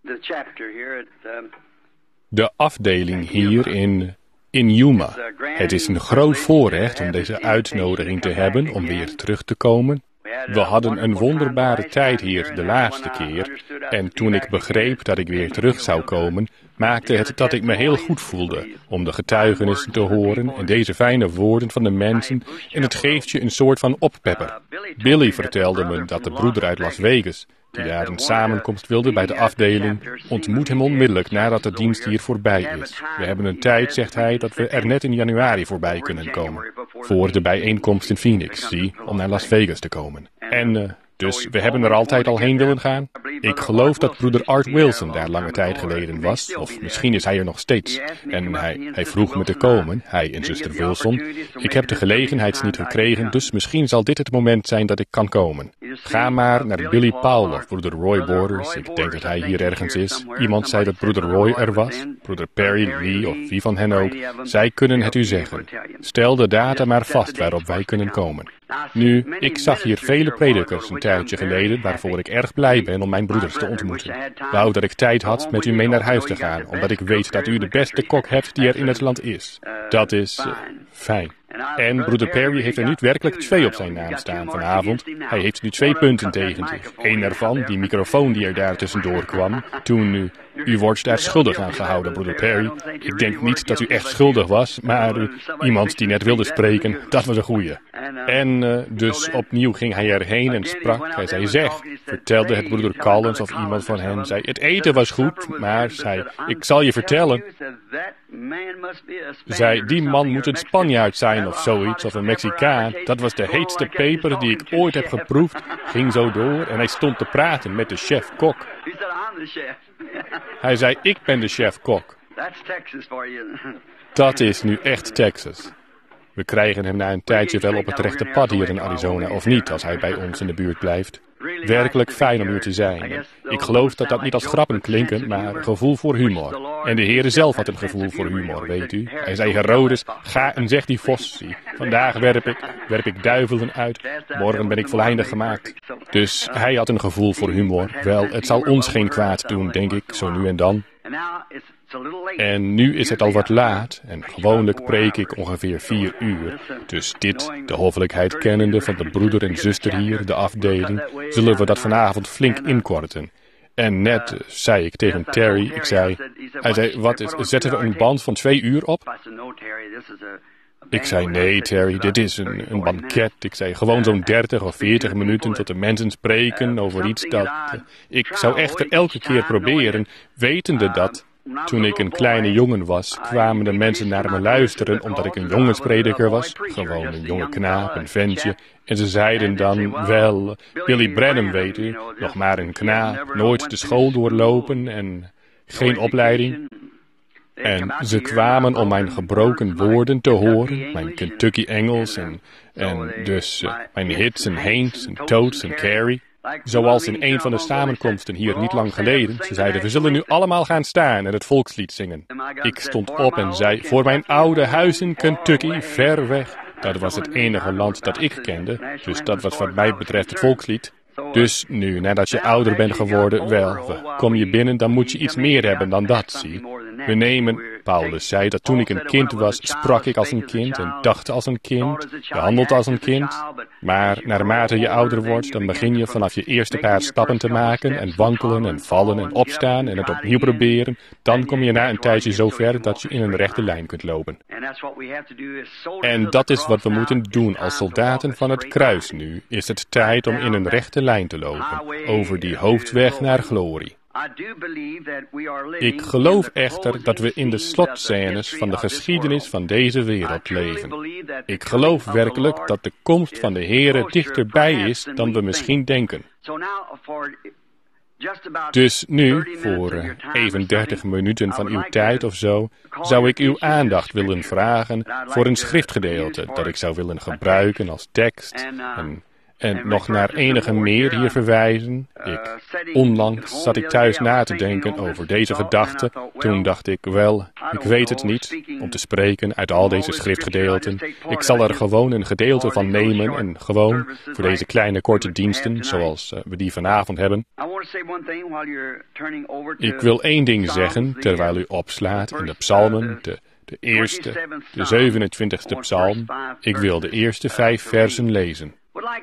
De afdeling hier in Yuma. Het is een groot voorrecht om deze uitnodiging te hebben om weer terug te komen. We hadden een wonderbare tijd hier de laatste keer en toen ik begreep dat ik weer terug zou komen, maakte het dat ik me heel goed voelde om de getuigenissen te horen en deze fijne woorden van de mensen en het geeft je een soort van oppepper. Billy vertelde me dat de broeder uit Las Vegas, die daar een samenkomst wilde bij de afdeling, ontmoet hem onmiddellijk nadat de dienst hier voorbij is. We hebben een tijd, zegt hij, dat we er net in januari voorbij kunnen komen. Voor de bijeenkomst in Phoenix, om naar Las Vegas te komen. En dus we hebben er altijd al heen willen gaan. Ik geloof dat broeder Art Wilson daar lange tijd geleden was, of misschien is hij er nog steeds. En hij vroeg me te komen, hij en zuster Wilson. Ik heb de gelegenheid niet gekregen, dus misschien zal dit het moment zijn dat ik kan komen. Ga maar naar Billy Powell of broeder Roy Borders, ik denk dat hij hier ergens is. Iemand zei dat broeder Roy er was, broeder Perry, Lee of wie van hen ook. Zij kunnen het u zeggen. Stel de data maar vast waarop wij kunnen komen. Nu, ik zag hier vele predikers een tijdje geleden, waarvoor ik erg blij ben om mijn broeders te ontmoeten. Wou dat ik tijd had met u mee naar huis te gaan, omdat ik weet dat u de beste kok hebt die er in het land is. Dat is fijn. En broeder Perry heeft er nu werkelijk 2 op zijn naam staan vanavond. Hij heeft nu 2 punten tegen zich. Eén daarvan, die microfoon die er daar tussendoor kwam. Toen u wordt daar schuldig aan gehouden, broeder Perry. Ik denk niet dat u echt schuldig was, maar iemand die net wilde spreken, dat was een goeie. En dus opnieuw ging hij erheen en sprak. Hij zei, zeg, vertelde het broeder Collins of iemand van hen, zei, het eten was goed, maar zei, ik zal je vertellen. Zei, die man moet een Spanjaard zijn of zoiets, of een Mexicaan. Dat was de heetste peper die ik ooit heb geproefd. Ging zo door en hij stond te praten met de chef-kok. Hij zei, ik ben de chef-kok. Dat is nu echt Texas. We krijgen hem na een tijdje wel op het rechte pad hier in Arizona, of niet, als hij bij ons in de buurt blijft. Werkelijk fijn om hier te zijn. Ik geloof dat dat niet als grappen klinken, maar gevoel voor humor. En de Heere zelf had een gevoel voor humor, weet u. Hij zei, Herodes, ga en zeg die vos, zie. Vandaag werp ik duivelen uit, morgen ben ik voleindig gemaakt. Dus hij had een gevoel voor humor. Wel, het zal ons geen kwaad doen, denk ik, zo nu en dan. En nu is het al wat laat en gewoonlijk preek ik ongeveer 4 uur. Dus dit, de hoffelijkheid kennende van de broeder en zuster hier, de afdeling, zullen we dat vanavond flink inkorten. En net zei ik tegen Terry, hij zei, zetten we een band van 2 uur op? Ik zei, nee Terry, dit is een banket. Ik zei, gewoon zo'n 30 of 40 minuten tot de mensen spreken over iets dat... Ik zou echter elke keer proberen, wetende dat... Toen ik een kleine jongen was, kwamen de mensen naar me luisteren omdat ik een jongensprediker was. Gewoon een jonge knaap, een ventje. En ze zeiden dan, wel, Billy Branham weet u, nog maar een knaap, nooit de school doorlopen en geen opleiding. En ze kwamen om mijn gebroken woorden te horen, mijn Kentucky Engels en dus mijn hits en Haines en Totes en Carrie. Zoals in een van de samenkomsten hier niet lang geleden. Ze zeiden, we zullen nu allemaal gaan staan en het volkslied zingen. Ik stond op en zei, voor mijn oude huis in Kentucky, ver weg. Dat was het enige land dat ik kende, dus dat was wat mij betreft het volkslied. Dus nu, nadat je ouder bent geworden, wel, kom je binnen, dan moet je iets meer hebben dan dat, zie. We nemen, Paulus zei dat toen ik een kind was, sprak ik als een kind en dacht als een kind, behandelde als een kind. Maar naarmate je ouder wordt, dan begin je vanaf je eerste paar stappen te maken en wankelen en vallen en opstaan en het opnieuw proberen. Dan kom je na een tijdje zo ver dat je in een rechte lijn kunt lopen. En dat is wat we moeten doen als soldaten van het kruis nu. Is het tijd om in een rechte lijn te lopen, over die hoofdweg naar glorie. Ik geloof echter dat we in de slotscènes van de geschiedenis van deze wereld leven. Ik geloof werkelijk dat de komst van de Heere dichterbij is dan we misschien denken. Dus nu, voor even 30 minuten van uw tijd of zo, zou ik uw aandacht willen vragen voor een schriftgedeelte dat ik zou willen gebruiken als tekst En nog naar enige meer hier verwijzen. Onlangs zat ik thuis na te denken over deze gedachte. Toen dacht ik, wel, ik weet het niet, om te spreken uit al deze schriftgedeelten. Ik zal er gewoon een gedeelte van nemen en gewoon voor deze kleine korte diensten, zoals we die vanavond hebben. Ik wil één ding zeggen, terwijl u opslaat in de psalmen, de eerste, de 27e psalm. Ik wil de eerste 5 versen lezen.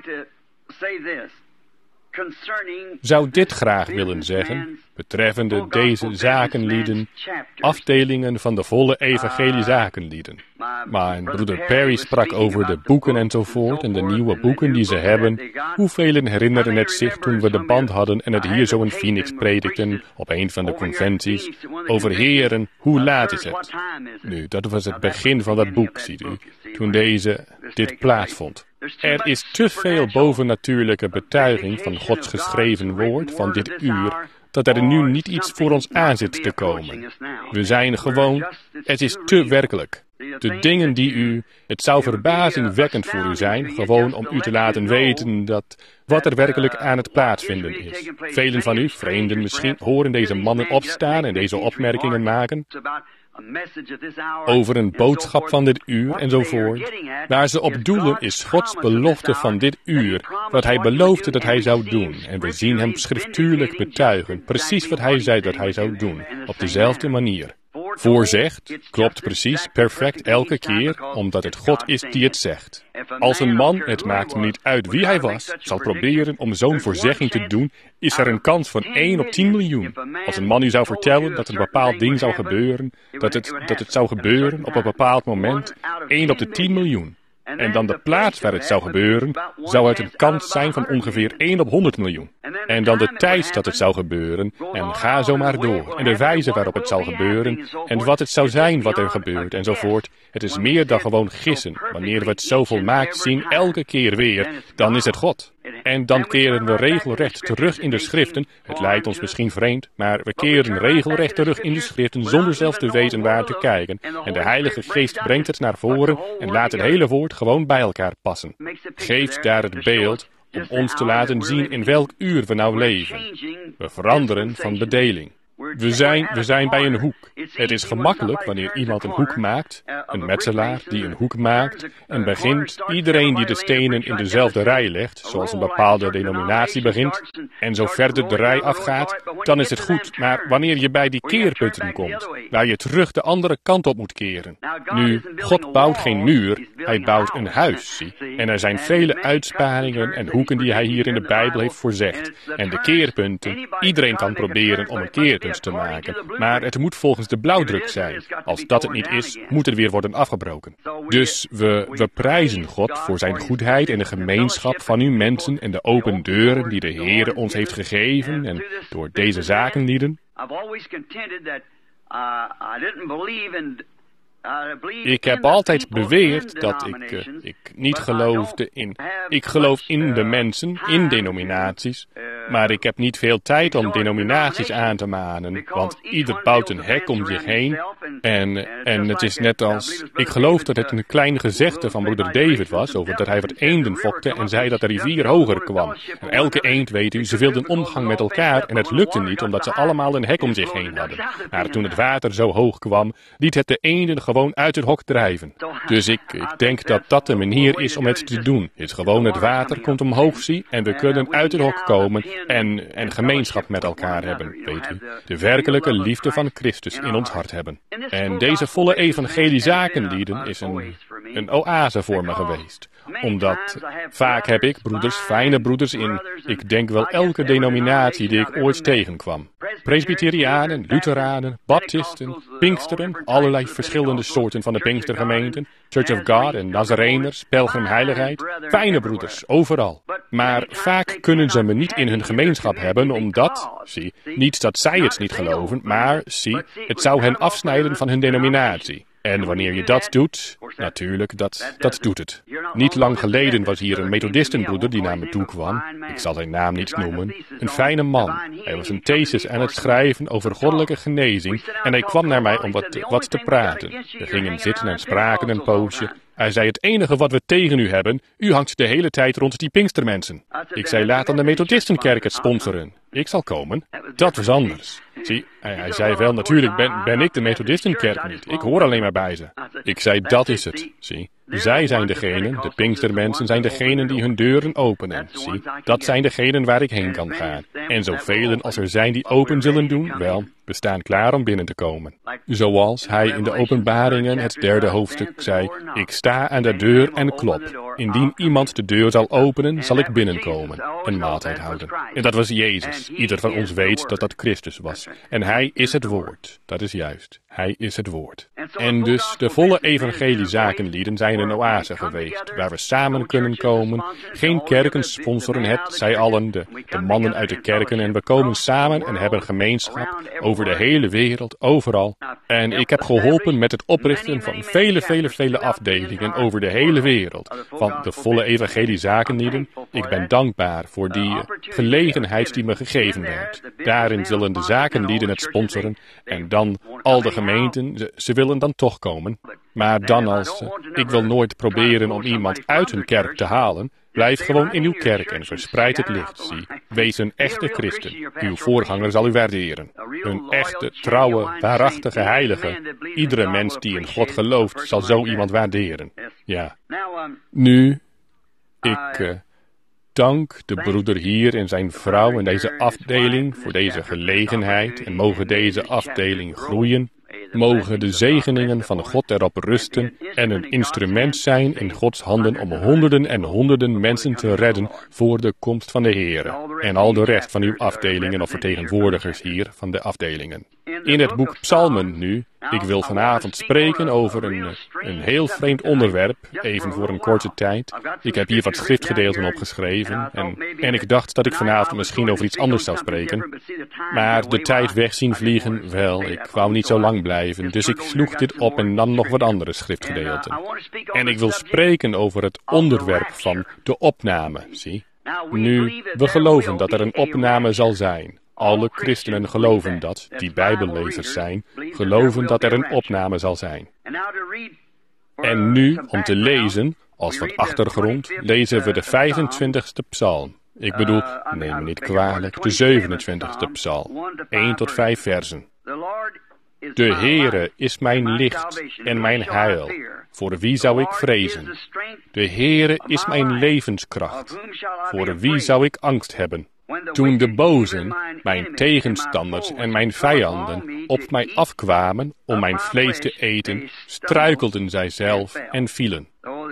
Zou dit graag willen zeggen, betreffende deze zakenlieden, afdelingen van de volle evangelie zakenlieden. Maar broeder Perry sprak over de boeken enzovoort en de nieuwe boeken die ze hebben. Hoeveel herinneren het zich toen we de band hadden en het hier zo in Phoenix predikten op een van de conventies over heren, hoe laat is het? Nu, dat was het begin van dat boek, ziet u, toen dit plaatsvond. Er is te veel bovennatuurlijke betuiging van Gods geschreven woord van dit uur, dat er nu niet iets voor ons aan zit te komen. We zijn gewoon, het is te werkelijk. De dingen die het zou verbazingwekkend voor u zijn, gewoon om u te laten weten wat er werkelijk aan het plaatsvinden is. Velen van u, vreemden misschien, horen deze mannen opstaan en deze opmerkingen maken over een boodschap van dit uur enzovoort. Waar ze op doelen is Gods belofte van dit uur, wat hij beloofde dat hij zou doen. En we zien hem schriftuurlijk betuigen, precies wat hij zei dat hij zou doen, op dezelfde manier. Voorzegt, klopt precies, perfect elke keer, omdat het God is die het zegt. Als een man, het maakt hem niet uit wie hij was, zal proberen om zo'n voorzegging te doen, is er een kans van 1 op 10 miljoen. Als een man u zou vertellen dat een bepaald ding zou gebeuren, dat het zou gebeuren op een bepaald moment, 1 op de 10 miljoen. En dan de plaats waar het zou gebeuren, zou het een kans zijn van ongeveer 1 op 100 miljoen. En dan de tijd dat het zou gebeuren, en ga zo maar door. En de wijze waarop het zal gebeuren, en wat het zou zijn wat er gebeurt, enzovoort. Het is meer dan gewoon gissen. Wanneer we het zo volmaakt zien, elke keer weer, dan is het God. En dan keren we regelrecht terug in de schriften. Het lijkt ons misschien vreemd, maar we keren regelrecht terug in de schriften zonder zelf te weten waar te kijken. En de Heilige Geest brengt het naar voren en laat het hele woord gewoon bij elkaar passen. Geeft daar het beeld om ons te laten zien in welk uur we nou leven. We veranderen van bedeling. We zijn bij een hoek. Het is gemakkelijk wanneer iemand een hoek maakt, een metselaar die een hoek maakt, en begint iedereen die de stenen in dezelfde rij legt, zoals een bepaalde denominatie begint, en zo verder de rij afgaat, dan is het goed. Maar wanneer je bij die keerpunten komt, waar je terug de andere kant op moet keren. Nu, God bouwt geen muur, hij bouwt een huis, zie. En er zijn vele uitsparingen en hoeken die hij hier in de Bijbel heeft voorzegd. En de keerpunten, iedereen kan proberen om een keerpunt te maken, maar het moet volgens de blauwdruk zijn. Als dat het niet is, moet het weer worden afgebroken. Dus we prijzen God voor zijn goedheid en de gemeenschap van uw mensen en de open deuren die de Heere ons heeft gegeven en door deze zakenlieden. Ik heb altijd beweerd dat ik niet geloofde in. Ik geloof in de mensen, in denominaties, maar ik heb niet veel tijd om denominaties aan te manen, want ieder bouwt een hek om zich heen. En het is net als, ik geloof dat het een klein gezegde van broeder David was, over dat hij wat eenden fokte en zei dat de rivier hoger kwam. En elke eend, weet u, ze wilden omgang met elkaar en het lukte niet, omdat ze allemaal een hek om zich heen hadden. Maar toen het water zo hoog kwam, liet het de eenden gewoon uit het hok drijven. Dus ik denk dat dat de manier is om het te doen. Het gewoon het water komt omhoog, zie, en we kunnen uit het hok komen en gemeenschap met elkaar hebben, weet u. De werkelijke liefde van Christus in ons hart hebben. En deze volle evangelie zakenlieden is een oase voor me geweest. Omdat vaak heb ik broeders, fijne broeders in, ik denk wel elke denominatie die ik ooit tegenkwam. Presbyterianen, Lutheranen, Baptisten, Pinksteren, allerlei verschillende soorten van de Pinkstergemeenten, Church of God en Nazareners, Pelgrimheiligheid, fijne broeders, overal. Maar vaak kunnen ze me niet in hun gemeenschap hebben omdat, zie, niet dat zij het niet geloven, maar, zie, het zou hen afsnijden van hun denominatie. En wanneer je dat doet, natuurlijk, dat doet het. Niet lang geleden was hier een methodistenbroeder die naar me toe kwam. Ik zal zijn naam niet noemen. Een fijne man. Hij was een thesis aan het schrijven over goddelijke genezing en hij kwam naar mij om wat te praten. We gingen zitten en spraken een poosje. Hij zei, het enige wat we tegen u hebben, u hangt de hele tijd rond die Pinkstermensen. Ik zei, laat dan de Methodistenkerk het sponsoren. Ik zal komen. Dat was anders. Zie, hij zei wel, natuurlijk ben ik de Methodistenkerk niet. Ik hoor alleen maar bij ze. Ik zei, dat is het. Zie, zij zijn degenen, de Pinkstermensen zijn degenen die hun deuren openen. Zie, dat zijn degenen waar ik heen kan gaan. En zoveel als er zijn die open zullen doen, wel, we staan klaar om binnen te komen. Zoals hij in de Openbaringen, het 3e hoofdstuk, zei, ik sta aan de deur en klop. Indien iemand de deur zal openen, zal ik binnenkomen en maaltijd houden. En dat was Jezus. Ieder van ons weet dat dat Christus was. En hij is het woord. Dat is juist. Hij is het woord. En dus de volle evangeliezakenlieden zijn een oase geweest, waar we samen kunnen komen. Geen kerken sponsoren het, zij allen, de mannen uit de kerken. En we komen samen en hebben gemeenschap over de hele wereld, overal. En ik heb geholpen met het oprichten van vele afdelingen over de hele wereld. Van de volle evangeliezakenlieden. Ik ben dankbaar voor die gelegenheid die me gegeven werd. Daarin zullen de zakenlieden het sponsoren. En dan al de gemeenten, ze willen dan toch komen. Maar dan ik wil nooit proberen om iemand uit hun kerk te halen. Blijf gewoon in uw kerk en verspreid het licht, zie. Wees een echte christen. Uw voorganger zal u waarderen. Een echte, trouwe, waarachtige heilige. Iedere mens die in God gelooft, zal zo iemand waarderen. Ja. Nu, ik dank de broeder hier en zijn vrouw en deze afdeling voor deze gelegenheid. En mogen deze afdeling groeien. Mogen de zegeningen van God erop rusten en een instrument zijn in Gods handen om honderden en honderden mensen te redden voor de komst van de Heer. En al de rest van uw afdelingen of vertegenwoordigers hier van de afdelingen. In het boek Psalmen nu, ik wil vanavond spreken over een heel vreemd onderwerp, even voor een korte tijd. Ik heb hier wat schriftgedeelten opgeschreven en ik dacht dat ik vanavond misschien over iets anders zou spreken. Maar de tijd weg zien vliegen, wel, ik wou niet zo lang blijven, dus ik sloeg dit op en nam nog wat andere schriftgedeelten. En ik wil spreken over het onderwerp van de opname, zie. Nu, we geloven dat er een opname zal zijn. Alle christenen geloven dat, die bijbellezers zijn, geloven dat er een opname zal zijn. En nu, om te lezen, als wat achtergrond, lezen we de 25e psalm. Ik bedoel, neem me niet kwalijk, de 27e psalm. 1 tot 5 versen. De Heere is mijn licht en mijn heil. Voor wie zou ik vrezen? De Heere is mijn levenskracht. Voor wie zou ik angst hebben? Toen de bozen, mijn tegenstanders en mijn vijanden op mij afkwamen om mijn vlees te eten, struikelden zij zelf en vielen.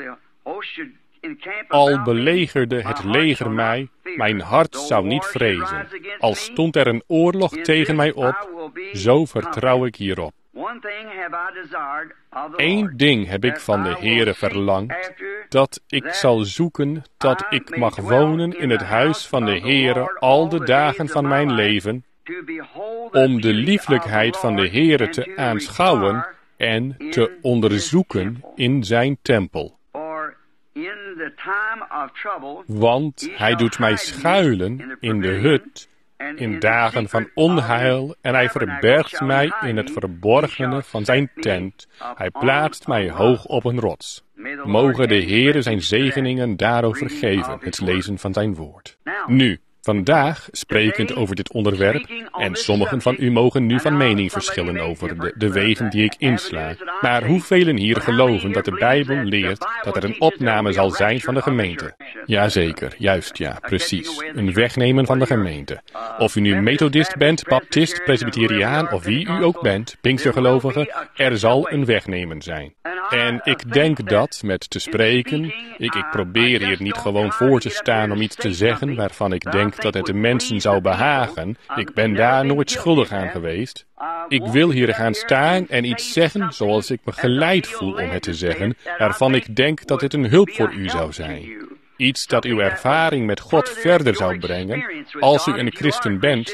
Al belegerde het leger mij, mijn hart zou niet vrezen. Al stond er een oorlog tegen mij op, zo vertrouw ik hierop. Eén ding heb ik van de Heere verlangd, dat ik zal zoeken, dat ik mag wonen in het huis van de Heere al de dagen van mijn leven, om de lieflijkheid van de Heere te aanschouwen en te onderzoeken in zijn tempel. Want hij doet mij schuilen in de hut in dagen van onheil en hij verbergt mij in het verborgene van zijn tent. Hij plaatst mij hoog op een rots. Mogen de Heere zijn zegeningen daarover geven, het lezen van zijn woord. Nu, vandaag, sprekend over dit onderwerp, en sommigen van u mogen nu van mening verschillen over de wegen die ik insla. Maar hoevelen hier geloven dat de Bijbel leert dat er een opname zal zijn van de gemeente? Jazeker, juist ja, precies. Een wegnemen van de gemeente. Of u nu methodist bent, baptist, presbyteriaan of wie u ook bent, pinkstergelovige, er zal een wegnemen zijn. En ik denk dat, met te spreken, ik probeer hier niet gewoon voor te staan om iets te zeggen waarvan ik denk dat het de mensen zou behagen. Ik ben daar nooit schuldig aan geweest. Ik wil hier gaan staan en iets zeggen zoals ik me geleid voel om het te zeggen, waarvan ik denk dat het een hulp voor u zou zijn. Iets dat uw ervaring met God verder zou brengen, als u een christen bent,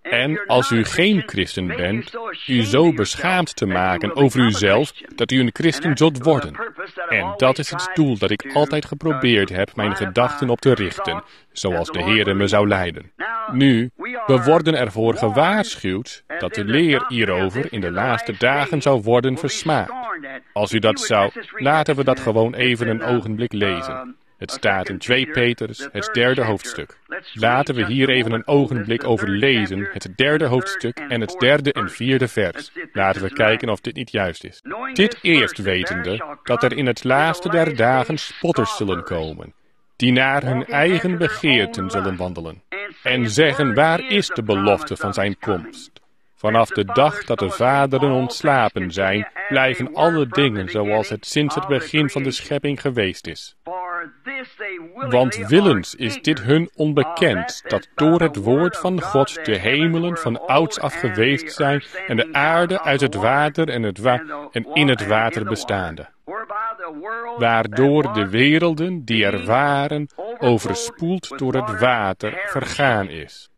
En als u geen christen bent, u zo beschaamd te maken over uzelf, dat u een christen zult worden. En dat is het doel dat ik altijd geprobeerd heb mijn gedachten op te richten, zoals de Heere me zou leiden. Nu, we worden ervoor gewaarschuwd dat de leer hierover in de laatste dagen zou worden versmaad. Als u dat zou, laten we dat gewoon even een ogenblik lezen. Het staat in 2 Petrus, het 3e hoofdstuk. Laten we hier even een ogenblik over lezen, het 3e hoofdstuk en het 3e en 4e vers. Laten we kijken of dit niet juist is. Dit eerst wetende, dat er in het laatste der dagen spotters zullen komen, die naar hun eigen begeerten zullen wandelen, en zeggen, waar is de belofte van zijn komst? Vanaf de dag dat de vaderen ontslapen zijn, blijven alle dingen zoals het sinds het begin van de schepping geweest is. Want willens is dit hun onbekend, dat door het woord van God de hemelen van ouds af geweest zijn en de aarde uit het water en in het water bestaande. Waardoor de werelden die er waren, overspoeld door het water, vergaan is.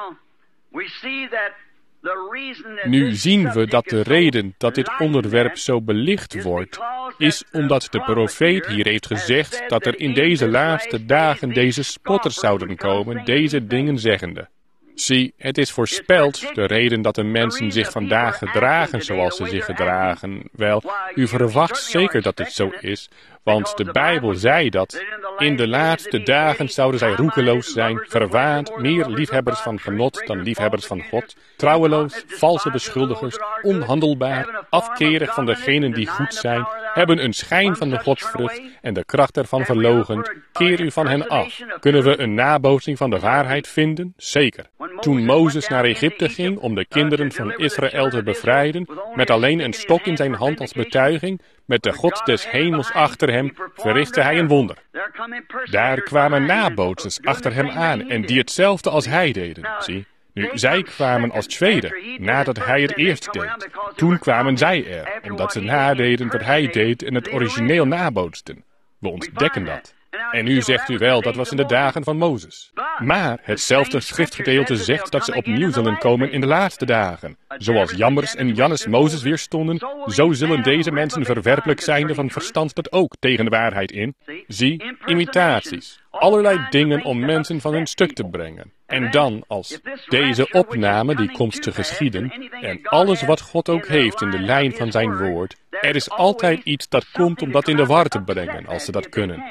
Nu zien we dat de reden dat dit onderwerp zo belicht wordt, is omdat de profeet hier heeft gezegd dat er in deze laatste dagen deze spotters zouden komen, deze dingen zeggende. Zie, het is voorspeld, de reden dat de mensen zich vandaag gedragen zoals ze zich gedragen. Wel, u verwacht zeker dat dit zo is, want de Bijbel zei dat in de laatste dagen zouden zij roekeloos zijn, verwaand, meer liefhebbers van genot dan liefhebbers van God, trouweloos, valse beschuldigers, onhandelbaar, afkerig van degenen die goed zijn, hebben een schijn van de godsvrucht en de kracht ervan verloochend. Keer u van hen af. Kunnen we een nabootsing van de waarheid vinden? Zeker. Toen Mozes naar Egypte ging om de kinderen van Israël te bevrijden, met alleen een stok in zijn hand als betuiging, met de God des hemels achter hem, verrichtte hij een wonder. Daar kwamen nabootsers achter hem aan en die hetzelfde als hij deden, zie. Nu, zij kwamen als tweede, nadat hij het eerst deed. Toen kwamen zij er, omdat ze nadeden wat hij deed en het origineel nabootsten. We ontdekken dat. En nu zegt u wel, dat was in de dagen van Mozes. Maar hetzelfde schriftgedeelte zegt dat ze opnieuw zullen komen in de laatste dagen. Zoals Jambres en Jannes Mozes weerstonden, zo zullen deze mensen verwerpelijk zijnde van verstand dat ook tegen de waarheid in. Zie, imitaties. Allerlei dingen om mensen van hun stuk te brengen. En dan, als deze opname die komt te geschieden, en alles wat God ook heeft in de lijn van zijn woord, er is altijd iets dat komt om dat in de war te brengen, als ze dat kunnen.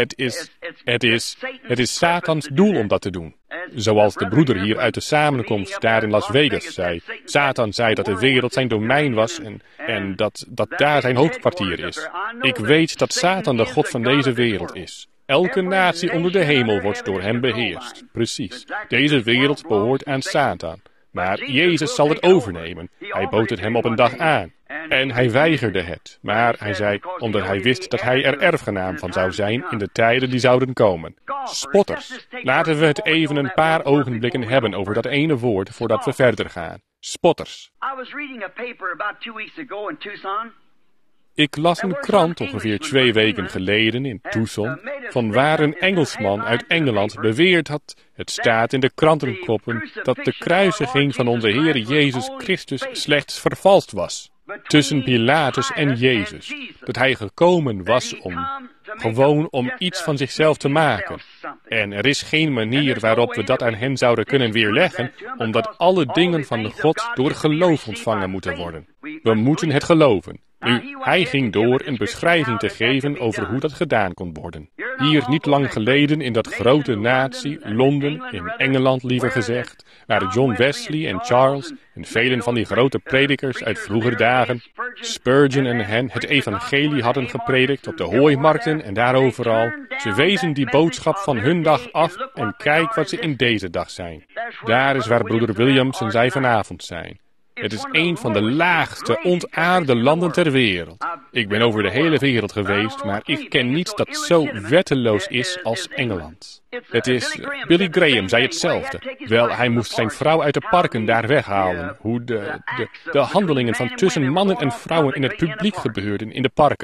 Het is Satans doel om dat te doen. Zoals de broeder hier uit de samenkomst daar in Las Vegas zei. Satan zei dat de wereld zijn domein was en dat daar zijn hoofdkwartier is. Ik weet dat Satan de god van deze wereld is. Elke natie onder de hemel wordt door hem beheerst. Precies. Deze wereld behoort aan Satan. Maar Jezus zal het overnemen. Hij bood het hem op een dag aan. En hij weigerde het. Maar hij zei, omdat hij wist dat hij er erfgenaam van zou zijn in de tijden die zouden komen. Spotters. Laten we het even een paar ogenblikken hebben over dat ene woord voordat we verder gaan. Spotters. Ik las een krant ongeveer 2 weken geleden in Tucson, van waar een Engelsman uit Engeland beweerd had, het staat in de krantenkoppen, dat de kruisiging van onze Heer Jezus Christus slechts vervalst was. Tussen Pilatus en Jezus. Dat hij gekomen was om iets van zichzelf te maken. En er is geen manier waarop we dat aan hen zouden kunnen weerleggen, omdat alle dingen van God door geloof ontvangen moeten worden. We moeten het geloven. Nu, hij ging door een beschrijving te geven over hoe dat gedaan kon worden. Hier niet lang geleden in dat grote natie, Londen, in Engeland liever gezegd, waar John Wesley en Charles en velen van die grote predikers uit vroeger dagen, Spurgeon en hen, het evangelie hadden gepredikt op de hooimarkten en daar overal. Ze wezen die boodschap van hun dag af en kijk wat ze in deze dag zijn. Daar is waar broeder Williams en zij vanavond zijn. Het is een van de laagste, ontaarde landen ter wereld. Ik ben over de hele wereld geweest, maar ik ken niets dat zo wetteloos is als Engeland. Het is, Billy Graham zei hetzelfde. Wel, hij moest zijn vrouw uit de parken daar weghalen. Hoe de handelingen van tussen mannen en vrouwen in het publiek gebeurden in de parken.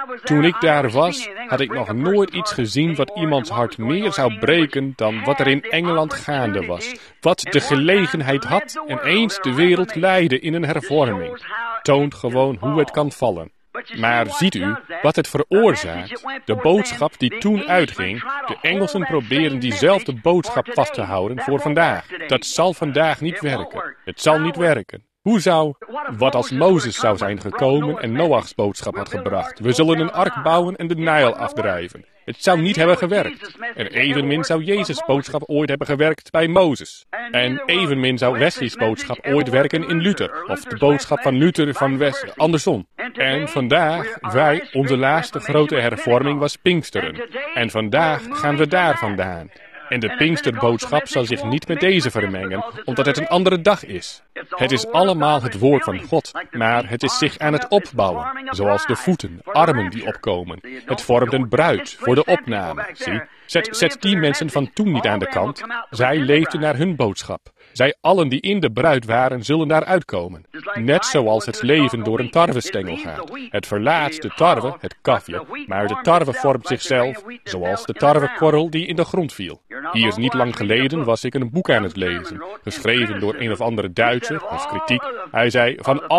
Toen ik daar was, had ik nog nooit iets gezien wat iemands hart meer zou breken dan wat er in Engeland gaande was. Wat de gelegenheid had en eens de wereld leidde in een hervorming. Toont gewoon hoe het kan vallen. Maar ziet u wat het veroorzaakt? De boodschap die toen uitging, de Engelsen proberen diezelfde boodschap vast te houden voor vandaag. Dat zal vandaag niet werken. Het zal niet werken. Hoe zou, wat als Mozes zou zijn gekomen en Noachs boodschap had gebracht? We zullen een ark bouwen en de Nijl afdrijven. Het zou niet hebben gewerkt. En evenmin zou Jezus' boodschap ooit hebben gewerkt bij Mozes. En evenmin zou Wesley's boodschap ooit werken in Luther. Of de boodschap van Luther van Wesley. Andersom. En vandaag, onze laatste grote hervorming was Pinksteren. En vandaag gaan we daar vandaan. En de Pinksterboodschap zal zich niet met deze vermengen, omdat het een andere dag is. Het is allemaal het woord van God, maar het is zich aan het opbouwen, zoals de voeten, armen die opkomen. Het vormt een bruid voor de opname, zie. Zet die mensen van toen niet aan de kant. Zij leefden naar hun boodschap. Zij allen die in de bruid waren, zullen daar uitkomen. Net zoals het leven door een tarwestengel gaat. Het verlaat de tarwe, het kafje, maar de tarwe vormt zichzelf, zoals de tarwekorrel die in de grond viel. Hier niet lang geleden was ik een boek aan het lezen, geschreven door een of andere Duitser, als kritiek. Hij zei,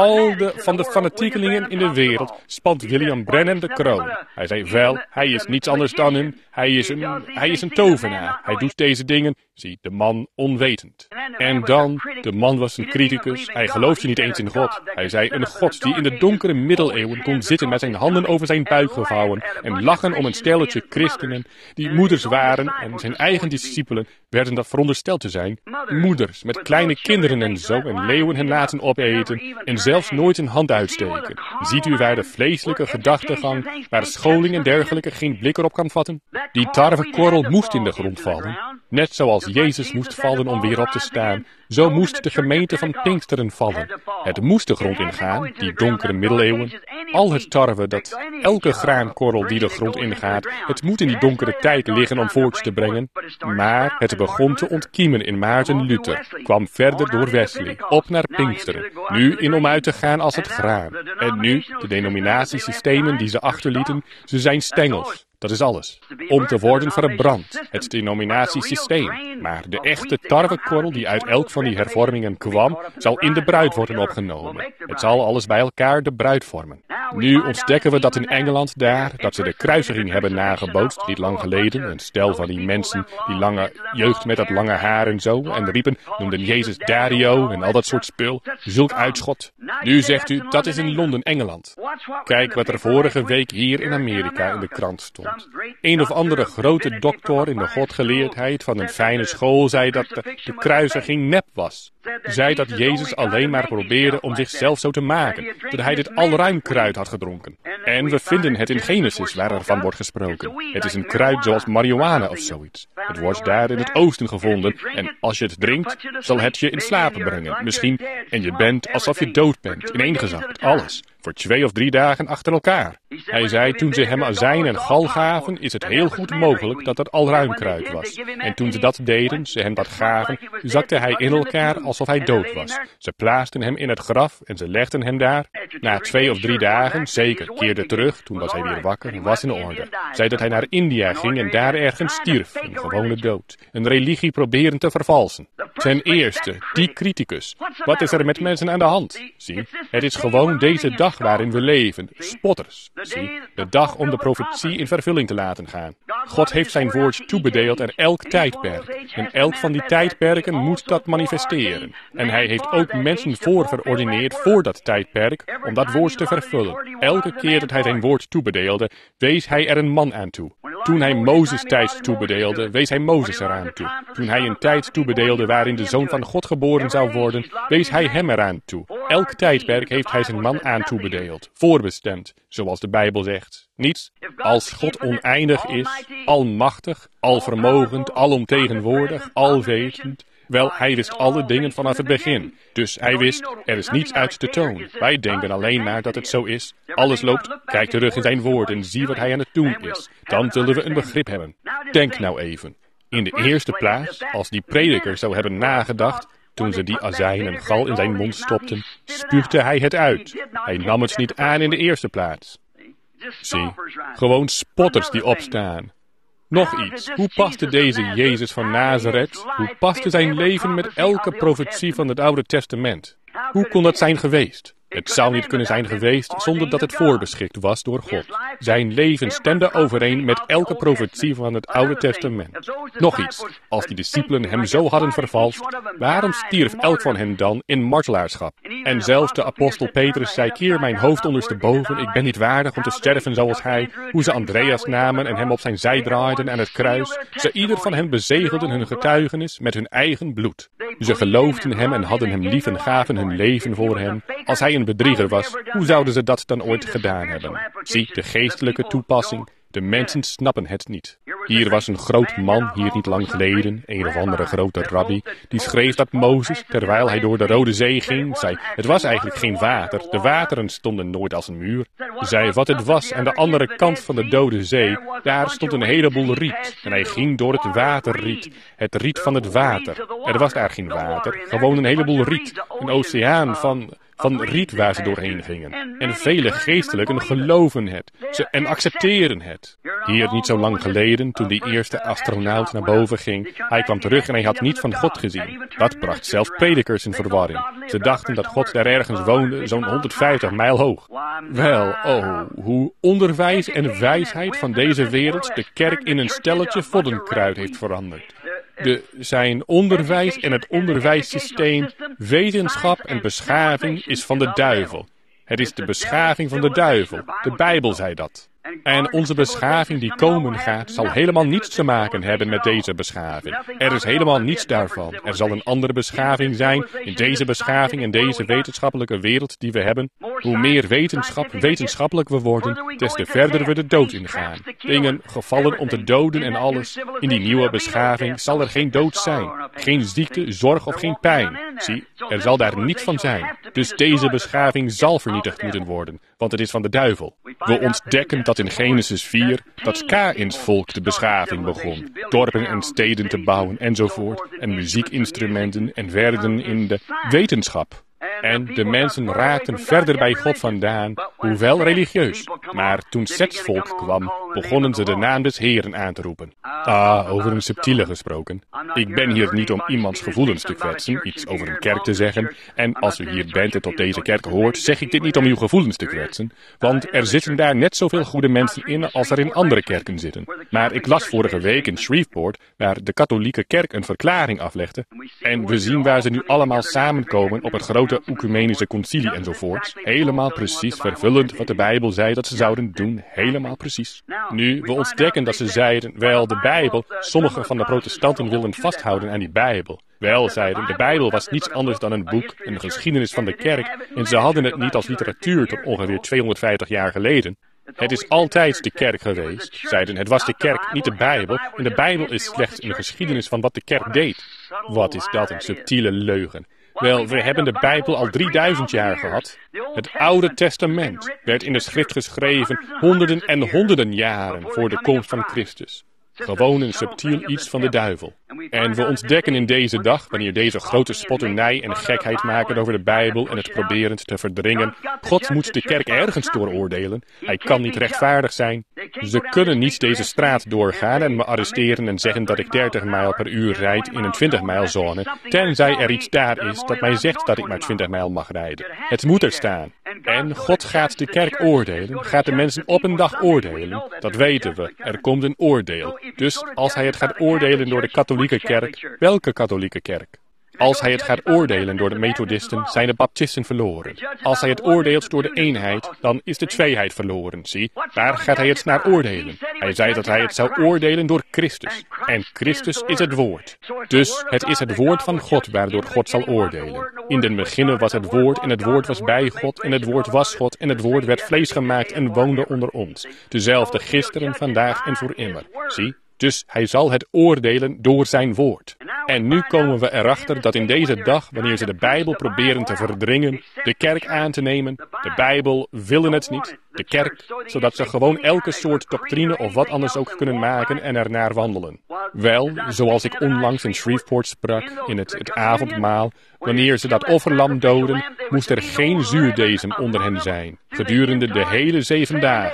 van de fanatiekelingen in de wereld spant William Branham de kroon. Hij zei, wel, hij is niets anders dan hij is een tovenaar. Hij doet deze dingen, zie, de man onwetend. En dan, de man was een criticus, hij geloofde niet eens in God. Hij zei, een God die in de donkere middeleeuwen kon zitten met zijn handen over zijn buik gevouwen en lachen om een stelletje christenen die moeders waren en zijn eigen discipelen werden dat verondersteld te zijn. Moeders met kleine kinderen en zo en leeuwen hen laten opeten en zelfs nooit een hand uitsteken. Ziet u waar de vleeselijke gedachtegang, waar scholing en dergelijke geen blik erop kan vatten? Die tarwekorrel moest in de grond vallen. Net zoals Jezus moest vallen om weer op te staan, zo moest de gemeente van Pinksteren vallen. Het moest de grond ingaan, die donkere middeleeuwen. Al het tarwe, elke graankorrel die de grond ingaat, het moet in die donkere tijd liggen om voort te brengen. Maar het begon te ontkiemen in Maarten Luther, kwam verder door Wesley, op naar Pinksteren, nu in om uit te gaan als het graan. En nu, de denominatiesystemen die ze achterlieten, ze zijn stengels. Dat is alles. Om te worden verbrand, het denominatiesysteem. Maar de echte tarwekorrel die uit elk van die hervormingen kwam, zal in de bruid worden opgenomen. Het zal alles bij elkaar de bruid vormen. Nu ontdekken we dat in Engeland dat ze de kruisiging hebben nagebootst, niet lang geleden. Een stel van die mensen, die lange jeugd met dat lange haar en zo, en noemden Jezus Dario en al dat soort spul. Zulk uitschot. Nu zegt u, dat is in Londen, Engeland. Kijk wat er vorige week hier in Amerika in de krant stond. Een of andere grote dokter in de godgeleerdheid van een fijne school zei dat de kruisiging nep was. Zei dat Jezus alleen maar probeerde om zichzelf zo te maken, dat hij dit alruimkruid had gedronken. En we vinden het in Genesis waar er van wordt gesproken. Het is een kruid zoals marihuana of zoiets. Het wordt daar in het oosten gevonden en als je het drinkt, zal het je in slaap brengen. Misschien, en je bent alsof je dood bent, ineengezakt, alles. Voor 2 of 3 dagen achter elkaar. Hij zei, toen ze hem azijn en gal gaven, is het heel goed mogelijk dat het alruimkruid was. En toen ze dat deden, ze hem dat gaven, zakte hij in elkaar alsof hij dood was. Ze plaatsten hem in het graf en ze legden hem daar. Na 2 of 3 dagen, zeker, keerde terug, toen was hij weer wakker en was in orde. Zei dat hij naar India ging en daar ergens stierf, een gewone dood. Een religie proberen te vervalsen. Ten eerste, die criticus. Wat is er met mensen aan de hand? Zie, het is gewoon deze dag waarin we leven, spotters. Zie, de dag om de profetie in vervulling te laten gaan. God heeft zijn woord toebedeeld aan elk tijdperk. En elk van die tijdperken moet dat manifesteren. En hij heeft ook mensen verordineerd voor dat tijdperk om dat woord te vervullen. Elke keer dat hij zijn woord toebedeelde, wees hij er een man aan toe. Toen hij Mozes tijd toebedeelde, wees hij Mozes eraan toe. Toen hij een tijd toebedeelde waarin de Zoon van God geboren zou worden, wees hij hem eraan toe. Elk tijdperk heeft hij zijn man aan toebedeeld, voorbestemd, zoals de Bijbel zegt. Niets, als God oneindig is, almachtig, alvermogend, alomtegenwoordig, alwetend. Wel, hij wist alle dingen vanaf het begin. Dus hij wist, er is niets uit te tonen. Wij denken alleen maar dat het zo is. Alles loopt, kijk terug in zijn woord en zie wat hij aan het doen is. Dan zullen we een begrip hebben. Denk nou even. In de eerste plaats, als die prediker zou hebben nagedacht, toen ze die azijn en gal in zijn mond stopten, spuugde hij het uit. Hij nam het niet aan in de eerste plaats. Zie, gewoon spotters die opstaan. Nog iets, hoe paste deze Jezus van Nazareth, hoe paste zijn leven met elke profetie van het Oude Testament? Hoe kon dat zijn geweest? Het zou niet kunnen zijn geweest zonder dat het voorbeschikt was door God. Zijn leven stemde overeen met elke profetie van het Oude Testament. Nog iets, als die discipelen hem zo hadden vervalst, waarom stierf elk van hen dan in martelaarschap? En zelfs de apostel Petrus zei: keer mijn hoofd ondersteboven, ik ben niet waardig om te sterven zoals hij. Hoe ze Andreas namen en hem op zijn zij draaiden aan het kruis. Ze ieder van hen bezegelden hun getuigenis met hun eigen bloed. Ze geloofden hem en hadden hem lief en gaven hun leven voor hem. Als hij een bedrieger was, hoe zouden ze dat dan ooit gedaan hebben? Zie, de geestelijke toepassing. De mensen snappen het niet. Hier was een groot man, hier niet lang geleden, een of andere grote rabbi, die schreef dat Mozes, terwijl hij door de Rode Zee ging, zei: het was eigenlijk geen water, de wateren stonden nooit als een muur. Zei wat het was aan de andere kant van de Dode Zee, daar stond een heleboel riet. En hij ging door het waterriet, het riet van het water. Er was daar geen water, gewoon een heleboel riet, een oceaan van riet waar ze doorheen gingen. En vele geestelijken geloven het en accepteren het. Hier niet zo lang geleden, toen die eerste astronaut naar boven ging, hij kwam terug en hij had niet van God gezien. Dat bracht zelfs predikers in verwarring. Ze dachten dat God daar ergens woonde, zo'n 150 mijl hoog. Wel, hoe onderwijs en wijsheid van deze wereld de kerk in een stelletje voddenkruid heeft veranderd. Zijn onderwijs en het onderwijssysteem, wetenschap en beschaving is van de duivel. Het is de beschaving van de duivel. De Bijbel zei dat. En onze beschaving die komen gaat, zal helemaal niets te maken hebben met deze beschaving. Er is helemaal niets daarvan. Er zal een andere beschaving zijn in deze beschaving en deze wetenschappelijke wereld die we hebben. Hoe meer wetenschappelijk we worden, des te verder we de dood ingaan. Dingen, gevallen om te doden en alles. In die nieuwe beschaving zal er geen dood zijn. Geen ziekte, zorg of geen pijn. Zie, er zal daar niets van zijn. Dus deze beschaving zal vernietigd moeten worden, want het is van de duivel. We ontdekken dat in Genesis 4, dat Kaïns volk de beschaving begon. Dorpen en steden te bouwen enzovoort. En muziekinstrumenten en werden in de wetenschap. En de mensen raakten verder bij God vandaan, hoewel religieus. Maar toen Sets volk kwam, begonnen ze de naam des Heeren aan te roepen. Over een subtiele gesproken. Ik ben hier niet om iemands gevoelens te kwetsen, iets over een kerk te zeggen. En als u hier bent en tot deze kerk hoort, zeg ik dit niet om uw gevoelens te kwetsen. Want er zitten daar net zoveel goede mensen in als er in andere kerken zitten. Maar ik las vorige week in Shreveport, waar de katholieke kerk een verklaring aflegde. En we zien waar ze nu allemaal samenkomen op het grote Ecumenische concilie enzovoorts. Helemaal precies vervullend wat de Bijbel zei dat ze zouden doen. Helemaal precies. Nu, we ontdekken dat ze zeiden, wel, de Bijbel, sommige van de protestanten wilden vasthouden aan die Bijbel. Wel, zeiden, de Bijbel was niets anders dan een boek, een geschiedenis van de kerk, en ze hadden het niet als literatuur tot ongeveer 250 jaar geleden. Het is altijd de kerk geweest, zeiden, het was de kerk, niet de Bijbel, en de Bijbel is slechts een geschiedenis van wat de kerk deed. Wat is dat, een subtiele leugen. Wel, we hebben de Bijbel al 3000 jaar gehad. Het Oude Testament werd in de schrift geschreven honderden en honderden jaren voor de komst van Christus. Gewoon een subtiel iets van de duivel. En we ontdekken in deze dag, wanneer deze grote spotternij en gekheid maken over de Bijbel en het proberen te verdringen, God moet de kerk ergens dooroordelen. Hij kan niet rechtvaardig zijn. Ze kunnen niet deze straat doorgaan en me arresteren en zeggen dat ik 30 mijl per uur rijd in een 20 mijl zone, tenzij er iets daar is dat mij zegt dat ik maar 20 mijl mag rijden. Het moet er staan. En God gaat de kerk oordelen, gaat de mensen op een dag oordelen. Dat weten we. Er komt een oordeel. Dus als hij het gaat oordelen door de katholieke kerk, welke katholieke kerk? Als hij het gaat oordelen door de methodisten, zijn de baptisten verloren. Als hij het oordeelt door de eenheid, dan is de tweeheid verloren. Zie, waar gaat hij het naar oordelen? Hij zei dat hij het zou oordelen door Christus. En Christus is het woord. Dus het is het woord van God waardoor God zal oordelen. In den beginne was het woord en het woord was bij God en het woord was God en het woord werd vlees gemaakt en woonde onder ons. Dezelfde gisteren, vandaag en voor immer. Zie? Dus hij zal het oordelen door zijn woord. En nu komen we erachter dat in deze dag, wanneer ze de Bijbel proberen te verdringen, de kerk aan te nemen, de Bijbel willen het niet, de kerk, zodat ze gewoon elke soort doctrine of wat anders ook kunnen maken en ernaar wandelen. Wel, zoals ik onlangs in Shreveport sprak, in het avondmaal, wanneer ze dat offerlam doden, moest er geen zuurdesem onder hen zijn, gedurende de hele 7 dagen.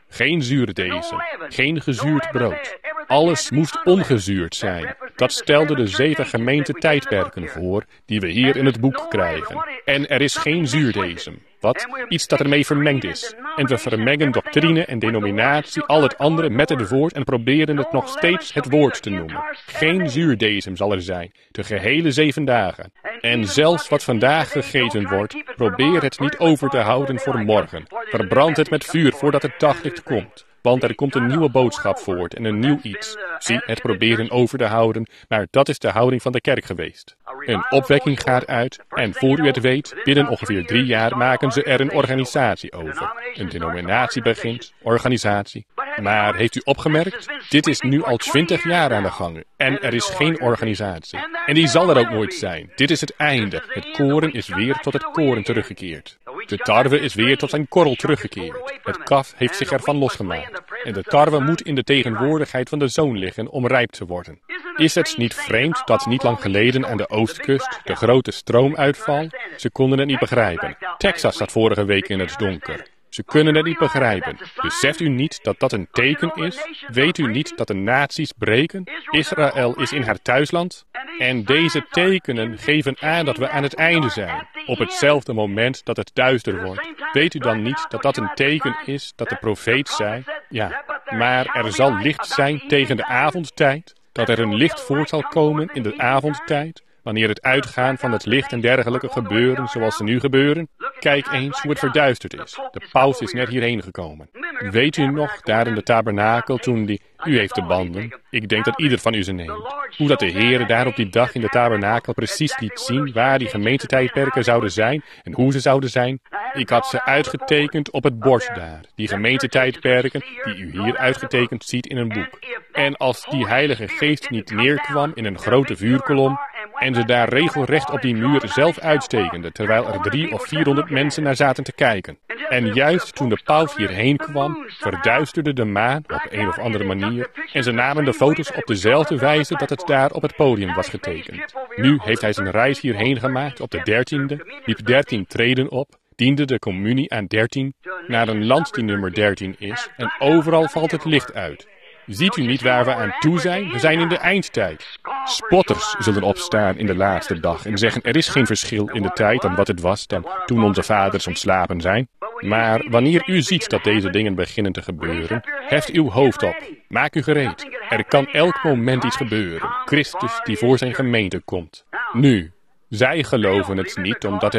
Geen zuurdesem, geen gezuurd brood. Alles moest ongezuurd zijn. Dat stelde de 7 gemeentetijdperken voor, die we hier in het boek krijgen. En er is geen zuurdesem. Wat? Iets dat ermee vermengd is. En we vermengen doctrine en denominatie, al het andere met het woord en proberen het nog steeds het woord te noemen. Geen zuurdesem zal er zijn, de gehele 7 dagen. En zelfs wat vandaag gegeten wordt, probeer het niet over te houden voor morgen. Verbrand het met vuur voordat het daglicht komt. Want er komt een nieuwe boodschap voort en een nieuw iets. Zie, het proberen over te houden, maar dat is de houding van de kerk geweest. Een opwekking gaat uit en voor u het weet, binnen ongeveer 3 jaar maken ze er een organisatie over. Een denominatie begint, organisatie. Maar heeft u opgemerkt? Dit is nu al 20 jaar aan de gang en er is geen organisatie. En die zal er ook nooit zijn. Dit is het einde. Het koren is weer tot het koren teruggekeerd. De tarwe is weer tot zijn korrel teruggekeerd. Het kaf heeft zich ervan losgemaakt. En de tarwe moet in de tegenwoordigheid van de zoon liggen om rijp te worden. Is het niet vreemd dat niet lang geleden aan de oostkust de grote stroomuitval? Ze konden het niet begrijpen. Texas zat vorige week in het donker. Ze kunnen het niet begrijpen. Beseft u niet dat dat een teken is? Weet u niet dat de naties breken? Israël is in haar thuisland. En deze tekenen geven aan dat we aan het einde zijn. Op hetzelfde moment dat het duister wordt. Weet u dan niet dat dat een teken is dat de profeet zei? Ja, maar er zal licht zijn tegen de avondtijd. Dat er een licht voort zal komen in de avondtijd. Wanneer het uitgaan van het licht en dergelijke gebeuren zoals ze nu gebeuren. Kijk eens hoe het verduisterd is. De paus is net hierheen gekomen. Weet u nog, daar in de tabernakel toen die... U heeft de banden. Ik denk dat ieder van u ze neemt. Hoe dat de Heer daar op die dag in de tabernakel precies liet zien waar die gemeentetijdperken zouden zijn en hoe ze zouden zijn. Ik had ze uitgetekend op het bord daar. Die gemeentetijdperken die u hier uitgetekend ziet in een boek. En als die Heilige Geest niet neerkwam in een grote vuurkolom en ze daar regelrecht op die muur zelf uitstekende, terwijl er 300 of 400 mensen naar zaten te kijken. En juist toen de paus hierheen kwam, verduisterde de maan op een of andere manier. En ze namen de foto's op dezelfde wijze dat het daar op het podium was getekend. Nu heeft hij zijn reis hierheen gemaakt op de 13e, liep 13 treden op, diende de communie aan 13, naar een land die nummer 13 is, en overal valt het licht uit. Ziet u niet waar we aan toe zijn? We zijn in de eindtijd. Spotters zullen opstaan in de laatste dag en zeggen er is geen verschil in de tijd dan wat het was dan toen onze vaders ontslapen zijn. Maar wanneer u ziet dat deze dingen beginnen te gebeuren, heft uw hoofd op. Maak u gereed. Er kan elk moment iets gebeuren. Christus die voor zijn gemeente komt. Nu, zij geloven het niet omdat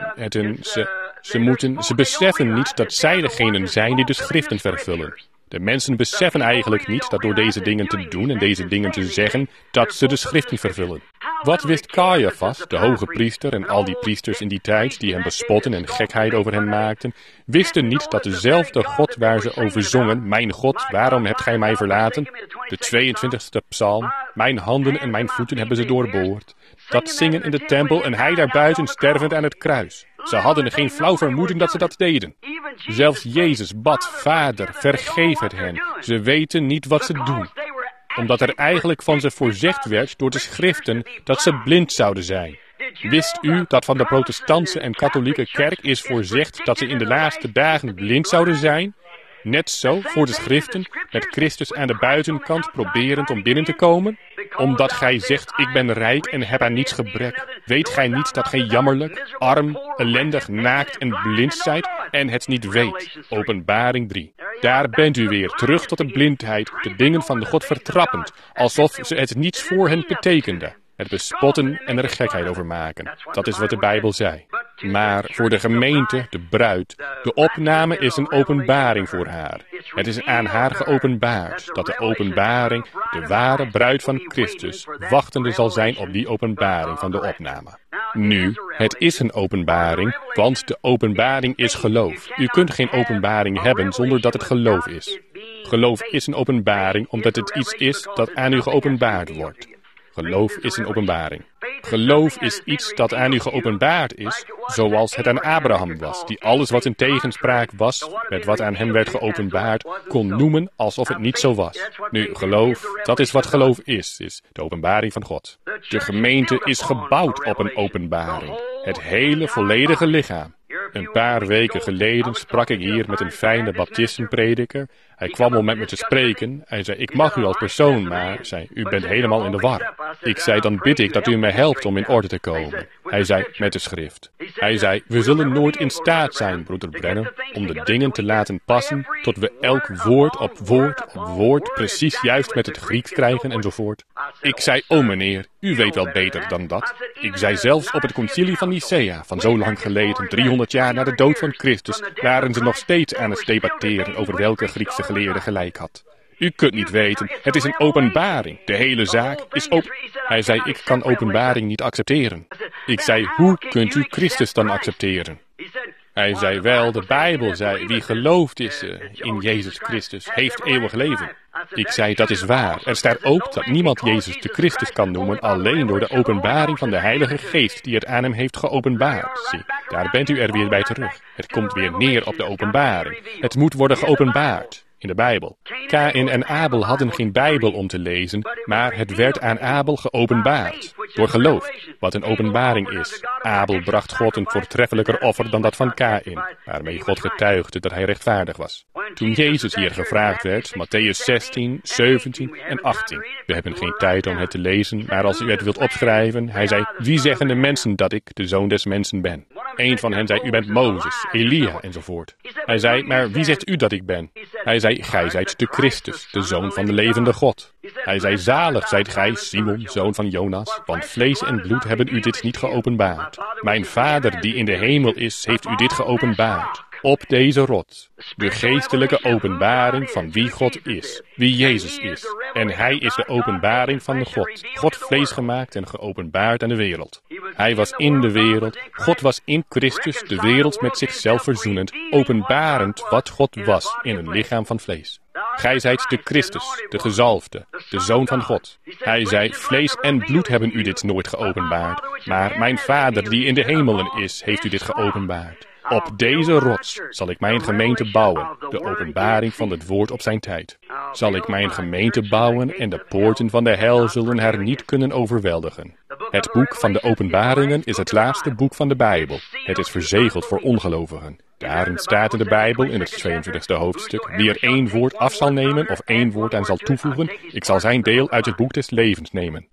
ze beseffen niet dat zij degenen zijn die de schriften vervullen. De mensen beseffen eigenlijk niet dat door deze dingen te doen en deze dingen te zeggen, dat ze de schriften vervullen. Wat wist Caiaphas, de hoge priester en al die priesters in die tijd die hem bespotten en gekheid over hem maakten, wisten niet dat dezelfde God waar ze over zongen, mijn God, waarom hebt gij mij verlaten? De 22e psalm, mijn handen en mijn voeten hebben ze doorboord. Dat zingen in de tempel en hij daarbuiten stervend aan het kruis. Ze hadden geen flauw vermoeden dat ze dat deden. Zelfs Jezus bad, Vader, vergeef het hen. Ze weten niet wat ze doen. Omdat er eigenlijk van ze voorzegd werd door de schriften dat ze blind zouden zijn. Wist u dat van de protestantse en katholieke kerk is voorzegd dat ze in de laatste dagen blind zouden zijn? Net zo voor de schriften, met Christus aan de buitenkant proberend om binnen te komen? Omdat gij zegt, ik ben rijk en heb aan niets gebrek. Weet gij niet dat gij jammerlijk, arm, ellendig, naakt en blind zijt en het niet weet? Openbaring 3. Daar bent u weer, terug tot de blindheid, de dingen van de God vertrappend, alsof ze het niets voor hen betekenden. Het bespotten en er gekheid over maken. Dat is wat de Bijbel zei. Maar voor de gemeente, de bruid, de opname is een openbaring voor haar. Het is aan haar geopenbaard dat de openbaring, de ware bruid van Christus, wachtende zal zijn op die openbaring van de opname. Nu, het is een openbaring, want de openbaring is geloof. U kunt geen openbaring hebben zonder dat het geloof is. Geloof is een openbaring omdat het iets is dat aan u geopenbaard wordt. Geloof is een openbaring. Geloof is iets dat aan u geopenbaard is, zoals het aan Abraham was, die alles wat in tegenspraak was, met wat aan hem werd geopenbaard, kon noemen alsof het niet zo was. Nu, geloof, dat is wat geloof is de openbaring van God. De gemeente is gebouwd op een openbaring. Het hele volledige lichaam. Een paar weken geleden sprak ik hier met een fijne baptistenprediker. Hij kwam om met me te spreken. Hij zei, ik mag u als persoon, maar zei, u bent helemaal in de war. Ik zei, dan bid ik dat u mij helpt om in orde te komen. Hij zei, met de schrift. Hij zei, we zullen nooit in staat zijn, broeder Branham, om de dingen te laten passen tot we elk woord op woord precies juist met het Grieks krijgen enzovoort. Ik zei, oh meneer, u weet wel beter dan dat. Ik zei zelfs op het concilie van Nicea, van zo lang geleden, 300 jaar na de dood van Christus, waren ze nog steeds aan het debatteren over welke Griekse geleerde gelijk had. U kunt niet weten, het is een openbaring. De hele zaak is open. Hij zei, ik kan openbaring niet accepteren. Ik zei, hoe kunt u Christus dan accepteren? Hij zei, wel, de Bijbel zei, wie geloofd is in Jezus Christus, heeft eeuwig leven. Ik zei, dat is waar. Er staat ook dat niemand Jezus de Christus kan noemen, alleen door de openbaring van de Heilige Geest die het aan hem heeft geopenbaard. Zie, daar bent u er weer bij terug. Het komt weer neer op de openbaring. Het moet worden geopenbaard. In de Bijbel. Kaïn en Abel hadden geen Bijbel om te lezen, maar het werd aan Abel geopenbaard. Door geloof, wat een openbaring is. Abel bracht God een voortreffelijker offer dan dat van Kaïn, waarmee God getuigde dat hij rechtvaardig was. Toen Jezus hier gevraagd werd, Mattheüs 16, 17 en 18. We hebben geen tijd om het te lezen, maar als u het wilt opschrijven, hij zei, wie zeggen de mensen dat ik de Zoon des Mensen ben? Een van hen zei, u bent Mozes, Elia enzovoort. Hij zei, maar wie zegt u dat ik ben? Hij zei, gij zijt de Christus, de Zoon van de levende God. Hij zei, zalig zijt gij, Simon, zoon van Jonas, want vlees en bloed hebben u dit niet geopenbaard. Mijn Vader die in de hemel is, heeft u dit geopenbaard. Op deze rots, de geestelijke openbaring van wie God is, wie Jezus is. En Hij is de openbaring van de God, God vlees gemaakt en geopenbaard aan de wereld. Hij was in de wereld, God was in Christus, de wereld met zichzelf verzoenend, openbarend wat God was in een lichaam van vlees. Gij zijt de Christus, de gezalfde, de Zoon van God. Hij zei, vlees en bloed hebben u dit nooit geopenbaard, maar mijn Vader die in de hemelen is, heeft u dit geopenbaard. Op deze rots zal ik mijn gemeente bouwen, de openbaring van het woord op zijn tijd. Zal ik mijn gemeente bouwen en de poorten van de hel zullen haar niet kunnen overweldigen. Het boek van de openbaringen is het laatste boek van de Bijbel. Het is verzegeld voor ongelovigen. Daarin staat in de Bijbel, in het 22e hoofdstuk, wie er 1 woord af zal nemen of 1 woord aan zal toevoegen, ik zal zijn deel uit het boek des levens nemen.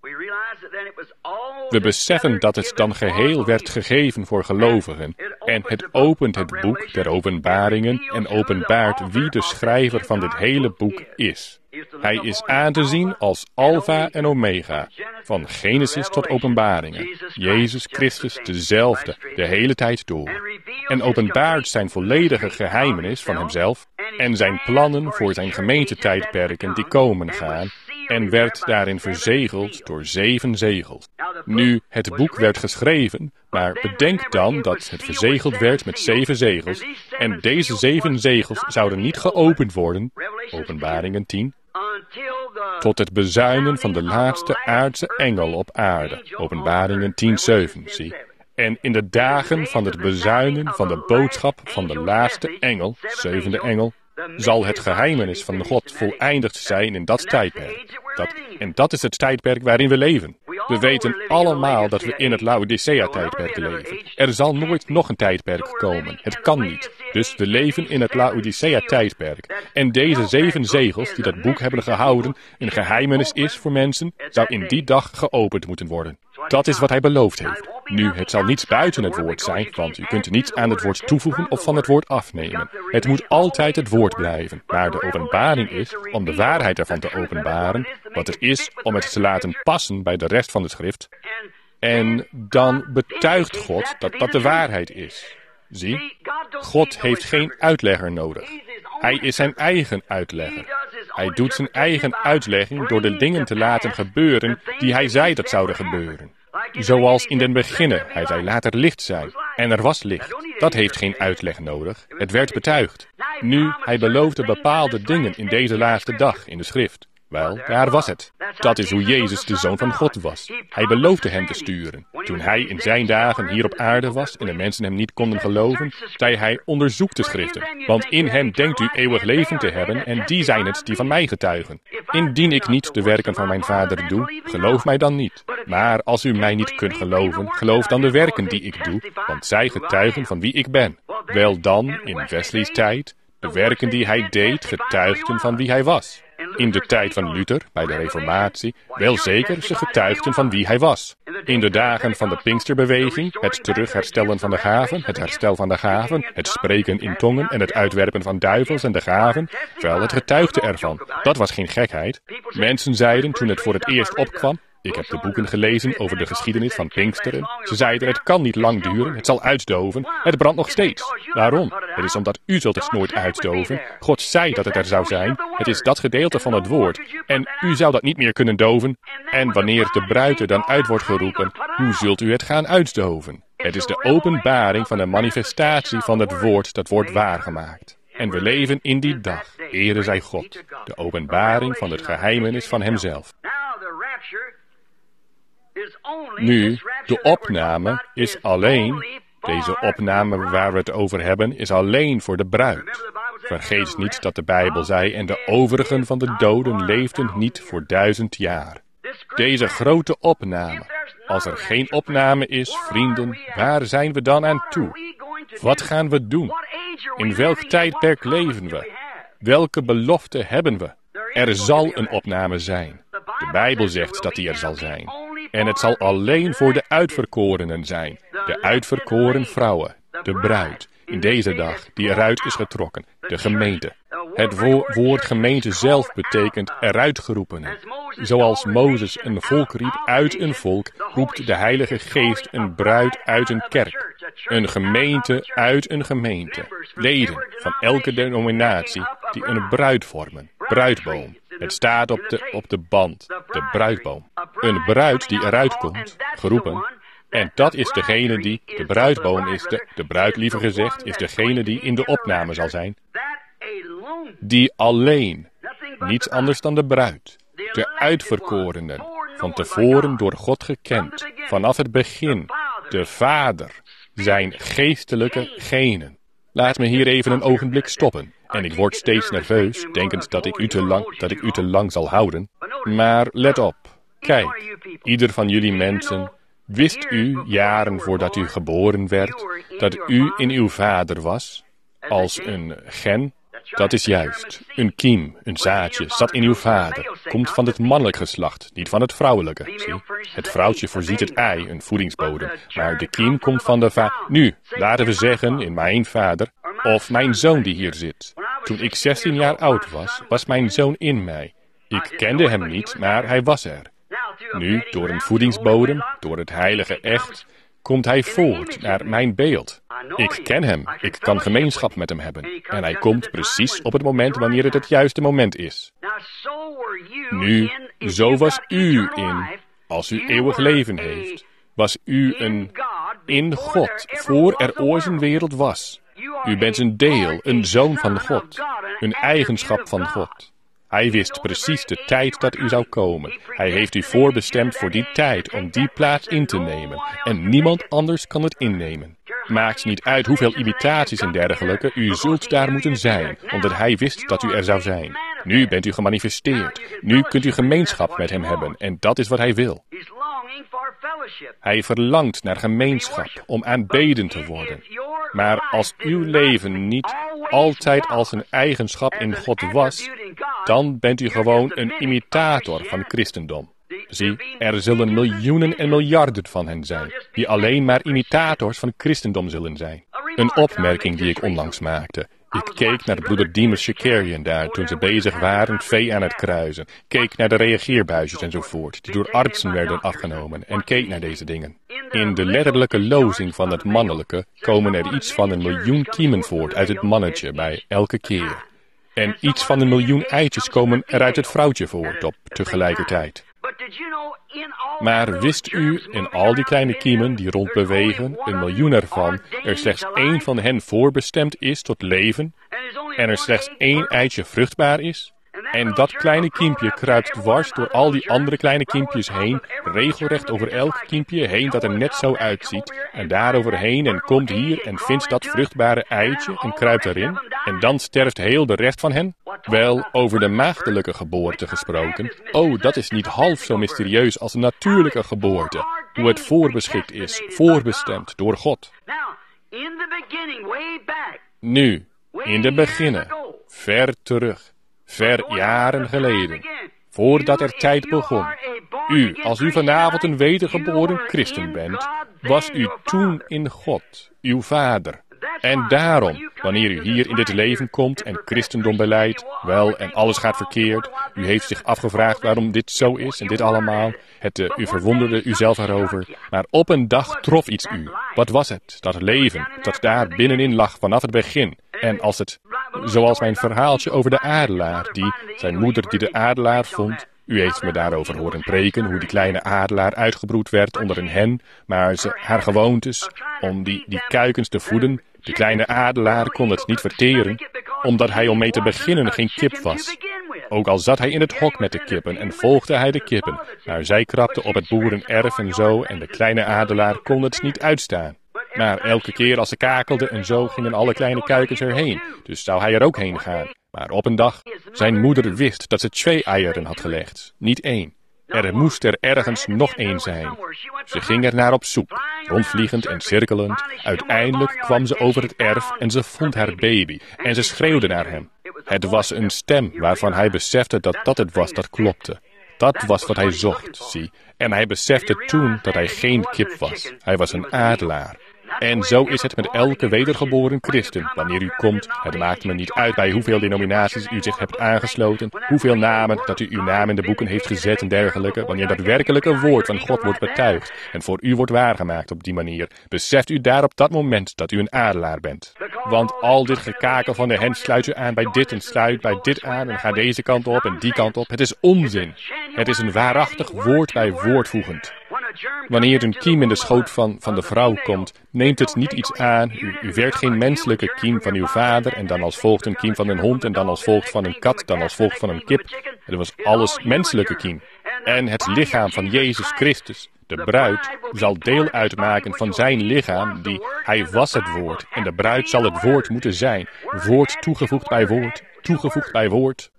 We beseffen dat het dan geheel werd gegeven voor gelovigen en het opent het boek der openbaringen en openbaart wie de schrijver van dit hele boek is. Hij is aan te zien als Alpha en Omega, van Genesis tot Openbaringen. Jezus Christus dezelfde, de hele tijd door. En openbaart zijn volledige geheimenis van hemzelf en zijn plannen voor zijn gemeentetijdperken die komen gaan, en werd daarin verzegeld door 7 zegels. Nu, het boek werd geschreven, maar bedenk dan dat het verzegeld werd met 7 zegels, en deze 7 zegels zouden niet geopend worden, Openbaringen 10, tot het bezuinen van de laatste aardse engel op aarde, Openbaringen 10:7, zie. En in de dagen van het bezuinen van de boodschap van de laatste engel, 7e engel, zal het geheimenis van God voleindigd zijn in dat tijdperk. Dat is het tijdperk waarin we leven. We weten allemaal dat we in het Laodicea-tijdperk leven. Er zal nooit nog een tijdperk komen. Het kan niet. Dus we leven in het Laodicea-tijdperk. En deze 7 zegels die dat boek hebben gehouden, een geheimenis is voor mensen, zou in die dag geopend moeten worden. Dat is wat hij beloofd heeft. Nu, het zal niets buiten het woord zijn, want u kunt niets aan het woord toevoegen of van het woord afnemen. Het moet altijd het woord blijven. Maar de openbaring is om de waarheid ervan te openbaren, wat er is om het te laten passen bij de rest van de schrift. En dan betuigt God dat dat de waarheid is. Zie, God heeft geen uitlegger nodig. Hij is zijn eigen uitlegger. Hij doet zijn eigen uitlegging door de dingen te laten gebeuren die hij zei dat zouden gebeuren. Zoals in den beginnen, hij zei laat er licht zijn. En er was licht. Dat heeft geen uitleg nodig. Het werd betuigd. Nu, hij beloofde bepaalde dingen in deze laatste dag in de schrift. Wel, daar was het. Dat is hoe Jezus de Zoon van God was. Hij beloofde hem te sturen. Toen hij in zijn dagen hier op aarde was en de mensen hem niet konden geloven, zei hij, onderzoek de schriften. Want in hem denkt u eeuwig leven te hebben en die zijn het die van mij getuigen. Indien ik niet de werken van mijn Vader doe, geloof mij dan niet. Maar als u mij niet kunt geloven, geloof dan de werken die ik doe, want zij getuigen van wie ik ben. Wel dan, in Wesley's tijd, de werken die hij deed getuigden van wie hij was. In de tijd van Luther, bij de Reformatie, wel zeker, ze getuigden van wie hij was. In de dagen van de Pinksterbeweging, het terugherstellen van de gaven, het herstel van de gaven, het spreken in tongen en het uitwerpen van duivels en de gaven, wel, het getuigde ervan. Dat was geen gekheid. Mensen zeiden toen het voor het eerst opkwam, ik heb de boeken gelezen over de geschiedenis van Pinksteren. Ze zeiden, het kan niet lang duren, het zal uitdoven, het brandt nog steeds. Waarom? Het is omdat u zult het nooit uitdoven. God zei dat het er zou zijn. Het is dat gedeelte van het woord. En u zou dat niet meer kunnen doven. En wanneer de bruid er dan uit wordt geroepen, hoe zult u het gaan uitdoven? Het is de openbaring van de manifestatie van het woord dat wordt waargemaakt. En we leven in die dag, ere zij God, de openbaring van het geheimenis van hemzelf. Nu, de opname is alleen, deze opname waar we het over hebben, is alleen voor de bruid. Vergeet niet dat de Bijbel zei, en de overigen van de doden leefden niet voor 1000 jaar. Deze grote opname. Als er geen opname is, vrienden, waar zijn we dan aan toe? Wat gaan we doen? In welk tijdperk leven we? Welke belofte hebben we? Er zal een opname zijn. De Bijbel zegt dat die er zal zijn. En het zal alleen voor de uitverkorenen zijn. De uitverkoren vrouwen, de bruid, in deze dag, die eruit is getrokken, de gemeente. Het woord gemeente zelf betekent eruit geroepenen. Zoals Mozes een volk riep uit een volk, roept de Heilige Geest een bruid uit een kerk. Een gemeente uit een gemeente. Leden van elke denominatie die een bruid vormen. Bruidboom. Het staat op de band, de bruidboom. Een bruid die eruit komt, geroepen. En dat is degene die, de bruidboom is de bruid liever gezegd, is degene die in de opname zal zijn. Die alleen, niets anders dan de bruid, de uitverkorenen, van tevoren door God gekend, vanaf het begin, de Vader, zijn geestelijke genen. Laat me hier even een ogenblik stoppen. En ik word steeds nerveus, denkend dat ik u te lang zal houden. Maar let op, kijk, ieder van jullie mensen, wist u jaren voordat u geboren werd, dat u in uw vader was, als een gen? Dat is juist. Een kiem, een zaadje, zat in uw vader. Komt van het mannelijk geslacht, niet van het vrouwelijke. Zie, het vrouwtje voorziet het ei, een voedingsbodem. Maar de kiem komt van de vader. Nu, laten we zeggen, in mijn vader, of mijn zoon die hier zit. Toen ik 16 jaar oud was, was mijn zoon in mij. Ik kende hem niet, maar hij was er. Nu, door een voedingsbodem, door het heilige echt, komt hij voort naar mijn beeld. Ik ken hem, ik kan gemeenschap met hem hebben. En hij komt precies op het moment wanneer het het juiste moment is. Nu, zo was u in, als u eeuwig leven heeft, was u in God, voor er ooit een wereld was. U bent een deel, een zoon van God, een eigenschap van God. Hij wist precies de tijd dat u zou komen. Hij heeft u voorbestemd voor die tijd om die plaats in te nemen. En niemand anders kan het innemen. Maakt niet uit hoeveel imitaties en dergelijke, u zult daar moeten zijn, omdat hij wist dat u er zou zijn. Nu bent u gemanifesteerd. Nu kunt u gemeenschap met hem hebben en dat is wat hij wil. Hij verlangt naar gemeenschap, om aanbeden te worden. Maar als uw leven niet altijd als een eigenschap in God was, dan bent u gewoon een imitator van christendom. Zie, er zullen miljoenen en miljarden van hen zijn, die alleen maar imitators van christendom zullen zijn. Een opmerking die ik onlangs maakte. Ik keek naar broeder Deemer Shakarian daar toen ze bezig waren vee aan het kruisen. Keek naar de reageerbuisjes enzovoort, die door artsen werden afgenomen en keek naar deze dingen. In de letterlijke lozing van het mannelijke komen er iets van 1 miljoen kiemen voort uit het mannetje bij elke keer. En iets van 1 miljoen eitjes komen er uit het vrouwtje voort op tegelijkertijd. Maar wist u, in al die kleine kiemen die rondbewegen, 1 miljoen ervan, er slechts 1 van hen voorbestemd is tot leven, en er slechts 1 eitje vruchtbaar is? En dat kleine kiempje kruipt dwars door al die andere kleine kiempjes heen, regelrecht over elk kiempje heen dat er net zo uitziet, en daaroverheen en komt hier en vindt dat vruchtbare eitje en kruipt erin, en dan sterft heel de rest van hen? Wel, over de maagdelijke geboorte gesproken, dat is niet half zo mysterieus als een natuurlijke geboorte, hoe het voorbeschikt is, voorbestemd door God. Nu, in de beginnen, ver terug, ver jaren geleden, voordat er tijd begon. U, als u vanavond een wedergeboren christen bent, was u toen in God, uw Vader. En daarom, wanneer u hier in dit leven komt en christendom beleidt, wel, en alles gaat verkeerd, u heeft zich afgevraagd waarom dit zo is en dit allemaal, u verwonderde uzelf erover, maar op een dag trof iets u. Wat was het? Dat leven, dat daar binnenin lag vanaf het begin. En als het, zoals mijn verhaaltje over de adelaar, zijn moeder die de adelaar vond, u heeft me daarover horen preken, hoe die kleine adelaar uitgebroed werd onder een hen, maar haar gewoontes om die kuikens te voeden, de kleine adelaar kon het niet verteren, omdat hij om mee te beginnen geen kip was. Ook al zat hij in het hok met de kippen en volgde hij de kippen, maar zij krabden op het boerenerf en zo en de kleine adelaar kon het niet uitstaan. Maar elke keer als ze kakelden en zo gingen alle kleine kuikens erheen, dus zou hij er ook heen gaan. Maar op een dag, zijn moeder wist dat ze 2 eieren had gelegd, niet 1. Er moest er ergens nog 1 zijn. Ze ging er naar op zoek, rondvliegend en cirkelend. Uiteindelijk kwam ze over het erf en ze vond haar baby. En ze schreeuwde naar hem. Het was een stem waarvan hij besefte dat dat het was dat klopte. Dat was wat hij zocht, zie. En hij besefte toen dat hij geen kip was. Hij was een adelaar. En zo is het met elke wedergeboren christen. Wanneer u komt, het maakt me niet uit bij hoeveel denominaties u zich hebt aangesloten, hoeveel namen dat u uw naam in de boeken heeft gezet en dergelijke. Wanneer dat werkelijke woord van God wordt betuigd en voor u wordt waargemaakt op die manier, beseft u daar op dat moment dat u een adelaar bent. Want al dit gekakel van de hen sluit u aan bij dit en sluit bij dit aan en ga deze kant op en die kant op. Het is onzin. Het is een waarachtig woord bij woord voegend. Wanneer een kiem in de schoot van de vrouw komt, neemt het niet iets aan. U werkt geen menselijke kiem van uw vader en dan als volgt een kiem van een hond en dan als volgt van een kat, dan als volgt van een kip. Het was alles menselijke kiem. En het lichaam van Jezus Christus, de bruid, zal deel uitmaken van zijn lichaam, hij was het woord. En de bruid zal het woord moeten zijn. Woord toegevoegd bij woord, toegevoegd bij woord.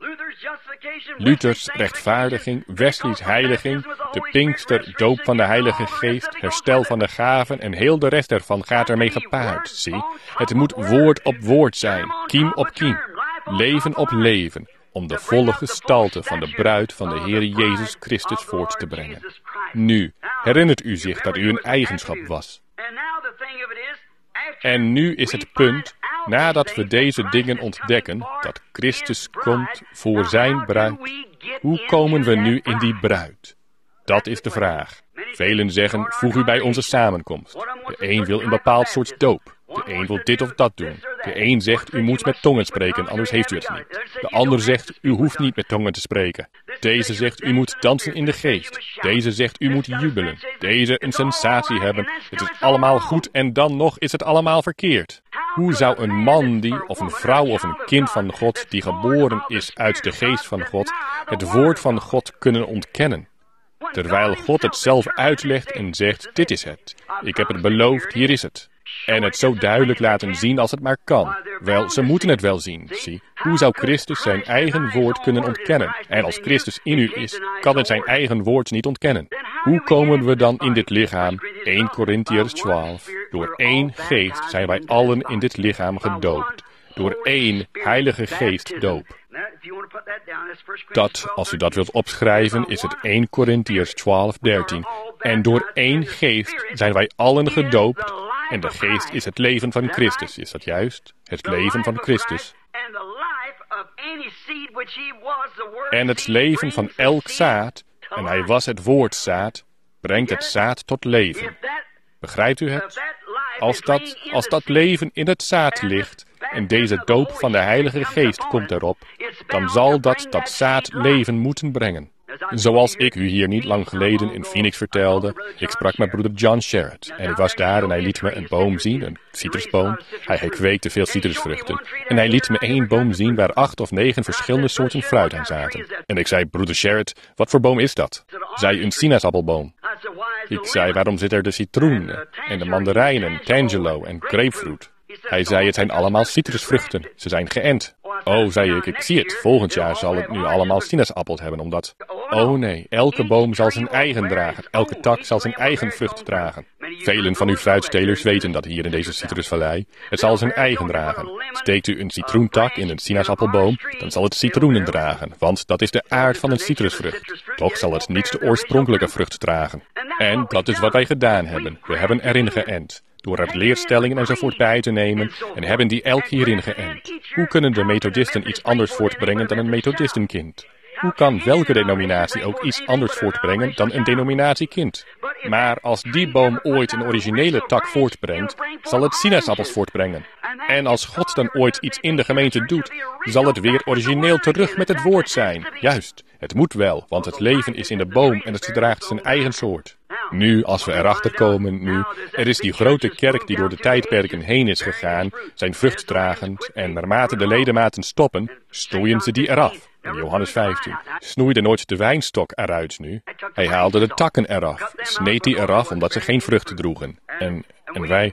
Luthers rechtvaardiging, Wesley's heiliging, de Pinkster doop van de Heilige Geest, herstel van de gaven en heel de rest ervan gaat ermee gepaard, zie. Het moet woord op woord zijn, kiem op kiem, leven op leven, om de volle gestalte van de bruid van de Heer Jezus Christus voort te brengen. Nu, herinnert u zich dat u een eigenschap was. En nu is het punt, nadat we deze dingen ontdekken, dat Christus komt voor zijn bruid, hoe komen we nu in die bruid? Dat is de vraag. Velen zeggen, voeg u bij onze samenkomst. De een wil een bepaald soort doop. De een wil dit of dat doen. De een zegt, u moet met tongen spreken, anders heeft u het niet. De ander zegt, u hoeft niet met tongen te spreken. Deze zegt, u moet dansen in de geest. Deze zegt, u moet jubelen. Deze een sensatie hebben. Het is allemaal goed en dan nog is het allemaal verkeerd. Hoe zou een man of een vrouw of een kind van God, die geboren is uit de geest van God, het woord van God kunnen ontkennen? Terwijl God het zelf uitlegt en zegt, dit is het. Ik heb het beloofd, hier is het. En het zo duidelijk laten zien als het maar kan. Wel, ze moeten het wel zien, zie. Hoe zou Christus zijn eigen woord kunnen ontkennen? En als Christus in u is, kan het zijn eigen woord niet ontkennen. Hoe komen we dan in dit lichaam? 1 Korintiërs 12. Door 1 geest zijn wij allen in dit lichaam gedoopt. Door 1 Heilige Geest doop. Dat, als u dat wilt opschrijven, is het 1 Korintiërs 12:13. En door 1 geest zijn wij allen gedoopt. En de geest is het leven van Christus, is dat juist? Het leven van Christus. En het leven van elk zaad, en hij was het woordzaad, brengt het zaad tot leven. Begrijpt u het? Als dat leven in het zaad ligt, en deze doop van de Heilige Geest komt erop, dan zal dat zaad leven moeten brengen. Zoals ik u hier niet lang geleden in Phoenix vertelde, ik sprak met broeder John Sherritt. En ik was daar en hij liet me een boom zien, een citrusboom. Hij kweekte veel citrusvruchten. En hij liet me 1 boom zien waar 8 of 9 verschillende soorten fruit aan zaten. En ik zei, broeder Sherritt, wat voor boom is dat? Zei, een sinaasappelboom. Ik zei, waarom zit er de citroen en de mandarijn en tangelo en grapefruit? Hij zei, het zijn allemaal citrusvruchten. Ze zijn geënt. Oh, zei ik zie het. Volgend jaar zal het nu allemaal sinaasappels hebben, omdat... Oh nee, elke boom zal zijn eigen dragen. Elke tak zal zijn eigen vrucht dragen. Velen van uw fruitstelers weten dat hier in deze citrusvallei. Het zal zijn eigen dragen. Steekt u een citroentak in een sinaasappelboom, dan zal het citroenen dragen, want dat is de aard van een citrusvrucht. Toch zal het niet de oorspronkelijke vrucht dragen. En dat is wat wij gedaan hebben. We hebben erin geënt. Door er leerstellingen enzovoort bij te nemen en hebben die elk hierin geënt. Hoe kunnen de methodisten iets anders voortbrengen dan een methodistenkind? Hoe kan welke denominatie ook iets anders voortbrengen dan een denominatiekind? Maar als die boom ooit een originele tak voortbrengt, zal het sinaasappels voortbrengen. En als God dan ooit iets in de gemeente doet, zal het weer origineel terug met het woord zijn. Juist, het moet wel, want het leven is in de boom en het draagt zijn eigen soort. Nu, als we erachter komen, er is die grote kerk die door de tijdperken heen is gegaan, zijn vruchtdragend, en naarmate de ledematen stoppen, snoeien ze die eraf. In Johannes 15 snoeide nooit de wijnstok eruit nu. Hij haalde de takken eraf, sneed die eraf omdat ze geen vrucht droegen. En wij...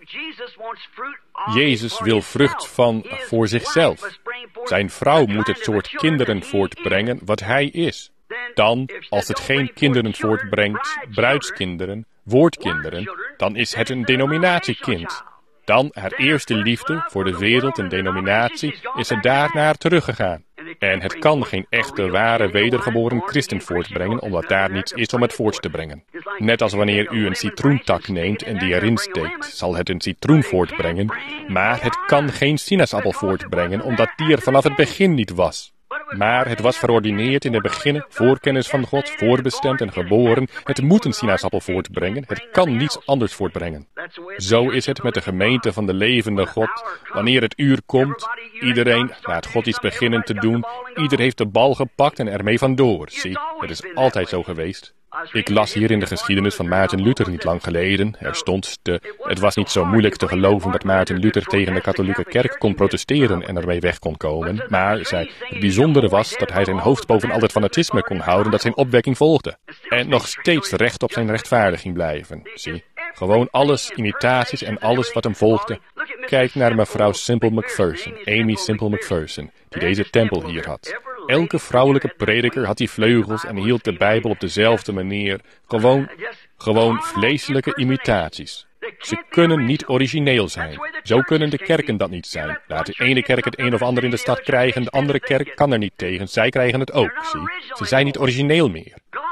Jezus wil vrucht voor zichzelf. Zijn vrouw moet het soort kinderen voortbrengen wat hij is. Dan, als het geen kinderen voortbrengt, bruidskinderen, woordkinderen, dan is het een denominatiekind. Dan haar eerste liefde voor de wereld en denominatie is het daarnaar teruggegaan. En het kan geen echte, ware, wedergeboren christen voortbrengen, omdat daar niets is om het voort te brengen. Net als wanneer u een citroentak neemt en die erin steekt, zal het een citroen voortbrengen, maar het kan geen sinaasappel voortbrengen, omdat die er vanaf het begin niet was. Maar het was verordineerd in het begin, voorkennis van God, voorbestemd en geboren. Het moet een sinaasappel voortbrengen, het kan niets anders voortbrengen. Zo is het met de gemeente van de levende God. Wanneer het uur komt, iedereen laat God iets beginnen te doen. Ieder heeft de bal gepakt en ermee vandoor. Zie, het is altijd zo geweest. Ik las hier in de geschiedenis van Maarten Luther niet lang geleden. Het was niet zo moeilijk te geloven dat Maarten Luther tegen de katholieke kerk kon protesteren en ermee weg kon komen. Maar het bijzondere was dat hij zijn hoofd boven al het fanatisme kon houden dat zijn opwekking volgde. En nog steeds recht op zijn rechtvaardiging blijven. Zie, gewoon alles, imitaties en alles wat hem volgde. Kijk naar mevrouw Semple McPherson, Amy Semple McPherson, die deze tempel hier had. Elke vrouwelijke prediker had die vleugels en hield de Bijbel op dezelfde manier. Gewoon vleeselijke imitaties. Ze kunnen niet origineel zijn. Zo kunnen de kerken dat niet zijn. Laat de ene kerk het een of ander in de stad krijgen, de andere kerk kan er niet tegen. Zij krijgen het ook, zie. Ze zijn niet origineel meer.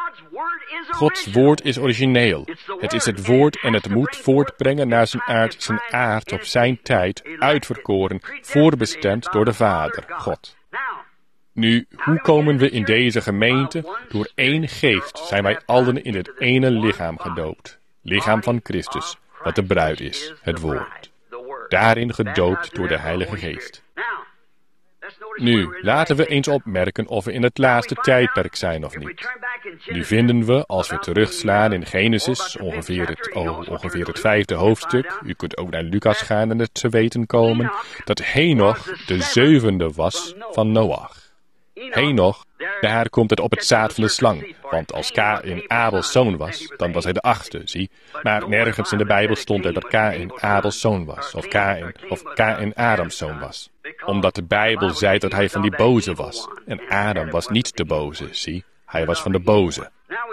Gods woord is origineel. Het is het woord en het moet voortbrengen naar zijn aard op zijn tijd, uitverkoren, voorbestemd door de Vader, God. Nu, hoe komen we in deze gemeente? Door één geest zijn wij allen in het ene lichaam gedoopt. Lichaam van Christus, wat de bruid is, het woord. Daarin gedoopt door de Heilige Geest. Nu, laten we eens opmerken of we in het laatste tijdperk zijn of niet. Nu vinden we, als we terugslaan in Genesis, ongeveer het 5e hoofdstuk, u kunt ook naar Lucas gaan en het te weten komen, dat Henoch de 7e was van Noach. Henoch, daar komt het op het zaad van de slang, want als Kaïn Abels zoon was, dan was hij de 8e, zie. Maar nergens in de Bijbel stond er dat Kaïn Abels zoon was, of Kaïn Adams zoon was. Omdat de Bijbel zei dat hij van die boze was, en Adam was niet de boze, zie. Hij was van de boze.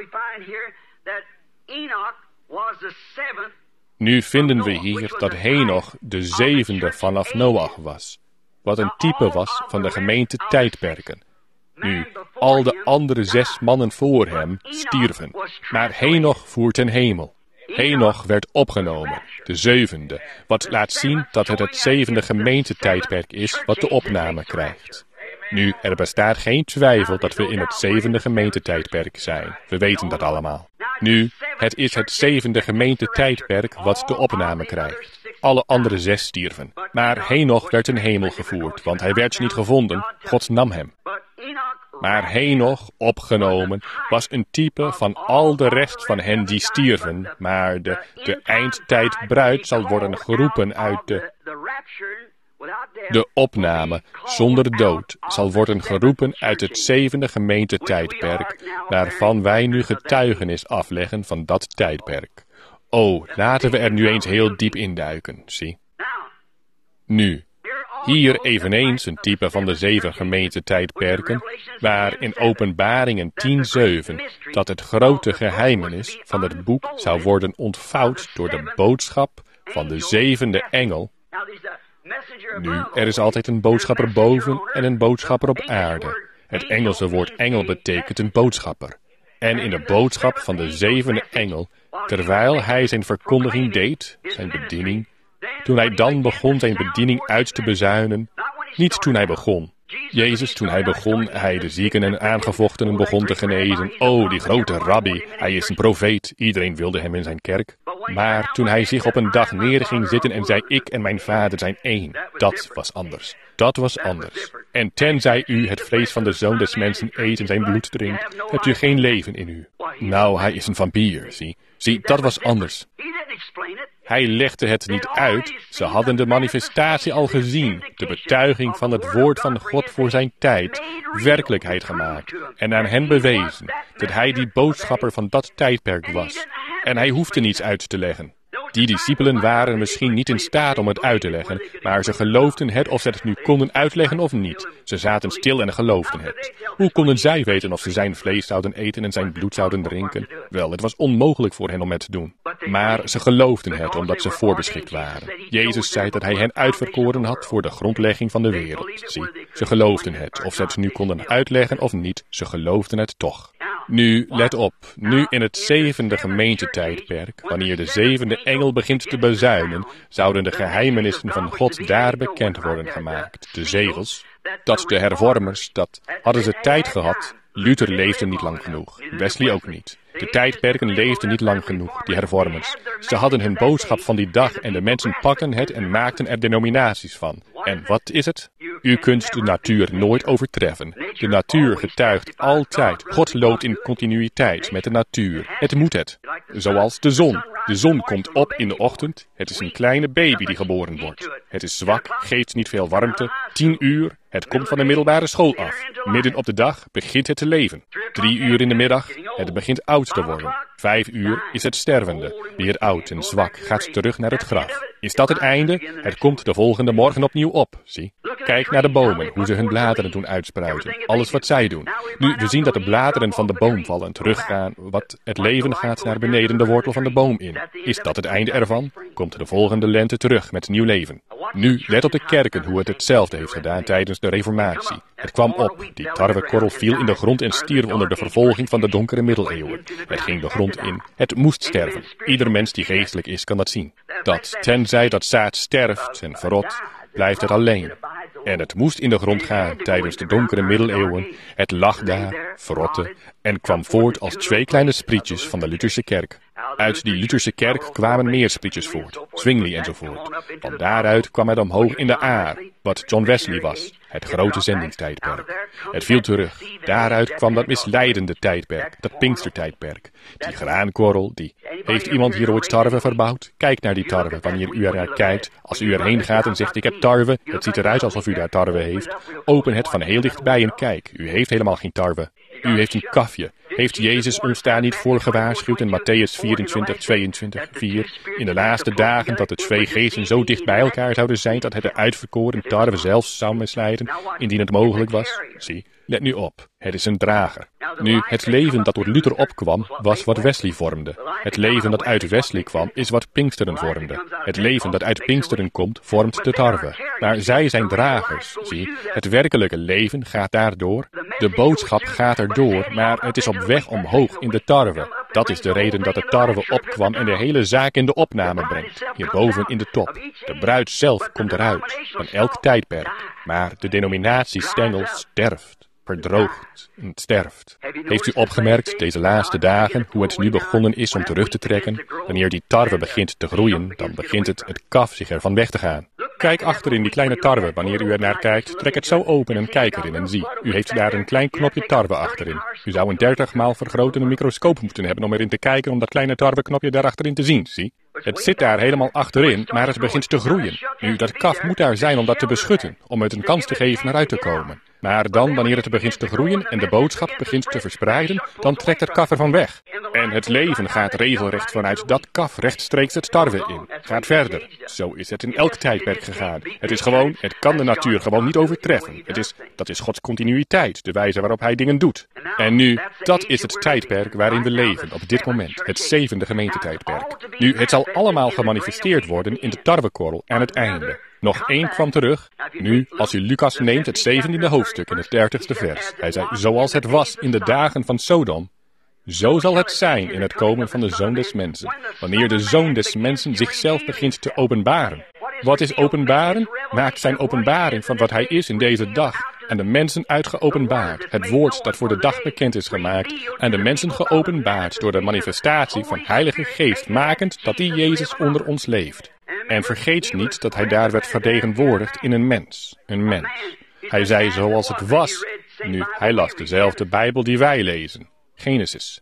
Nu vinden we hier dat Henoch de 7e vanaf Noach was, wat een type was van de gemeente tijdperken. Nu, al de andere 6 mannen voor hem stierven, maar Henoch voer ten hemel. Henoch werd opgenomen, de 7e, wat laat zien dat het 7e gemeentetijdperk is wat de opname krijgt. Nu, er bestaat geen twijfel dat we in het 7e gemeentetijdperk zijn. We weten dat allemaal. Nu, het is het 7e gemeentetijdperk wat de opname krijgt. Alle andere 6 stierven. Maar Henoch werd ten hemel gevoerd, want hij werd niet gevonden. God nam hem. Maar Henoch, opgenomen, was een type van al de rest van hen die stierven. Maar de eindtijdbruid zal worden geroepen uit de opname, zonder dood, zal worden geroepen uit het 7e gemeentetijdperk, waarvan wij nu getuigenis afleggen van dat tijdperk. Oh, laten we er nu eens heel diep induiken, zie. Nu, hier eveneens een type van de 7 gemeentetijdperken, waar in Openbaringen 10:7 dat het grote geheimenis van het boek zou worden ontvouwd door de boodschap van de 7e engel. Nu, er is altijd een boodschapper boven en een boodschapper op aarde. Het Engelse woord engel betekent een boodschapper. En in de boodschap van de 7e engel, terwijl hij zijn verkondiging deed, zijn bediening, toen hij dan begon zijn bediening uit te bezuinen, niet toen hij begon. Jezus, toen hij begon, hij de zieken en aangevochtenen begon te genezen. Oh, die grote rabbi, hij is een profeet, iedereen wilde hem in zijn kerk. Maar toen hij zich op een dag neer ging zitten en zei, ik en mijn vader zijn één, dat was anders. Dat was anders. En tenzij u het vlees van de Zoon des Mensen eet en zijn bloed drinkt, hebt u geen leven in u. Nou, hij is een vampier, zie. Zie, dat was anders. Hij legde het niet uit, ze hadden de manifestatie al gezien, de betuiging van het woord van God voor zijn tijd, werkelijkheid gemaakt en aan hen bewezen dat hij die boodschapper van dat tijdperk was. En hij hoefde niets uit te leggen. Die discipelen waren misschien niet in staat om het uit te leggen, maar ze geloofden het of ze het nu konden uitleggen of niet. Ze zaten stil en geloofden het. Hoe konden zij weten of ze zijn vlees zouden eten en zijn bloed zouden drinken? Wel, het was onmogelijk voor hen om het te doen. Maar ze geloofden het omdat ze voorbeschikt waren. Jezus zei dat hij hen uitverkoren had voor de grondlegging van de wereld. Zie, ze geloofden het. Of ze het nu konden uitleggen of niet, ze geloofden het toch. Nu, let op, nu in het 7e gemeentetijdperk, wanneer de 7e engel begint te bezuinen, zouden de geheimenissen van God daar bekend worden gemaakt. De zegels, dat de hervormers, dat hadden ze tijd gehad. Luther leefde niet lang genoeg, Wesley ook niet. De tijdperken leefden niet lang genoeg, die hervormers. Ze hadden hun boodschap van die dag en de mensen pakten het en maakten er denominaties van. En wat is het? U kunt de natuur nooit overtreffen. De natuur getuigt altijd. God loopt in continuïteit met de natuur. Het moet het. Zoals de zon. De zon komt op in de ochtend. Het is een kleine baby die geboren wordt. Het is zwak, geeft niet veel warmte. 10 uur. Het komt van de middelbare school af. Midden op de dag begint het te leven. 3 uur in de middag. Het begint oud te worden. 5 uur is het stervende. Weer oud en zwak, gaat terug naar het graf. Is dat het einde? Het komt de volgende morgen opnieuw op, zie. Kijk naar de bomen, hoe ze hun bladeren doen uitspruiten. Alles wat zij doen. Nu, we zien dat de bladeren van de boom vallen, teruggaan. Wat het leven gaat naar beneden de wortel van de boom in. Is dat het einde ervan? Komt de volgende lente terug met nieuw leven. Nu, let op de kerken hoe het hetzelfde heeft gedaan tijdens de Reformatie. Het kwam op, die tarwekorrel viel in de grond en stierf onder de vervolging van de donkere middeleeuwen. Het ging de grond in. Het moest sterven. Ieder mens die geestelijk is kan dat zien. Dat tenzij dat zaad sterft en verrot, blijft het alleen. En het moest in de grond gaan tijdens de donkere middeleeuwen. Het lag daar, verrotte, en kwam voort als 2 kleine sprietjes van de Lutherse kerk. Uit die Lutherse kerk kwamen meer sprietjes voort, Zwingli enzovoort. Van daaruit kwam het omhoog in de aar, wat John Wesley was, het grote zendingstijdperk. Het viel terug. Daaruit kwam dat misleidende tijdperk, dat Pinkstertijdperk. Die graankorrel, die... Heeft iemand hier ooit tarwe verbouwd? Kijk naar die tarwe, wanneer u er naar kijkt. Als u erheen gaat en zegt, ik heb tarwe, het ziet eruit alsof u daar tarwe heeft. Open het van heel dichtbij en kijk, u heeft helemaal geen tarwe. U heeft een kafje. Heeft Jezus ons daar niet voor gewaarschuwd in Matthäus 24, 22, 4? In de laatste dagen dat de 2 geesten zo dicht bij elkaar zouden zijn dat het de uitverkoren tarwe zelfs zou misleiden, indien het mogelijk was. Zie, let nu op. Het is een drager. Nu, het leven dat door Luther opkwam, was wat Wesley vormde. Het leven dat uit Wesley kwam, is wat Pinksteren vormde. Het leven dat uit Pinksteren komt, vormt de tarwe. Maar zij zijn dragers, zie. Het werkelijke leven gaat daardoor. De boodschap gaat erdoor, maar het is op weg omhoog in de tarwe. Dat is de reden dat de tarwe opkwam en de hele zaak in de opname brengt. Hierboven in de top. De bruid zelf komt eruit, van elk tijdperk. Maar de denominatiestengel sterft. Verdroogt en sterft. Heeft u opgemerkt deze laatste dagen hoe het nu begonnen is om terug te trekken? Wanneer die tarwe begint te groeien, dan begint het kaf zich ervan weg te gaan. Kijk achter in die kleine tarwe. Wanneer u er naar kijkt, trek het zo open en kijk erin en zie. U heeft daar een klein knopje tarwe achterin. U zou een 30 maal vergrotende microscoop moeten hebben om erin te kijken om dat kleine tarweknopje daar achterin te zien, zie. Het zit daar helemaal achterin, maar het begint te groeien. Nu, dat kaf moet daar zijn om dat te beschutten, om het een kans te geven eruit te komen. Maar dan, wanneer het begint te groeien en de boodschap begint te verspreiden, dan trekt het kaf ervan weg. En het leven gaat regelrecht vanuit dat kaf rechtstreeks het tarwe in. Gaat verder. Zo is het in elk tijdperk gegaan. Het kan de natuur gewoon niet overtreffen. Dat is Gods continuïteit, de wijze waarop Hij dingen doet. En nu, dat is het tijdperk waarin we leven, op dit moment. Het 7e gemeentetijdperk. Nu, het zal allemaal gemanifesteerd worden in de tarwekorrel aan het einde. Nog één kwam terug. Nu, als u Lucas neemt, het 17e hoofdstuk in het 30e vers. Hij zei, zoals het was in de dagen van Sodom, zo zal het zijn in het komen van de Zoon des Mensen. Wanneer de Zoon des Mensen zichzelf begint te openbaren. Wat is openbaren? Maakt zijn openbaring van wat Hij is in deze dag en de mensen uitgeopenbaard. Het woord dat voor de dag bekend is gemaakt en de mensen geopenbaard door de manifestatie van Heilige Geest, makend dat die Jezus onder ons leeft. En vergeet niet dat Hij daar werd vertegenwoordigd in een mens. Een mens. Hij zei zoals het was. Nu, Hij las dezelfde Bijbel die wij lezen. Genesis.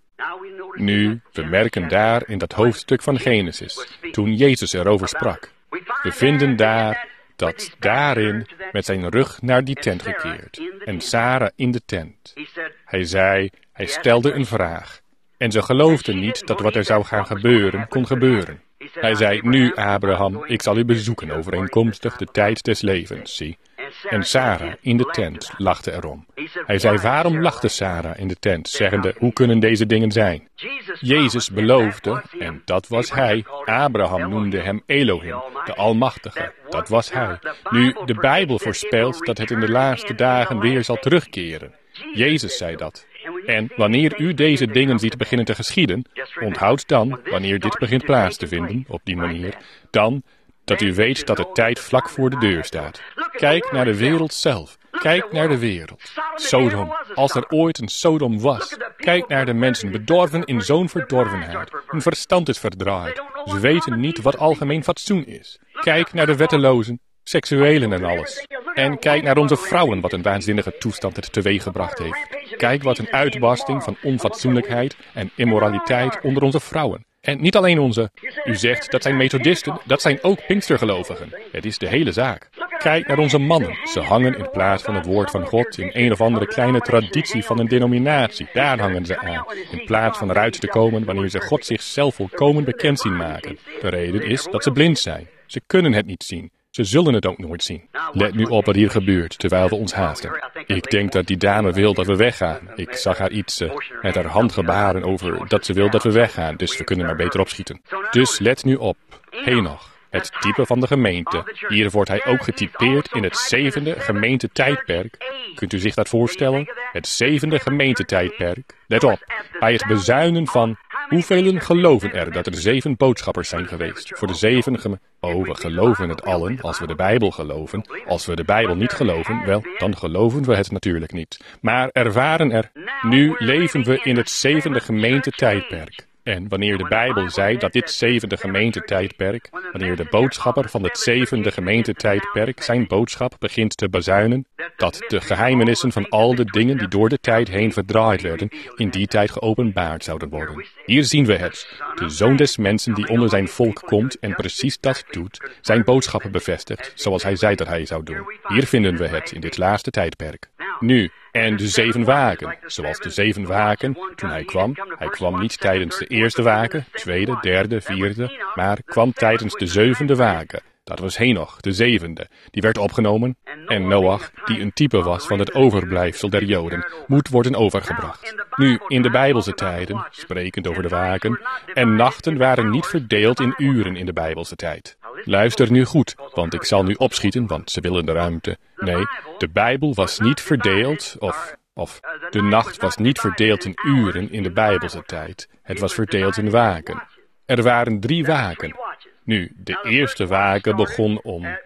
Nu, we merken daar in dat hoofdstuk van Genesis, toen Jezus erover sprak. We vinden daar dat daarin met zijn rug naar die tent gekeerd. En Sara in de tent. Hij zei, hij stelde een vraag. En ze geloofden niet dat wat er zou gaan gebeuren, kon gebeuren. Hij zei, nu Abraham, ik zal u bezoeken overeenkomstig de tijd des levens, zie. En Sara in de tent lachte erom. Hij zei, waarom lachte Sara in de tent, zeggende, hoe kunnen deze dingen zijn? Jezus beloofde, en dat was Hij, Abraham noemde hem Elohim, de Almachtige, dat was Hij. Nu, de Bijbel voorspelt dat het in de laatste dagen weer zal terugkeren. Jezus zei dat. En wanneer u deze dingen ziet beginnen te geschieden, onthoud dan, wanneer dit begint plaats te vinden, op die manier, dan dat u weet dat de tijd vlak voor de deur staat. Kijk naar de wereld zelf. Kijk naar de wereld. Sodom, als er ooit een Sodom was. Kijk naar de mensen, bedorven in zo'n verdorvenheid. Hun verstand is verdraaid. Ze weten niet wat algemeen fatsoen is. Kijk naar de wettelozen, seksuelen en alles. En kijk naar onze vrouwen, wat een waanzinnige toestand het teweeggebracht heeft. Kijk wat een uitbarsting van onfatsoenlijkheid en immoraliteit onder onze vrouwen. En niet alleen onze. U zegt, dat zijn methodisten, dat zijn ook Pinkstergelovigen. Het is de hele zaak. Kijk naar onze mannen. Ze hangen in plaats van het woord van God in een of andere kleine traditie van een denominatie. Daar hangen ze aan. In plaats van eruit te komen wanneer ze God zichzelf volkomen bekend zien maken. De reden is dat ze blind zijn. Ze kunnen het niet zien. Ze zullen het ook nooit zien. Let nu op wat hier gebeurt, terwijl we ons haasten. Ik denk dat die dame wil dat we weggaan. Ik zag haar iets met haar hand gebaren over dat ze wil dat we weggaan, dus we kunnen maar beter opschieten. Dus let nu op. Henoch, het type van de gemeente. Hier wordt hij ook getypeerd in het 7e gemeentetijdperk. Kunt u zich dat voorstellen? Het 7e gemeentetijdperk. Let op, bij het bezuinen van... Hoeveel geloven er dat er 7 boodschappers zijn geweest? Voor de 7 Oh, we geloven het allen als we de Bijbel geloven. Als we de Bijbel niet geloven, wel, dan geloven we het natuurlijk niet. Maar er waren er. Nu leven we in het 7e gemeentetijdperk. En wanneer de Bijbel zei dat dit 7e gemeentetijdperk, wanneer de boodschapper van het 7e gemeentetijdperk zijn boodschap begint te bezuinen, dat de geheimenissen van al de dingen die door de tijd heen verdraaid werden, in die tijd geopenbaard zouden worden. Hier zien we het. De Zoon des Mensen die onder zijn volk komt en precies dat doet, zijn boodschappen bevestigt, zoals hij zei dat hij zou doen. Hier vinden we het in dit laatste tijdperk. Nu, en de 7 waken, zoals de 7 waken, toen hij kwam niet tijdens de eerste waken, tweede, derde, vierde, maar kwam tijdens de 7e waken. Dat was Henoch, de 7e. Die werd opgenomen. En Noach, die een type was van het overblijfsel der Joden, moet worden overgebracht. Nu, in de Bijbelse tijden, sprekend over de waken, en nachten waren niet verdeeld in uren in de Bijbelse tijd. Luister nu goed, want ik zal nu opschieten, want ze willen de ruimte. Nee, de Bijbel was niet verdeeld, of de nacht was niet verdeeld in uren in de Bijbelse tijd. Het was verdeeld in waken. Er waren 3 waken. Nu, de eerste waken begon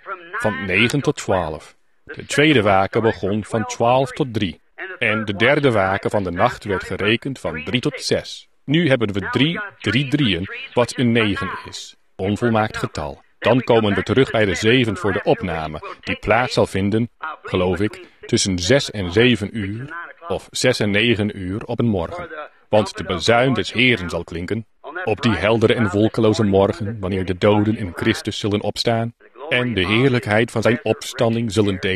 van 9 tot 12. De tweede waken begon van 12 tot 3. En de derde waken van de nacht werd gerekend van 3 tot 6. Nu hebben we 3 drieën, wat een 9 is. Onvolmaakt getal. Dan komen we terug bij de 7 voor de opname, die plaats zal vinden, geloof ik, tussen 6 en 7 uur, of 6 en 9 uur op een morgen. Want de bazuin des Heeren zal klinken, op die heldere en wolkeloze morgen, wanneer de doden in Christus zullen opstaan, en de heerlijkheid van zijn opstanding zullen delen.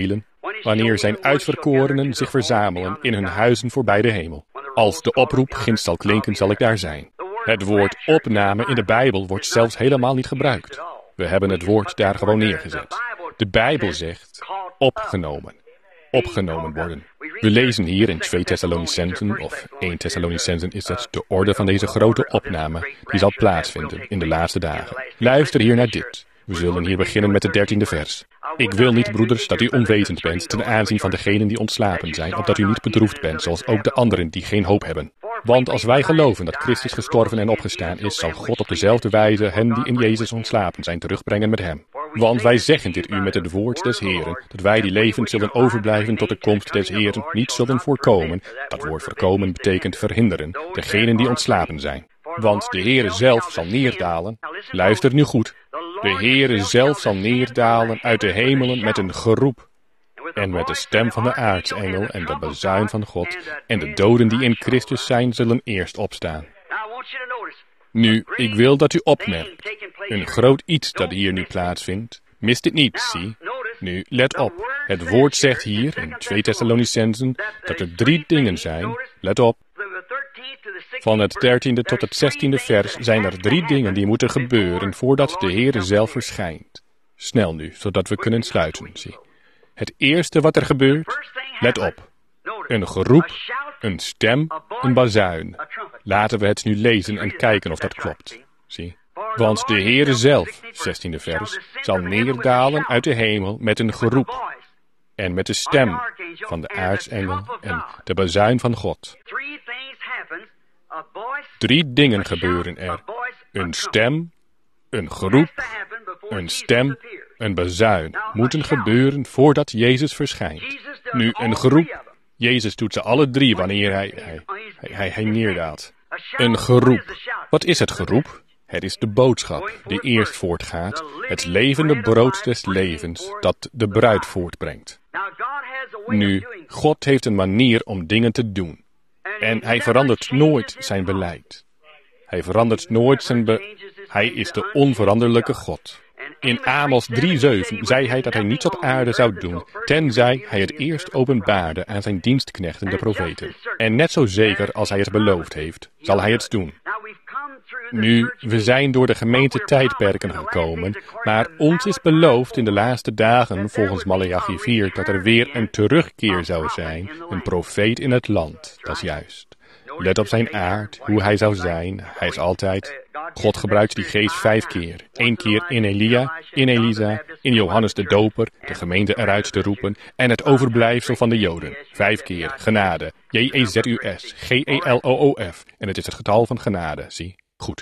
wanneer zijn uitverkorenen zich verzamelen in hun huizen voorbij de hemel. Als de oproep ginds zal klinken, zal ik daar zijn. Het woord opname in de Bijbel wordt zelfs helemaal niet gebruikt. We hebben het woord daar gewoon neergezet. De Bijbel zegt opgenomen. Opgenomen worden. We lezen hier in 2 Thessalonicenzen, of 1 Thessalonicenzen is het, de orde van deze grote opname die zal plaatsvinden in de laatste dagen. Luister hier naar dit. We zullen hier beginnen met het 13e vers. Ik wil niet, broeders, dat u onwetend bent ten aanzien van degenen die ontslapen zijn, opdat u niet bedroefd bent, zoals ook de anderen die geen hoop hebben. Want als wij geloven dat Christus gestorven en opgestaan is, zal God op dezelfde wijze hen die in Jezus ontslapen zijn terugbrengen met hem. Want wij zeggen dit u met het woord des Heeren, dat wij die levend zullen overblijven tot de komst des Heeren niet zullen voorkomen. Dat woord voorkomen betekent verhinderen, degenen die ontslapen zijn. Want de Heere zelf zal neerdalen. Luister nu goed. De Heere zelf zal neerdalen uit de hemelen met een geroep. En met de stem van de aartsengel en de bazuin van God. En de doden die in Christus zijn, zullen eerst opstaan. Nu, ik wil dat u opmerkt. Een groot iets dat hier nu plaatsvindt. Mis dit niet, zie. Nu, let op. Het woord zegt hier, in 2 Thessalonicenzen, dat er 3 dingen zijn. Let op. Van het 13e tot het 16e vers zijn er 3 dingen die moeten gebeuren voordat de Heere zelf verschijnt. Snel nu, zodat we kunnen sluiten, zie. Het eerste wat er gebeurt, let op. Een geroep, een stem, een bazuin. Laten we het nu lezen en kijken of dat klopt, zie. Want de Heere zelf, 16e vers, zal neerdalen uit de hemel met een geroep. En met de stem van de aartsengel en de bazuin van God. 3 dingen gebeuren er. Een stem, een geroep, een stem, een bazuin moeten gebeuren voordat Jezus verschijnt. Nu, een geroep. Jezus doet ze alle 3 wanneer hij neerdaalt. Een geroep. Wat is het geroep? Het is de boodschap die eerst voortgaat, het levende brood des levens dat de bruid voortbrengt. Nu, God heeft een manier om dingen te doen. En hij verandert nooit zijn beleid. Hij verandert nooit Hij is de onveranderlijke God. In Amos 3:7 zei hij dat hij niets op aarde zou doen, tenzij hij het eerst openbaarde aan zijn dienstknechten, de profeten. En net zo zeker als hij het beloofd heeft, zal hij het doen. Nu, we zijn door de gemeente tijdperken gekomen, maar ons is beloofd in de laatste dagen, volgens Maleachi 4, dat er weer een terugkeer zou zijn, een profeet in het land, dat is juist. Let op zijn aard, hoe hij zou zijn, hij is altijd. God gebruikt die geest 5 keer. 1 keer in Elia, in Elisa, in Johannes de Doper, de gemeente eruit te roepen, en het overblijfsel van de Joden. 5 keer, genade, J-E-Z-U-S, G-E-L-O-O-F, en het is het getal van genade, zie. Goed.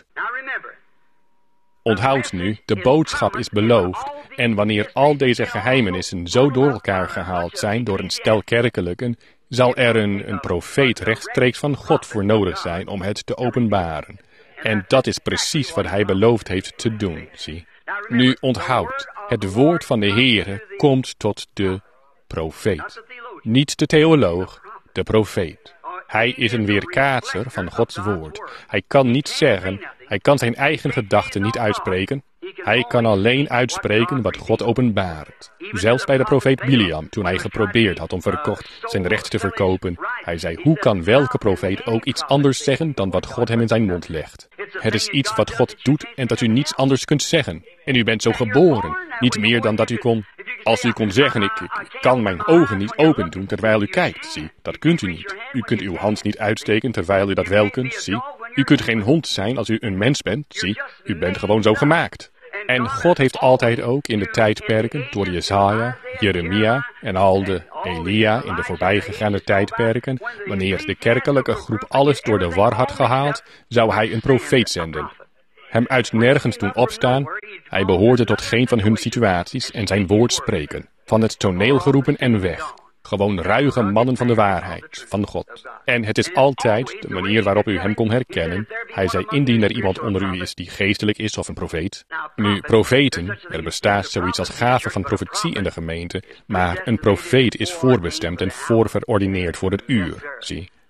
Onthoud nu, de boodschap is beloofd, en wanneer al deze geheimenissen zo door elkaar gehaald zijn door een stel kerkelijken, zal er een profeet rechtstreeks van God voor nodig zijn om het te openbaren. En dat is precies wat hij beloofd heeft te doen, zie. Nu onthoud, het woord van de Heere komt tot de profeet. Niet de theoloog, de profeet. Hij is een weerkaatser van Gods woord. Hij kan niet zeggen, hij kan zijn eigen gedachten niet uitspreken. Hij kan alleen uitspreken wat God openbaart. Zelfs bij de profeet Biliam, toen hij geprobeerd had om verkocht zijn recht te verkopen. Hij zei, hoe kan welke profeet ook iets anders zeggen dan wat God hem in zijn mond legt? Het is iets wat God doet en dat u niets anders kunt zeggen. En u bent zo geboren, niet meer dan dat u kon. Als u kon zeggen, ik kan mijn ogen niet open doen terwijl u kijkt, zie, dat kunt u niet. U kunt uw hand niet uitsteken terwijl u dat wel kunt, zie. U kunt geen hond zijn als u een mens bent, zie. U bent gewoon zo gemaakt. En God heeft altijd ook in de tijdperken, door Jesaja, Jeremia en al de Elia in de voorbijgegaande tijdperken, wanneer de kerkelijke groep alles door de war had gehaald, zou hij een profeet zenden. Hem uit nergens doen opstaan, hij behoorde tot geen van hun situaties en zijn woord spreken, van het toneel geroepen en weg. Gewoon ruige mannen van de waarheid, van God. En het is altijd de manier waarop u hem kon herkennen. Hij zei, indien er iemand onder u is die geestelijk is of een profeet. Nu, profeten, er bestaat zoiets als gave van profetie in de gemeente, maar een profeet is voorbestemd en voorverordineerd voor het uur, zie.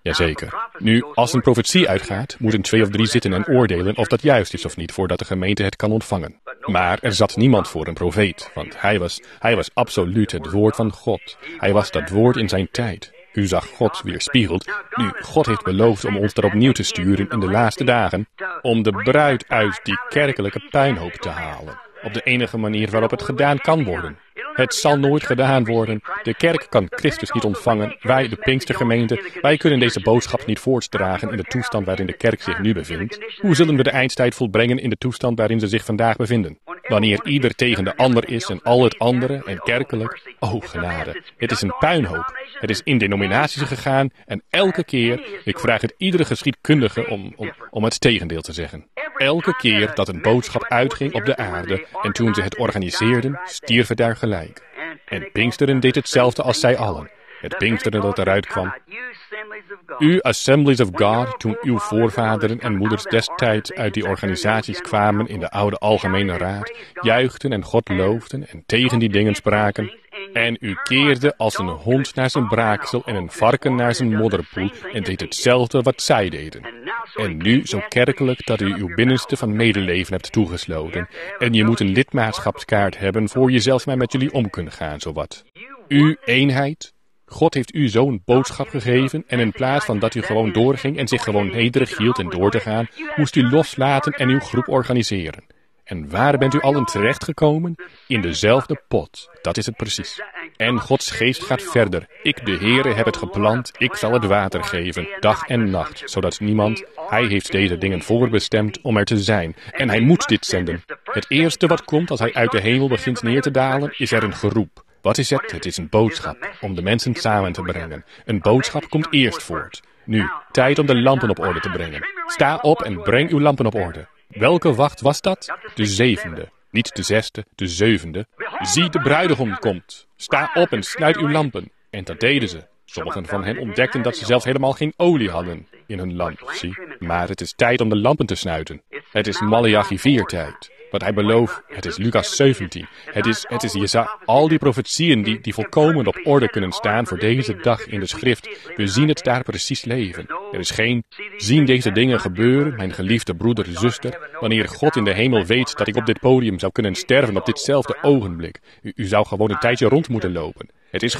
Jazeker. Nu, als een profetie uitgaat, moeten 2 of 3 zitten en oordelen of dat juist is of niet, voordat de gemeente het kan ontvangen. Maar er zat niemand voor een profeet, want hij was absoluut het woord van God. Hij was dat woord in zijn tijd. U zag God weerspiegeld. Nu, God heeft beloofd om ons daar opnieuw te sturen in de laatste dagen, om de bruid uit die kerkelijke puinhoop te halen. Op de enige manier waarop het gedaan kan worden. Het zal nooit gedaan worden. De kerk kan Christus niet ontvangen. Wij, de Pinkstergemeente, wij kunnen deze boodschap niet voortdragen in de toestand waarin de kerk zich nu bevindt. Hoe zullen we de eindstijd volbrengen in de toestand waarin ze zich vandaag bevinden? Wanneer ieder tegen de ander is en al het andere en kerkelijk. O genade, het is een puinhoop. Het is in denominaties gegaan en elke keer, ik vraag het iedere geschiedkundige om het tegendeel te zeggen. Elke keer dat een boodschap uitging op de aarde en toen ze het organiseerden, stierven daar gelijk. En Pinksteren deed hetzelfde als zij allen. Het Pinksteren dat eruit kwam. U Assemblies of God, toen uw voorvaderen en moeders destijds uit die organisaties kwamen in de oude Algemene Raad, juichten en God loofden en tegen die dingen spraken. En u keerde als een hond naar zijn braaksel en een varken naar zijn modderpoel en deed hetzelfde wat zij deden. En nu zo kerkelijk dat u uw binnenste van medeleven hebt toegesloten. En je moet een lidmaatschapskaart hebben voor je zelfs maar met jullie om kunt gaan, zowat. Uw eenheid. God heeft u zo'n boodschap gegeven en in plaats van dat u gewoon doorging en zich gewoon nederig hield en door te gaan, moest u loslaten en uw groep organiseren. En waar bent u allen terechtgekomen? In dezelfde pot. Dat is het precies. En Gods geest gaat verder. Ik, de Heere, heb het geplant. Ik zal het water geven, dag en nacht, zodat niemand... Hij heeft deze dingen voorbestemd om er te zijn. En hij moet dit zenden. Het eerste wat komt als hij uit de hemel begint neer te dalen, is er een geroep. Wat is het? Het is een boodschap, om de mensen samen te brengen. Een boodschap komt eerst voort. Nu, tijd om de lampen op orde te brengen. Sta op en breng uw lampen op orde. Welke wacht was dat? De 7e. Niet de 6e, de 7e. Zie, de bruidegom komt. Sta op en snuit uw lampen. En dat deden ze. Sommigen van hen ontdekten dat ze zelfs helemaal geen olie hadden in hun lamp, zie. Maar het is tijd om de lampen te snuiten. Het is Maleachi 4 tijd. Wat hij belooft, het is Lucas 17. Het is Jesaja, al die profetieën die volkomen op orde kunnen staan voor deze dag in de schrift. We zien het daar precies leven. Er is geen, zien deze dingen gebeuren, mijn geliefde broeder, zuster, wanneer God in de hemel weet dat ik op dit podium zou kunnen sterven op ditzelfde ogenblik. U zou gewoon een tijdje rond moeten lopen.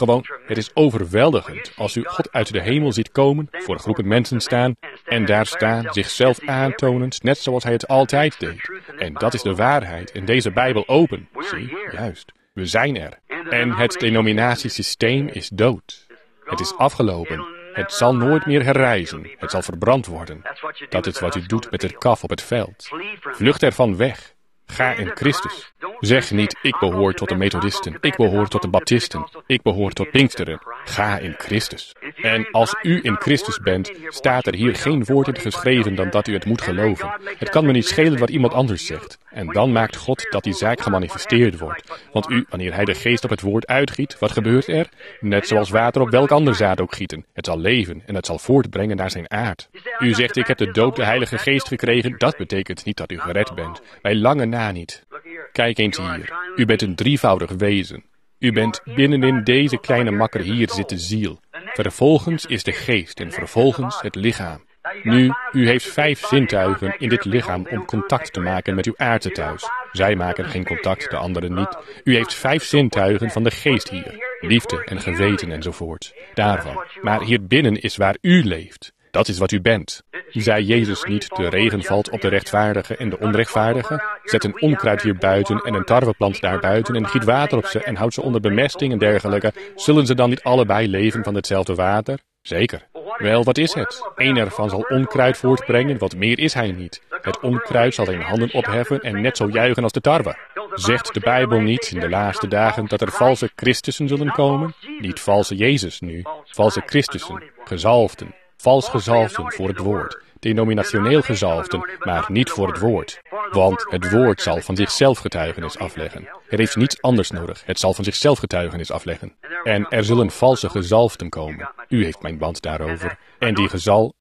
Het is overweldigend als u God uit de hemel ziet komen, voor groepen mensen staan, en daar staan, zichzelf aantonend, net zoals hij het altijd deed. En dat is de waarheid in deze Bijbel open. Zie, juist. We zijn er. En het denominatiesysteem is dood. Het is afgelopen. Het zal nooit meer herrijzen. Het zal verbrand worden. Dat is wat u doet met het kaf op het veld. Vlucht ervan weg. Ga in Christus. Zeg niet, ik behoor tot de Methodisten, ik behoor tot de Baptisten, ik behoor tot Pinksteren. Ga in Christus. En als u in Christus bent, staat er hier geen woord in geschreven dan dat u het moet geloven. Het kan me niet schelen wat iemand anders zegt. En dan maakt God dat die zaak gemanifesteerd wordt. Want wanneer hij de geest op het woord uitgiet, wat gebeurt er? Net zoals water op welk ander zaad ook gieten. Het zal leven en het zal voortbrengen naar zijn aard. U zegt, ik heb de doop de Heilige Geest gekregen. Dat betekent niet dat u gered bent. Bij lange na niet. Kijk eens hier. U bent een drievoudig wezen. U bent binnenin deze kleine makker hier zit de ziel. Vervolgens is de geest en vervolgens het lichaam. Nu, u heeft 5 zintuigen in dit lichaam om contact te maken met uw aardse thuis. Zij maken geen contact, de anderen niet. U heeft 5 zintuigen van de geest hier. Liefde en geweten enzovoort. Daarvan. Maar hier binnen is waar u leeft. Dat is wat u bent. Zei Jezus niet, de regen valt op de rechtvaardige en de onrechtvaardige? Zet een onkruid hier buiten en een tarweplant daar buiten en giet water op ze en houd ze onder bemesting en dergelijke. Zullen ze dan niet allebei leven van hetzelfde water? Zeker. Wel, wat is het? Eén ervan zal onkruid voortbrengen, wat meer is hij niet. Het onkruid zal zijn handen opheffen en net zo juichen als de tarwe. Zegt de Bijbel niet in de laatste dagen dat er valse Christussen zullen komen? Niet valse Jezus nu, valse Christussen, gezalfden. Vals gezalfden voor het woord. Denominationeel gezalfden, maar niet voor het woord. Want het woord zal van zichzelf getuigenis afleggen. Er is niets anders nodig. Het zal van zichzelf getuigenis afleggen. En er zullen valse gezalfden komen. U heeft mijn band daarover. En die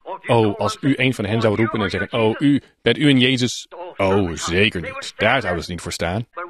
als u een van hen zou roepen en zeggen, bent u een Jezus? Oh, zeker niet. Daar zouden ze niet voor staan.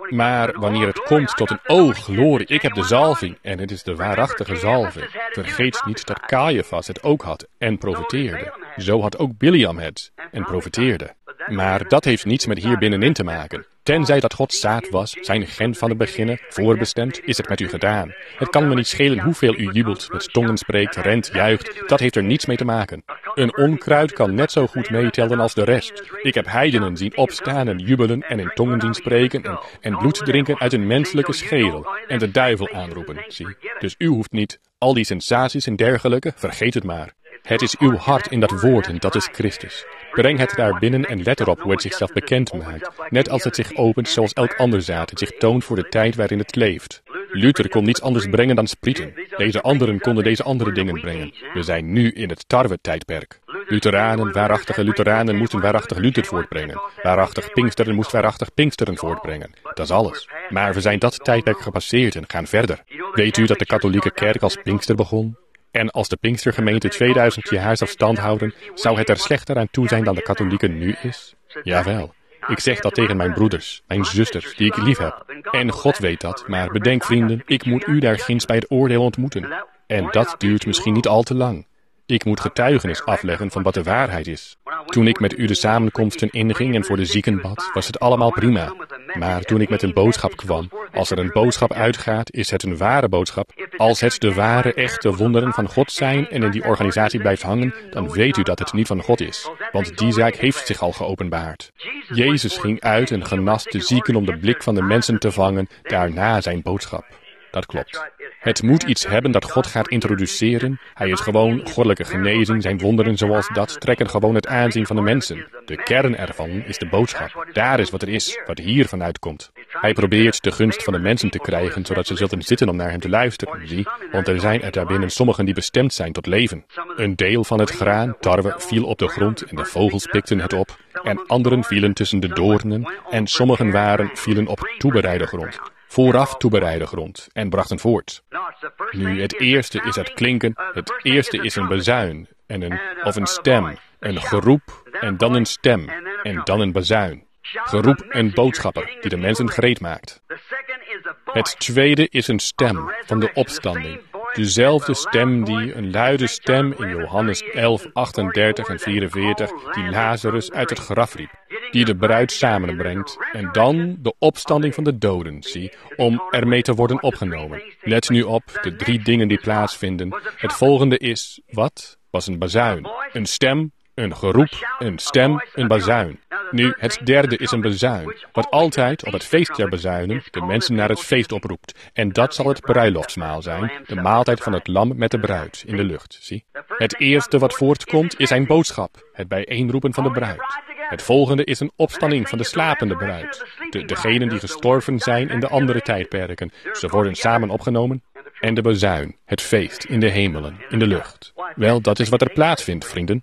Maar wanneer het komt tot een glorie, ik heb de zalving en het is de waarachtige zalving. Vergeet niet dat Caiaphas het ook had en profeteerde. Zo had ook Biliam het en profeteerde. Maar dat heeft niets met hier binnenin te maken. Tenzij dat God zaad was, zijn gen van het beginnen, voorbestemd, is het met u gedaan. Het kan me niet schelen hoeveel u jubelt, met tongen spreekt, rent, juicht. Dat heeft er niets mee te maken. Een onkruid kan net zo goed meetellen als de rest. Ik heb heidenen zien opstaan en jubelen en in tongen zien spreken en bloed drinken uit een menselijke schedel en de duivel aanroepen, zie. Dus u hoeft niet al die sensaties en dergelijke, vergeet het maar. Het is uw hart in dat woord en dat is Christus. Breng het daar binnen en let erop hoe het zichzelf bekend maakt. Net als het zich opent zoals elk ander zaad. Het zich toont voor de tijd waarin het leeft. Luther kon niets anders brengen dan sprieten. Deze anderen konden deze andere dingen brengen. We zijn nu in het tarwe-tijdperk. Waarachtige Lutheranen moesten waarachtig Luther voortbrengen. Waarachtig Pinksteren moest waarachtig Pinksteren voortbrengen. Dat is alles. Maar we zijn dat tijdperk gepasseerd en gaan verder. Weet u dat de katholieke kerk als Pinkster begon? En als de Pinkstergemeente 2000 jaar zou stand houden, zou het er slechter aan toe zijn dan de katholieke nu is? Jawel. Ik zeg dat tegen mijn broeders, mijn zusters, die ik lief heb. En God weet dat, maar bedenk vrienden, ik moet u daar ginds bij het oordeel ontmoeten. En dat duurt misschien niet al te lang. Ik moet getuigenis afleggen van wat de waarheid is. Toen ik met u de samenkomsten inging en voor de zieken bad, was het allemaal prima. Maar toen ik met een boodschap kwam, als er een boodschap uitgaat, is het een ware boodschap. Als het de ware, echte wonderen van God zijn en in die organisatie blijft hangen, dan weet u dat het niet van God is. Want die zaak heeft zich al geopenbaard. Jezus ging uit en genas de zieken om de blik van de mensen te vangen, daarna zijn boodschap. Dat klopt. Het moet iets hebben dat God gaat introduceren. Hij is gewoon goddelijke genezing, zijn wonderen zoals dat trekken gewoon het aanzien van de mensen. De kern ervan is de boodschap. Daar is wat er is, wat hier vanuit komt. Hij probeert de gunst van de mensen te krijgen, zodat ze zullen zitten om naar hem te luisteren, zie? Want er zijn er daarbinnen sommigen die bestemd zijn tot leven. Een deel van het graan, tarwe, viel op de grond en de vogels pikten het op. En anderen vielen tussen de doornen en sommigen vielen op toebereide grond. Vooraf toebereide grond en brachten voort. Nu, het eerste is het klinken, het eerste is een bazuin of een stem, een geroep en dan een stem en dan een bazuin. Geroep een boodschapper die de mensen gereed maakt. Het tweede is een stem van de opstanding. Dezelfde stem een luide stem in Johannes 11, 38 en 44, die Lazarus uit het graf riep, die de bruid samenbrengt, en dan de opstanding van de doden, zie, om ermee te worden opgenomen. Let nu op, de 3 dingen die plaatsvinden. Het volgende is, wat? Was een bazuin, een stem, een geroep, een stem, een bazuin. Nu, het derde is een bazuin, wat altijd op het feest der bazuinen de mensen naar het feest oproept. En dat zal het bruiloftsmaal zijn, de maaltijd van het lam met de bruid in de lucht, zie. Het eerste wat voortkomt is zijn boodschap, het bijeenroepen van de bruid. Het volgende is een opstanding van de slapende bruid. Degenen die gestorven zijn in de andere tijdperken, ze worden samen opgenomen. En de bazuin, het feest in de hemelen, in de lucht. Wel, dat is wat er plaatsvindt, vrienden.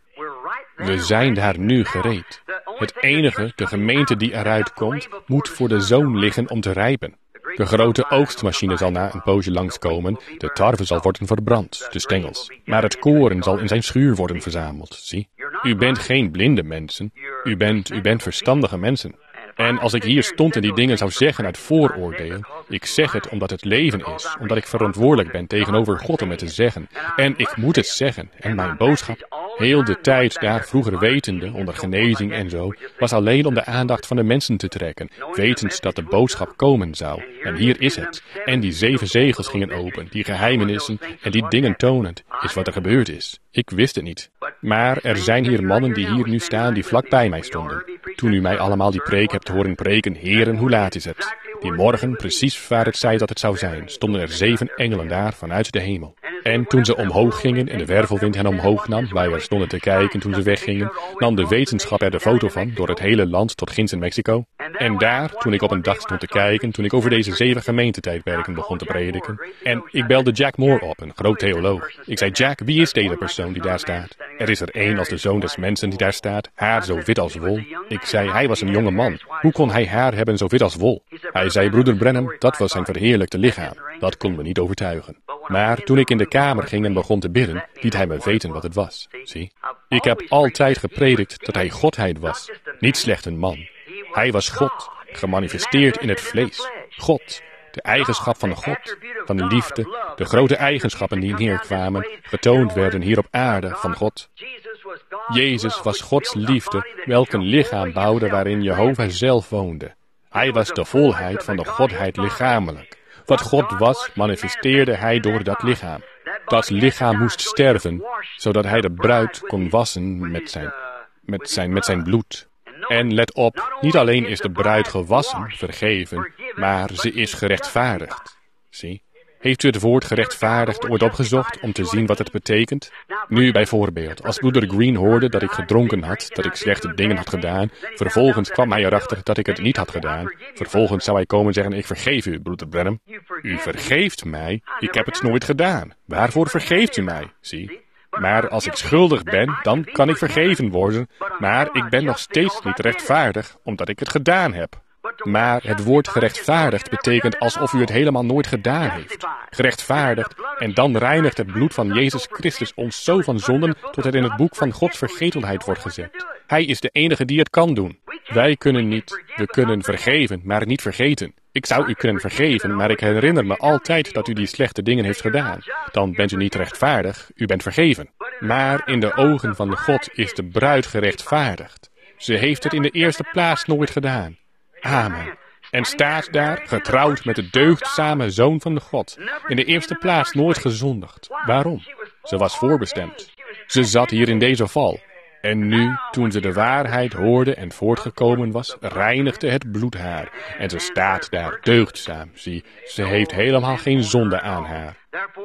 We zijn daar nu gereed. Het enige, de gemeente die eruit komt, moet voor de zoon liggen om te rijpen. De grote oogstmachine zal na een poosje langskomen, de tarwe zal worden verbrand, de stengels. Maar het koren zal in zijn schuur worden verzameld, zie. U bent geen blinde mensen, u bent verstandige mensen. En als ik hier stond en die dingen zou zeggen uit vooroordeel, ik zeg het omdat het leven is, omdat ik verantwoordelijk ben tegenover God om het te zeggen. En ik moet het zeggen. En mijn boodschap, heel de tijd daar vroeger wetende, onder genezing en zo, was alleen om de aandacht van de mensen te trekken, wetend dat de boodschap komen zou. En hier is het. En die 7 zegels gingen open, die geheimenissen en die dingen tonend, is wat er gebeurd is. Ik wist het niet. Maar er zijn hier mannen die hier nu staan die vlak bij mij stonden. Toen u mij allemaal die preek hebt horen preken, heren, hoe laat is het? Die morgen, precies waar het zei dat het zou zijn, stonden er 7 engelen daar vanuit de hemel. En toen ze omhoog gingen en de wervelwind hen omhoog nam, wij er stonden te kijken toen ze weggingen, nam de wetenschap er de foto van door het hele land tot ginds in Mexico. En daar, toen ik op een dag stond te kijken, toen ik over deze 7 gemeentetijdperken begon te prediken, en ik belde Jack Moore op, een groot theoloog. Ik zei, Jack, wie is deze persoon die daar staat? Er is er één als de zoon des mensen die daar staat, haar zo wit als wol. Ik zei, hij was een jonge man. Hoe kon hij haar hebben zo wit als wol? Hij zei, broeder Branham, dat was zijn verheerlijkte lichaam. Dat kon me niet overtuigen. Maar toen ik in de kamer ging en begon te bidden, liet hij me weten wat het was. Zie? Ik heb altijd gepredikt dat hij Godheid was. Niet slechts een man. Hij was God. gemanifesteerd in het vlees. God, de eigenschap van God, van de liefde, de grote eigenschappen die neerkwamen, getoond werden hier op aarde van God. Jezus was Gods liefde, welk een lichaam bouwde waarin Jehovah zelf woonde. Hij was de volheid van de Godheid lichamelijk. Wat God was, manifesteerde hij door dat lichaam. Dat lichaam moest sterven, zodat hij de bruid kon wassen met zijn bloed. En let op, niet alleen is de bruid gewassen, vergeven, maar ze is gerechtvaardigd. Zie, heeft u het woord gerechtvaardigd ooit opgezocht om te zien wat het betekent? Nu bijvoorbeeld, als broeder Green hoorde dat ik gedronken had, dat ik slechte dingen had gedaan, vervolgens kwam hij erachter dat ik het niet had gedaan. Vervolgens zou hij komen en zeggen, ik vergeef u, broeder Branham. U vergeeft mij? Ik heb het nooit gedaan. Waarvoor vergeeft u mij? Zie. Maar als ik schuldig ben, dan kan ik vergeven worden, maar ik ben nog steeds niet rechtvaardig, omdat ik het gedaan heb. Maar het woord gerechtvaardigd betekent alsof u het helemaal nooit gedaan heeft. Gerechtvaardigd, en dan reinigt het bloed van Jezus Christus ons zo van zonden, tot het in het boek van Gods vergetelheid wordt gezet. Hij is de enige die het kan doen. Wij kunnen niet. We kunnen vergeven, maar niet vergeten. Ik zou u kunnen vergeven, maar ik herinner me altijd dat u die slechte dingen heeft gedaan. Dan bent u niet rechtvaardig, u bent vergeven. Maar in de ogen van de God is de bruid gerechtvaardigd. Ze heeft het in de eerste plaats nooit gedaan. Amen. En staat daar, getrouwd met de deugdzame Zoon van de God. In de eerste plaats nooit gezondigd. Waarom? Ze was voorbestemd. Ze zat hier in deze val. En nu, toen ze de waarheid hoorde en voortgekomen was, reinigde het bloed haar. En ze staat daar deugdzaam. Zie, ze heeft helemaal geen zonde aan haar.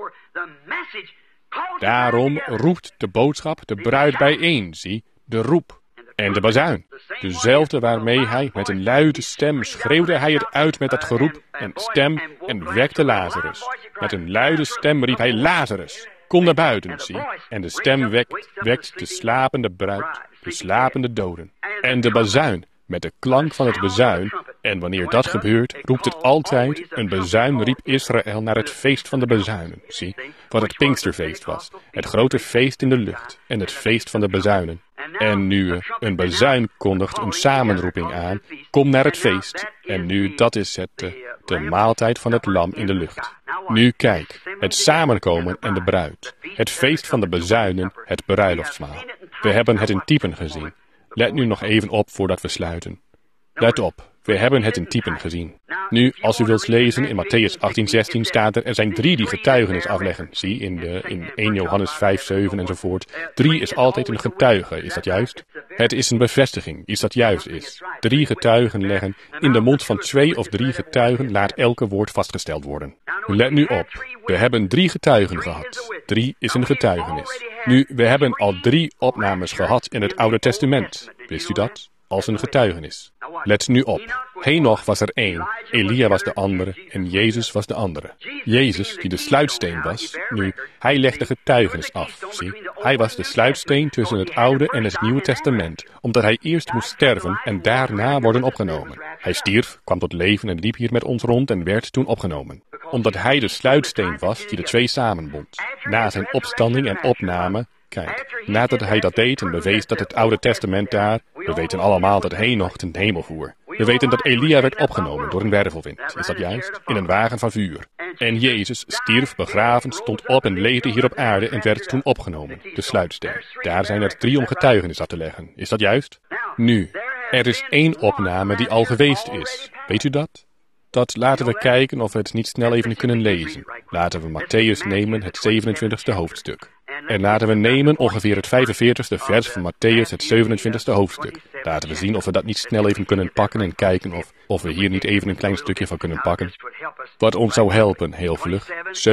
Daarom roept de boodschap de bruid bijeen. Zie, de roep. En de bazuin. Dezelfde waarmee hij met een luide stem schreeuwde hij het uit met dat geroep en stem en wekte Lazarus. Met een luide stem riep hij Lazarus, kom naar buiten, zie. En de stem wekt de slapende bruid, de slapende doden. En de bazuin, met de klank van het bazuin, en wanneer dat gebeurt, roept het altijd, een bazuin riep Israël naar het feest van de bazuinen, zie. Wat het Pinksterfeest was, het grote feest in de lucht, en het feest van de bazuinen. En nu, een bazuin kondigt een samenroeping aan, kom naar het feest. En nu, dat is de maaltijd van het lam in de lucht. Nu kijk, het samenkomen en de bruid. Het feest van de bazuinen, het bruiloftsmaal. We hebben het in typen gezien. Let nu nog even op voordat we sluiten. Let op, we hebben het in typen gezien. Nu, als u wilt lezen, in Mattheüs 18:16 staat er zijn 3 die getuigenis afleggen. Zie, in 1 Johannes 5:7 enzovoort. 3 is altijd een getuige, is dat juist? Het is een bevestiging, iets dat juist is. 3 getuigen leggen, in de mond van 2 of 3 getuigen laat elke woord vastgesteld worden. Let nu op, we hebben 3 getuigen gehad. 3 is een getuigenis. Nu, we hebben al 3 opnames gehad in het Oude Testament. Wist u dat? Als een getuigenis. Let nu op. Henoch was er 1, Elia was de andere en Jezus was de andere. Jezus, die de sluitsteen was, nu, hij legde getuigenis af, zie. Hij was de sluitsteen tussen het Oude en het Nieuwe Testament, omdat hij eerst moest sterven en daarna worden opgenomen. Hij stierf, kwam tot leven en liep hier met ons rond en werd toen opgenomen. Omdat hij de sluitsteen was die de 2 samenbond. Na zijn opstanding en opname, kijk, nadat hij dat deed en bewees dat het Oude Testament daar, we weten allemaal dat Henoch ten hemel voer. We weten dat Elia werd opgenomen door een wervelwind, is dat juist? In een wagen van vuur. En Jezus stierf, begraven, stond op en leefde hier op aarde en werd toen opgenomen, de sluitsteen. Daar zijn er 3 om getuigenis af te leggen, is dat juist? Nu, er is 1 opname die al geweest is. Weet u dat? Dat laten we kijken of we het niet snel even kunnen lezen. Laten we Mattheüs nemen, het 27e hoofdstuk. En laten we nemen ongeveer het 45e vers van Mattheüs, het 27e hoofdstuk. Laten we zien of we dat niet snel even kunnen pakken en kijken of we hier niet even een klein stukje van kunnen pakken. Wat ons zou helpen, heel vlug.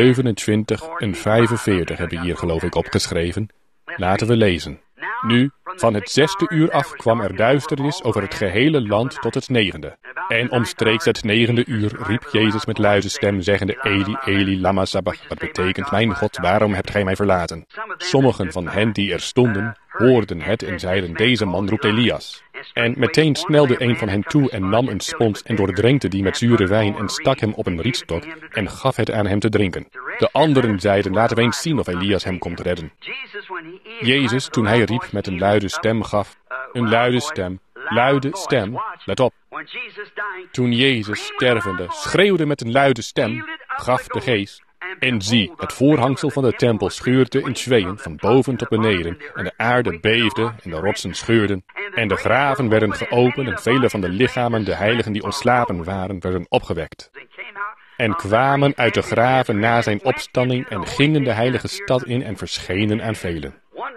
27 en 45 hebben hier geloof ik opgeschreven. Laten we lezen. Nu, van het 6e uur af kwam er duisternis over het gehele land tot het 9e. En omstreeks het 9e uur riep Jezus met luide stem, zeggende, Eli, Eli, lama sabach, wat betekent, mijn God, waarom hebt gij mij verlaten? Sommigen van hen die er stonden, hoorden het en zeiden, deze man roept Elias. En meteen snelde een van hen toe en nam een spons en doordrenkte die met zure wijn en stak hem op een rietstok en gaf het aan hem te drinken. De anderen zeiden, laten we eens zien of Elias hem komt redden. Jezus, toen hij riep met een luide stem gaf, een luide stem, luide stem, let op. Toen Jezus stervende stervende met een luide stem, gaf de geest. En zie, het voorhangsel van de tempel scheurde in tweeën, van boven tot beneden, en de aarde beefde, en de rotsen scheurden, en de graven werden geopend, en vele van de lichamen, de heiligen die ontslapen waren, werden opgewekt. En kwamen uit de graven na zijn opstanding, en gingen de heilige stad in, en verschenen aan velen.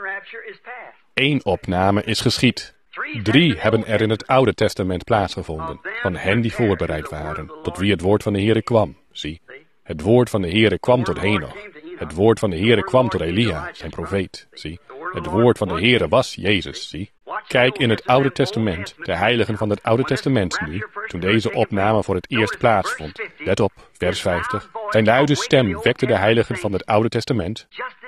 1 opname is geschied. 3 hebben er in het Oude Testament plaatsgevonden, van hen die voorbereid waren, tot wie het woord van de Heere kwam. Zie, het woord van de Heere kwam tot Henoch. Het woord van de Heere kwam tot Elia, zijn profeet. Zie, het woord van de Heere was Jezus. Zie, kijk in het Oude Testament, de heiligen van het Oude Testament nu, toen deze opname voor het eerst plaatsvond. Let op, vers 50. Zijn luide stem wekte de heiligen van het Oude Testament.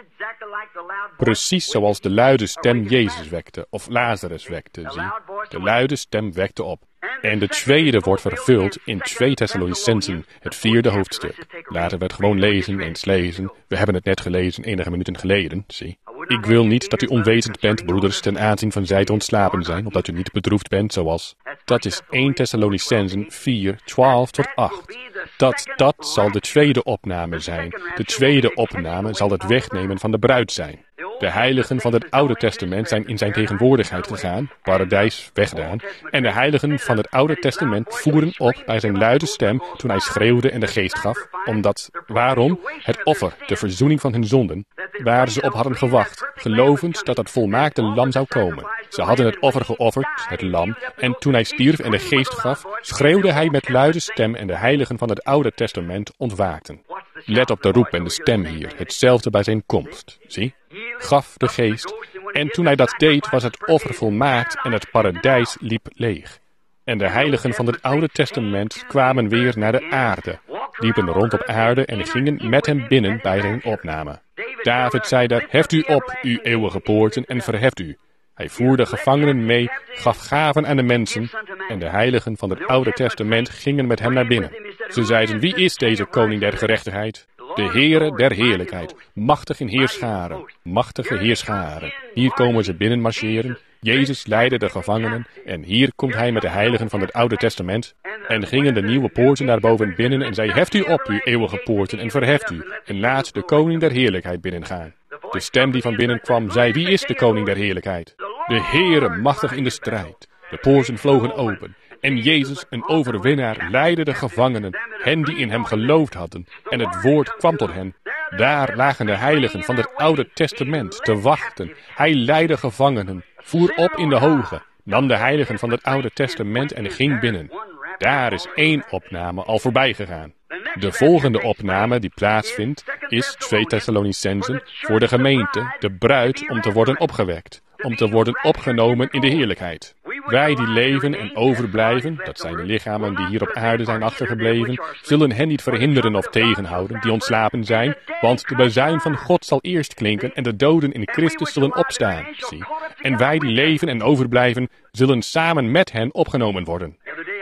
Precies zoals de luide stem Jezus wekte, of Lazarus wekte, zie. De luide stem wekte op. En de tweede wordt vervuld in 2 Thessalonicenzen, het 4e hoofdstuk. Laten we het gewoon eens lezen. We hebben het net gelezen, enige minuten geleden, zie. Ik wil niet dat u onwetend bent, broeders, ten aanzien van zij te ontslapen zijn, opdat u niet bedroefd bent, zoals... Dat is 1 Thessalonicenzen 4, 12 tot 8. Dat zal de tweede opname zijn. De tweede opname zal het wegnemen van de bruid zijn. De heiligen van het Oude Testament zijn in zijn tegenwoordigheid gegaan, paradijs weggedaan, en de heiligen van het Oude Testament voeren op bij zijn luide stem toen hij schreeuwde en de geest gaf, waarom? Het offer, de verzoening van hun zonden, waar ze op hadden gewacht, gelovend dat het volmaakte lam zou komen. Ze hadden het offer geofferd, het lam, en toen hij stierf en de geest gaf, schreeuwde hij met luide stem en de heiligen van het Oude Testament ontwaakten. Let op de roep en de stem hier, hetzelfde bij zijn komst. Zie, gaf de geest, en toen hij dat deed was het offer volmaakt en het paradijs liep leeg. En de heiligen van het Oude Testament kwamen weer naar de aarde, liepen rond op aarde en gingen met hem binnen bij zijn opname. David zei daar, heft u op, u eeuwige poorten, en verheft u. Hij voerde gevangenen mee, gaf gaven aan de mensen, en de heiligen van het Oude Testament gingen met hem naar binnen. Ze zeiden, wie is deze koning der gerechtigheid? De Heere der heerlijkheid, machtig in heerscharen, machtige heerscharen. Hier komen ze binnen marcheren. Jezus leidde de gevangenen, en hier komt hij met de heiligen van het Oude Testament. En gingen de nieuwe poorten naar boven binnen en zei, heft u op, uw eeuwige poorten, en verheft u, en laat de koning der heerlijkheid binnengaan. De stem die van binnen kwam, zei, wie is de koning der heerlijkheid? De Heere, machtig in de strijd. De poorten vlogen open. En Jezus, een overwinnaar, leidde de gevangenen, hen die in hem geloofd hadden, en het woord kwam tot hen. Daar lagen de heiligen van het Oude Testament te wachten. Hij leidde gevangenen, voer op in de hoge, nam de heiligen van het Oude Testament en ging binnen. Daar is 1 opname al voorbij gegaan. De volgende opname die plaatsvindt is 2 Thessalonicenzen voor de gemeente, de bruid, om te worden opgewekt, om te worden opgenomen in de heerlijkheid. Wij die leven en overblijven, dat zijn de lichamen die hier op aarde zijn achtergebleven, zullen hen niet verhinderen of tegenhouden die ontslapen zijn, want de bazuin van God zal eerst klinken en de doden in Christus zullen opstaan. Zie. En wij die leven en overblijven, zullen samen met hen opgenomen worden.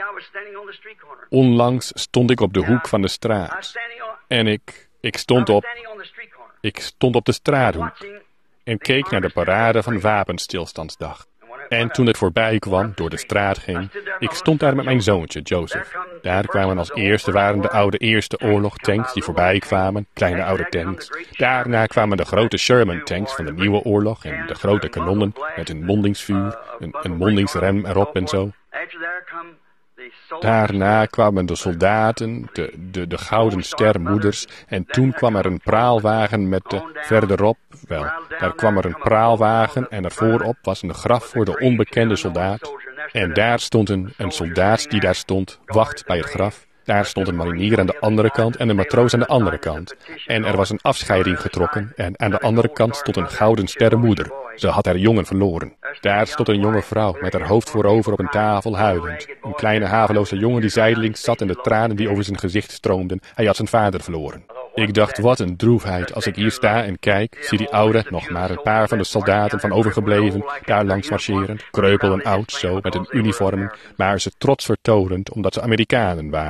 Onlangs stond ik op de hoek van de straat. En ik stond op de straathoek en keek naar de parade van Wapenstilstandsdag. En toen het voorbij kwam, door de straat ging, ik stond daar met mijn zoontje, Joseph. Daar kwamen als eerste waren de oude Eerste Oorlog-tanks die voorbij kwamen, kleine oude tanks. Daarna kwamen de grote Sherman-tanks van de Nieuwe Oorlog en de grote kanonnen met een mondingsvuur, een mondingsrem erop en zo. Daarna kwamen de soldaten, de gouden stermoeders, en toen kwam er een praalwagen met verderop, daar kwam er een praalwagen en er voorop was een graf voor de onbekende soldaat. En daar stond een soldaat die daar stond, wacht bij het graf. Daar stond een marinier aan de andere kant en een matroos aan de andere kant. En er was een afscheiding getrokken en aan de andere kant stond een gouden sterrenmoeder. Ze had haar jongen verloren. Daar stond een jonge vrouw met haar hoofd voorover op een tafel huilend. Een kleine haveloze jongen die zijdelings zat en de tranen die over zijn gezicht stroomden. Hij had zijn vader verloren. Ik dacht, wat een droefheid. Als ik hier sta en kijk, zie die oude, nog maar een paar van de soldaten van overgebleven, daar langs marcheren, kreupel en oud, zo, met hun uniformen, maar ze trots vertonend, omdat ze Amerikanen waren.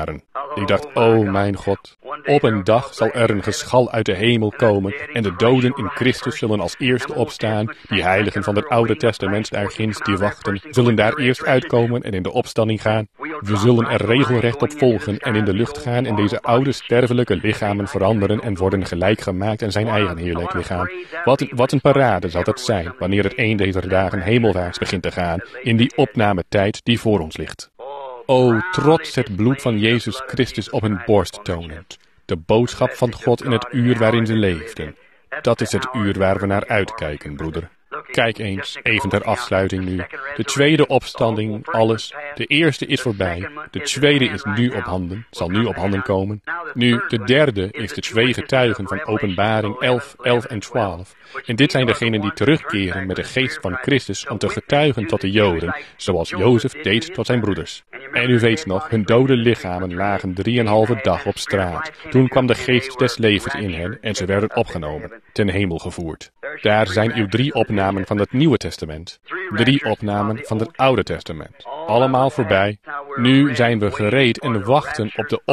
Ik dacht, oh mijn God, op een dag zal er een geschal uit de hemel komen en de doden in Christus zullen als eerste opstaan. Die heiligen van het Oude Testament daar ginds die wachten, zullen daar eerst uitkomen en in de opstanding gaan. We zullen er regelrecht op volgen en in de lucht gaan en deze oude sterfelijke lichamen veranderen en worden gelijk gemaakt aan zijn eigen heerlijk lichaam. Wat een parade zal dat zijn, wanneer het een deze dagen hemelwaarts begint te gaan, in die opnametijd die voor ons ligt. O, trots het bloed van Jezus Christus op hun borst tonend. De boodschap van God in het uur waarin ze leefden. Dat is het uur waar we naar uitkijken, broeder. Kijk eens, even ter afsluiting nu. De tweede opstanding, alles. De eerste is voorbij. De tweede is nu op handen, zal nu op handen komen. Nu, de derde is de twee getuigen van Openbaring 11, 11 en 12. En dit zijn degenen die terugkeren met de geest van Christus om te getuigen tot de Joden, zoals Jozef deed tot zijn broeders. En u weet nog, hun dode lichamen lagen 3,5 dag op straat. Toen kwam de geest des levens in hen en ze werden opgenomen, ten hemel gevoerd. Daar zijn uw 3 opnamen van het Nieuwe Testament. 3 opnamen van het Oude Testament. Allemaal voorbij. Nu zijn we gereed en wachten op de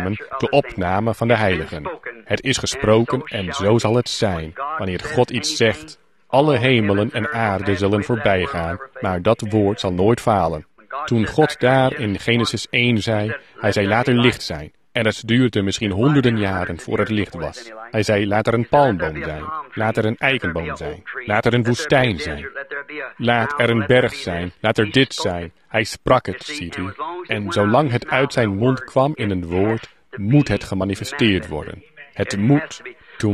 opname van de heiligen. Het is gesproken en zo zal het zijn. Wanneer God iets zegt, alle hemelen en aarde zullen voorbij gaan, maar dat woord zal nooit falen. Toen God daar in Genesis 1 zei, hij zei laat er licht zijn. En het duurde misschien honderden jaren voor het licht was. Hij zei laat er een palmboom zijn, laat er een eikenboom zijn, laat er een woestijn zijn. Laat er een berg zijn, laat er dit zijn. Hij sprak het, ziet u. En zolang het uit zijn mond kwam in een woord, moet het gemanifesteerd worden. Het moet.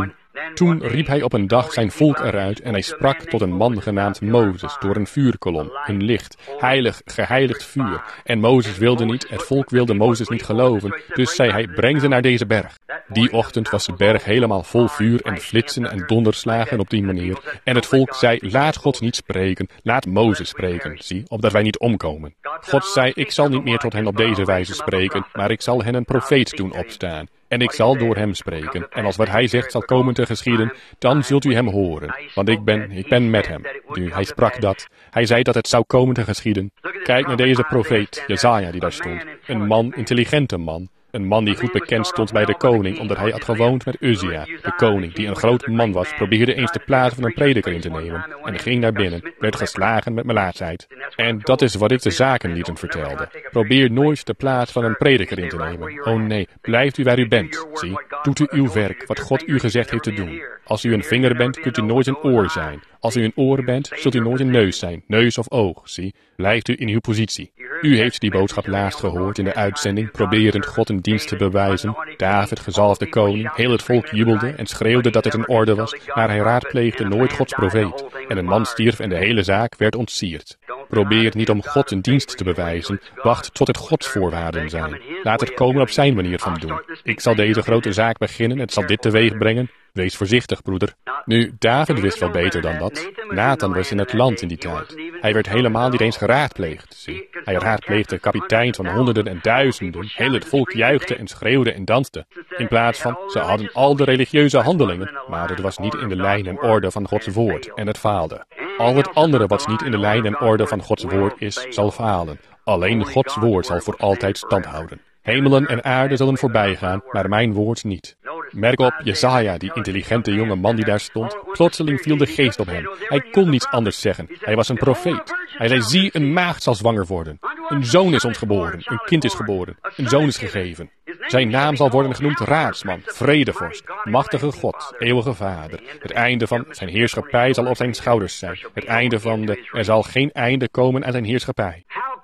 Toen riep hij op een dag zijn volk eruit en hij sprak tot een man genaamd Mozes door een vuurkolom, een licht, heilig, geheiligd vuur. En Mozes wilde niet, het volk wilde Mozes niet geloven, dus zei hij, breng ze naar deze berg. Die ochtend was de berg helemaal vol vuur en flitsen en donderslagen op die manier. En het volk zei, laat God niet spreken, laat Mozes spreken, zie, opdat wij niet omkomen. God zei, ik zal niet meer tot hen op deze wijze spreken, maar ik zal hen een profeet doen opstaan. En ik zal door hem spreken. En als wat hij zegt zal komen te geschieden, dan zult u hem horen. Want ik ben met hem. Nu, hij sprak dat. Hij zei dat het zou komen te geschieden. Kijk naar deze profeet, Jesaja die daar stond. Een man, intelligente man. Een man die goed bekend stond bij de koning, omdat hij had gewoond met Uzia. De koning, die een groot man was, probeerde eens de plaats van een prediker in te nemen. En ging naar binnen, werd geslagen met melaatsheid. En dat is wat ik de zakenlieden vertelde. Probeer nooit de plaats van een prediker in te nemen. Oh nee, blijft u waar u bent. Zie, doet u uw werk, wat God u gezegd heeft te doen. Als u een vinger bent, kunt u nooit een oor zijn. Als u een oor bent, zult u nooit een neus zijn, neus of oog, zie. Blijft u in uw positie. U heeft die boodschap laatst gehoord in de uitzending, proberend God een dienst te bewijzen. David, gezalfde koning, heel het volk jubelde en schreeuwde dat het in orde was, maar hij raadpleegde nooit Gods profeet. En een man stierf en de hele zaak werd ontsierd. Probeer niet om God een dienst te bewijzen, wacht tot het Gods voorwaarden zijn. Laat het komen op zijn manier van doen. Ik zal deze grote zaak beginnen, het zal dit teweeg brengen. Wees voorzichtig, broeder. Nu, David wist wel beter dan dat. Nathan was in het land in die tijd. Hij werd helemaal niet eens geraadpleegd. Zie. Hij raadpleegde de kapitein van honderden en duizenden. Heel het volk juichte en schreeuwde en danste. In plaats van, ze hadden al de religieuze handelingen, maar het was niet in de lijn en orde van Gods woord en het faalde. Al het andere wat niet in de lijn en orde van Gods woord is, zal falen. Alleen Gods woord zal voor altijd stand houden. Hemelen en aarde zullen voorbij gaan, maar mijn woord niet. Merk op, Jesaja, die intelligente jonge man die daar stond. Plotseling viel de geest op hem. Hij kon niets anders zeggen. Hij was een profeet. Hij zei, zie, een maagd zal zwanger worden. Een zoon is ons geboren. Een kind is geboren. Een zoon is gegeven. Zijn naam zal worden genoemd Raadsman, Vredevorst, Machtige God, Eeuwige Vader. Het einde van zijn heerschappij zal op zijn schouders zijn. Het einde van er zal geen einde komen aan zijn heerschappij.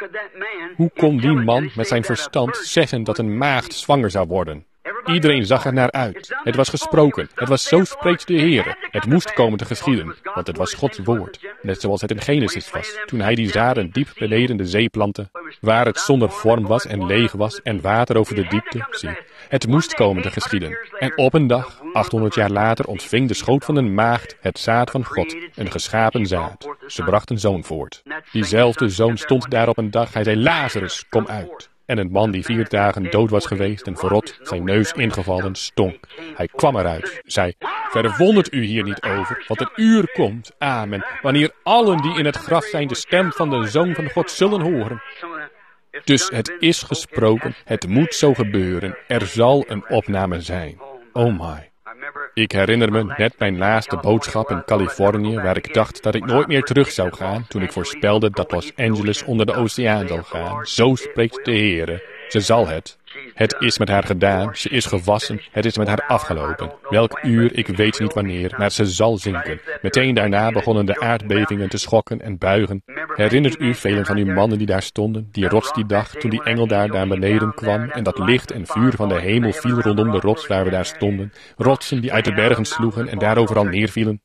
Hoe kon die man met zijn verstand zeggen dat een maagd zwanger zou worden? Iedereen zag er naar uit. Het was gesproken. Het was zo spreekt de Heere. Het moest komen te geschieden, want het was Gods woord. Net zoals het in Genesis was, toen hij die zaden diep beneden de zee plantte, waar het zonder vorm was en leeg was en water over de diepte. Zie, het moest komen te geschieden. En op een dag, 800 jaar later, ontving de schoot van een maagd het zaad van God, een geschapen zaad. Ze bracht een zoon voort. Diezelfde zoon stond daar op een dag. Hij zei, Lazarus, kom uit. En een man die 4 dagen dood was geweest en verrot, zijn neus ingevallen, stonk. Hij kwam eruit, zei, verwondert u hier niet over, want het uur komt, amen, wanneer allen die in het graf zijn de stem van de Zoon van God zullen horen. Dus het is gesproken, het moet zo gebeuren, er zal een opname zijn. Oh my. Ik herinner me net mijn laatste boodschap in Californië, waar ik dacht dat ik nooit meer terug zou gaan, toen ik voorspelde dat Los Angeles onder de oceaan zal gaan. Zo spreekt de Heere. Ze zal het. Het is met haar gedaan, ze is gewassen, het is met haar afgelopen. Welk uur, ik weet niet wanneer, maar ze zal zinken. Meteen daarna begonnen de aardbevingen te schokken en buigen. Herinnert u velen van uw mannen die daar stonden, die rots die dag, toen die engel daar naar beneden kwam, en dat licht en vuur van de hemel viel rondom de rots waar we daar stonden. Rotsen die uit de bergen sloegen en daar overal neervielen.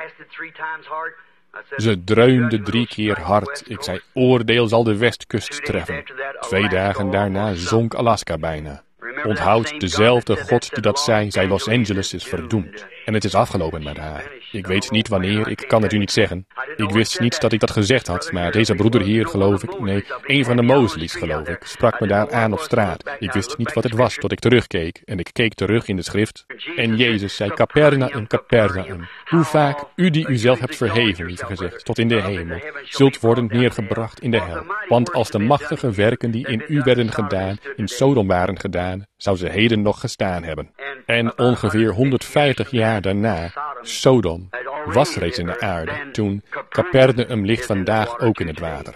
Ze dreunde 3 keer hard. Ik zei, oordeel zal de westkust treffen. 2 dagen daarna zonk Alaska bijna. Onthoud, dezelfde God die dat zei Los Angeles is verdoemd. En het is afgelopen met haar. Ik weet niet wanneer, ik kan het u niet zeggen. Ik wist niet dat ik dat gezegd had, maar deze broeder hier, geloof ik, nee, een van de Moslems, geloof ik, sprak me daar aan op straat. Ik wist niet wat het was tot ik terugkeek. En ik keek terug in de schrift. En Jezus zei, Capernaum, Capernaum. Hoe vaak u die uzelf hebt verheven, liever gezegd, tot in de hemel, zult worden neergebracht in de hel. Want als de machtige werken die in u werden gedaan, in Sodom waren gedaan, zou ze heden nog gestaan hebben. En ongeveer 150 jaar daarna, Sodom was reeds in de aarde, toen Capernaum ligt vandaag ook in het water.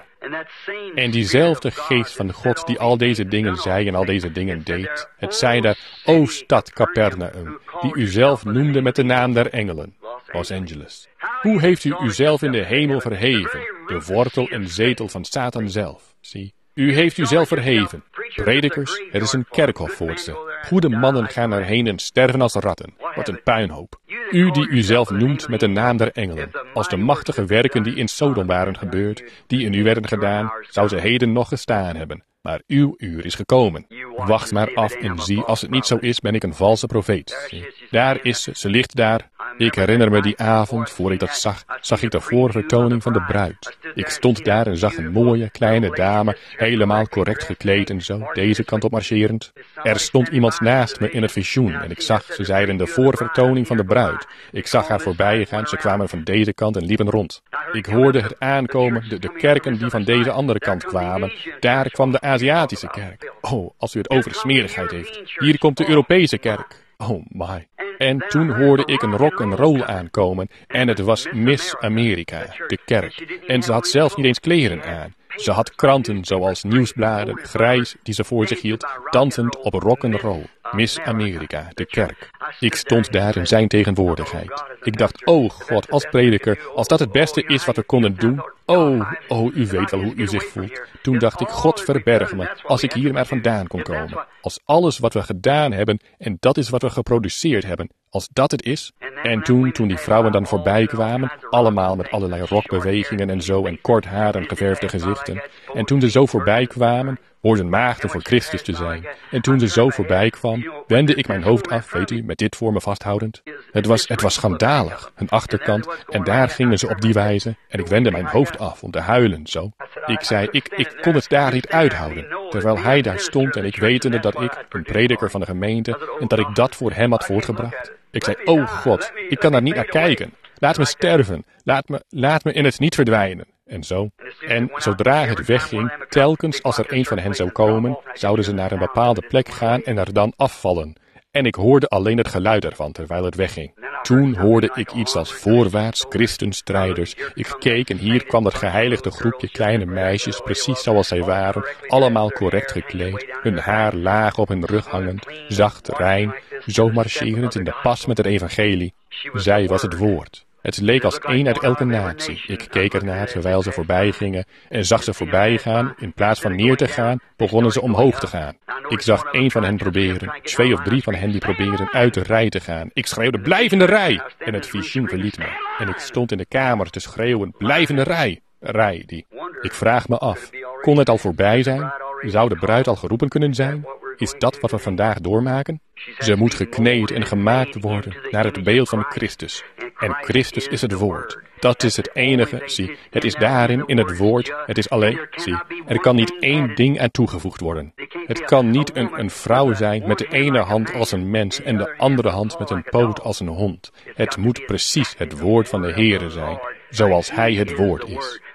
En diezelfde geest van God die al deze dingen zei en al deze dingen deed, het zei daar, o stad Capernaum, die u zelf noemde met de naam der engelen, Los Angeles. Hoe heeft u uzelf in de hemel verheven, de wortel en zetel van Satan zelf, zie. U heeft uzelf verheven. Predikers, er is een kerkhof voor ze. Goede mannen gaan erheen en sterven als ratten. Wat een puinhoop. U die uzelf noemt met de naam der engelen. Als de machtige werken die in Sodom waren gebeurd, die in u werden gedaan, zou ze heden nog gestaan hebben. Maar uw uur is gekomen. Wacht maar af en zie, als het niet zo is, ben ik een valse profeet. Zie. Daar is ze ligt daar. Ik herinner me die avond, voor ik dat zag ik de voorvertoning van de bruid. Ik stond daar en zag een mooie, kleine dame, helemaal correct gekleed en zo, deze kant op marcherend. Er stond iemand naast me in het visioen en ik zag, ze zeiden de voorvertoning van de bruid. Ik zag haar voorbij gaan, ze kwamen van deze kant en liepen rond. Ik hoorde het aankomen, de kerken die van deze andere kant kwamen. Daar kwam de Aziatische kerk. Oh, als u het over smerigheid heeft. Hier komt de Europese kerk. Oh my. En toen hoorde ik een rock'n'roll aankomen en het was Miss America, de kerk. En ze had zelf niet eens kleren aan. Ze had kranten zoals nieuwsbladen, grijs, die ze voor zich hield, dansend op rock'n'roll. Miss America, de kerk. Ik stond daar in zijn tegenwoordigheid. Ik dacht, oh God, als prediker, als dat het beste is wat we konden doen. Oh, u weet wel hoe u zich voelt. Toen dacht ik, God verberg me, als ik hier maar vandaan kon komen. Als alles wat we gedaan hebben, en dat is wat we geproduceerd hebben, als dat het is. En toen die vrouwen dan voorbij kwamen, allemaal met allerlei rockbewegingen en zo, en kort haar en geverfde gezichten. En toen ze zo voorbij kwamen, hoorden maagden voor Christus te zijn. En toen ze zo voorbij kwam, wendde ik mijn hoofd af, weet u, met dit voor me vasthoudend. Het was schandalig, hun achterkant, en daar gingen ze op die wijze, en ik wendde mijn hoofd af om te huilen, zo. Ik zei, ik kon het daar niet uithouden, terwijl hij daar stond en ik wetende dat ik, een prediker van de gemeente, en dat ik dat voor hem had voortgebracht. Ik zei, oh God, ik kan daar niet naar kijken. Laat me sterven, laat me in het niet verdwijnen. En zo. En zodra het wegging, telkens als er een van hen zou komen, zouden ze naar een bepaalde plek gaan en er dan afvallen. En ik hoorde alleen het geluid ervan terwijl het wegging. Toen hoorde ik iets als voorwaarts christenstrijders. Ik keek en hier kwam dat geheiligde groepje kleine meisjes, precies zoals zij waren, allemaal correct gekleed, hun haar laag op hun rug hangend, zacht, rein, zo marcherend in de pas met het evangelie. Zij was het woord. Het leek als één uit elke natie. Ik keek ernaar terwijl ze voorbij gingen en zag ze voorbij gaan. In plaats van neer te gaan, begonnen ze omhoog te gaan. Ik zag één van hen proberen, 2 of 3 van hen die probeerden uit de rij te gaan. Ik schreeuwde, blijf in de rij! En het visioen verliet me. En ik stond in de kamer te schreeuwen, blijf in de rij! Rij, die. Ik vraag me af, kon het al voorbij zijn? Zou de bruid al geroepen kunnen zijn? Is dat wat we vandaag doormaken? Ze moet gekneed en gemaakt worden naar het beeld van Christus. En Christus is het woord. Dat is het enige, zie. Het is daarin, in het woord. Het is alleen, zie. Er kan niet één ding aan toegevoegd worden. Het kan niet een vrouw zijn met de ene hand als een mens en de andere hand met een poot als een hond. Het moet precies het woord van de Heere zijn, zoals Hij het woord is.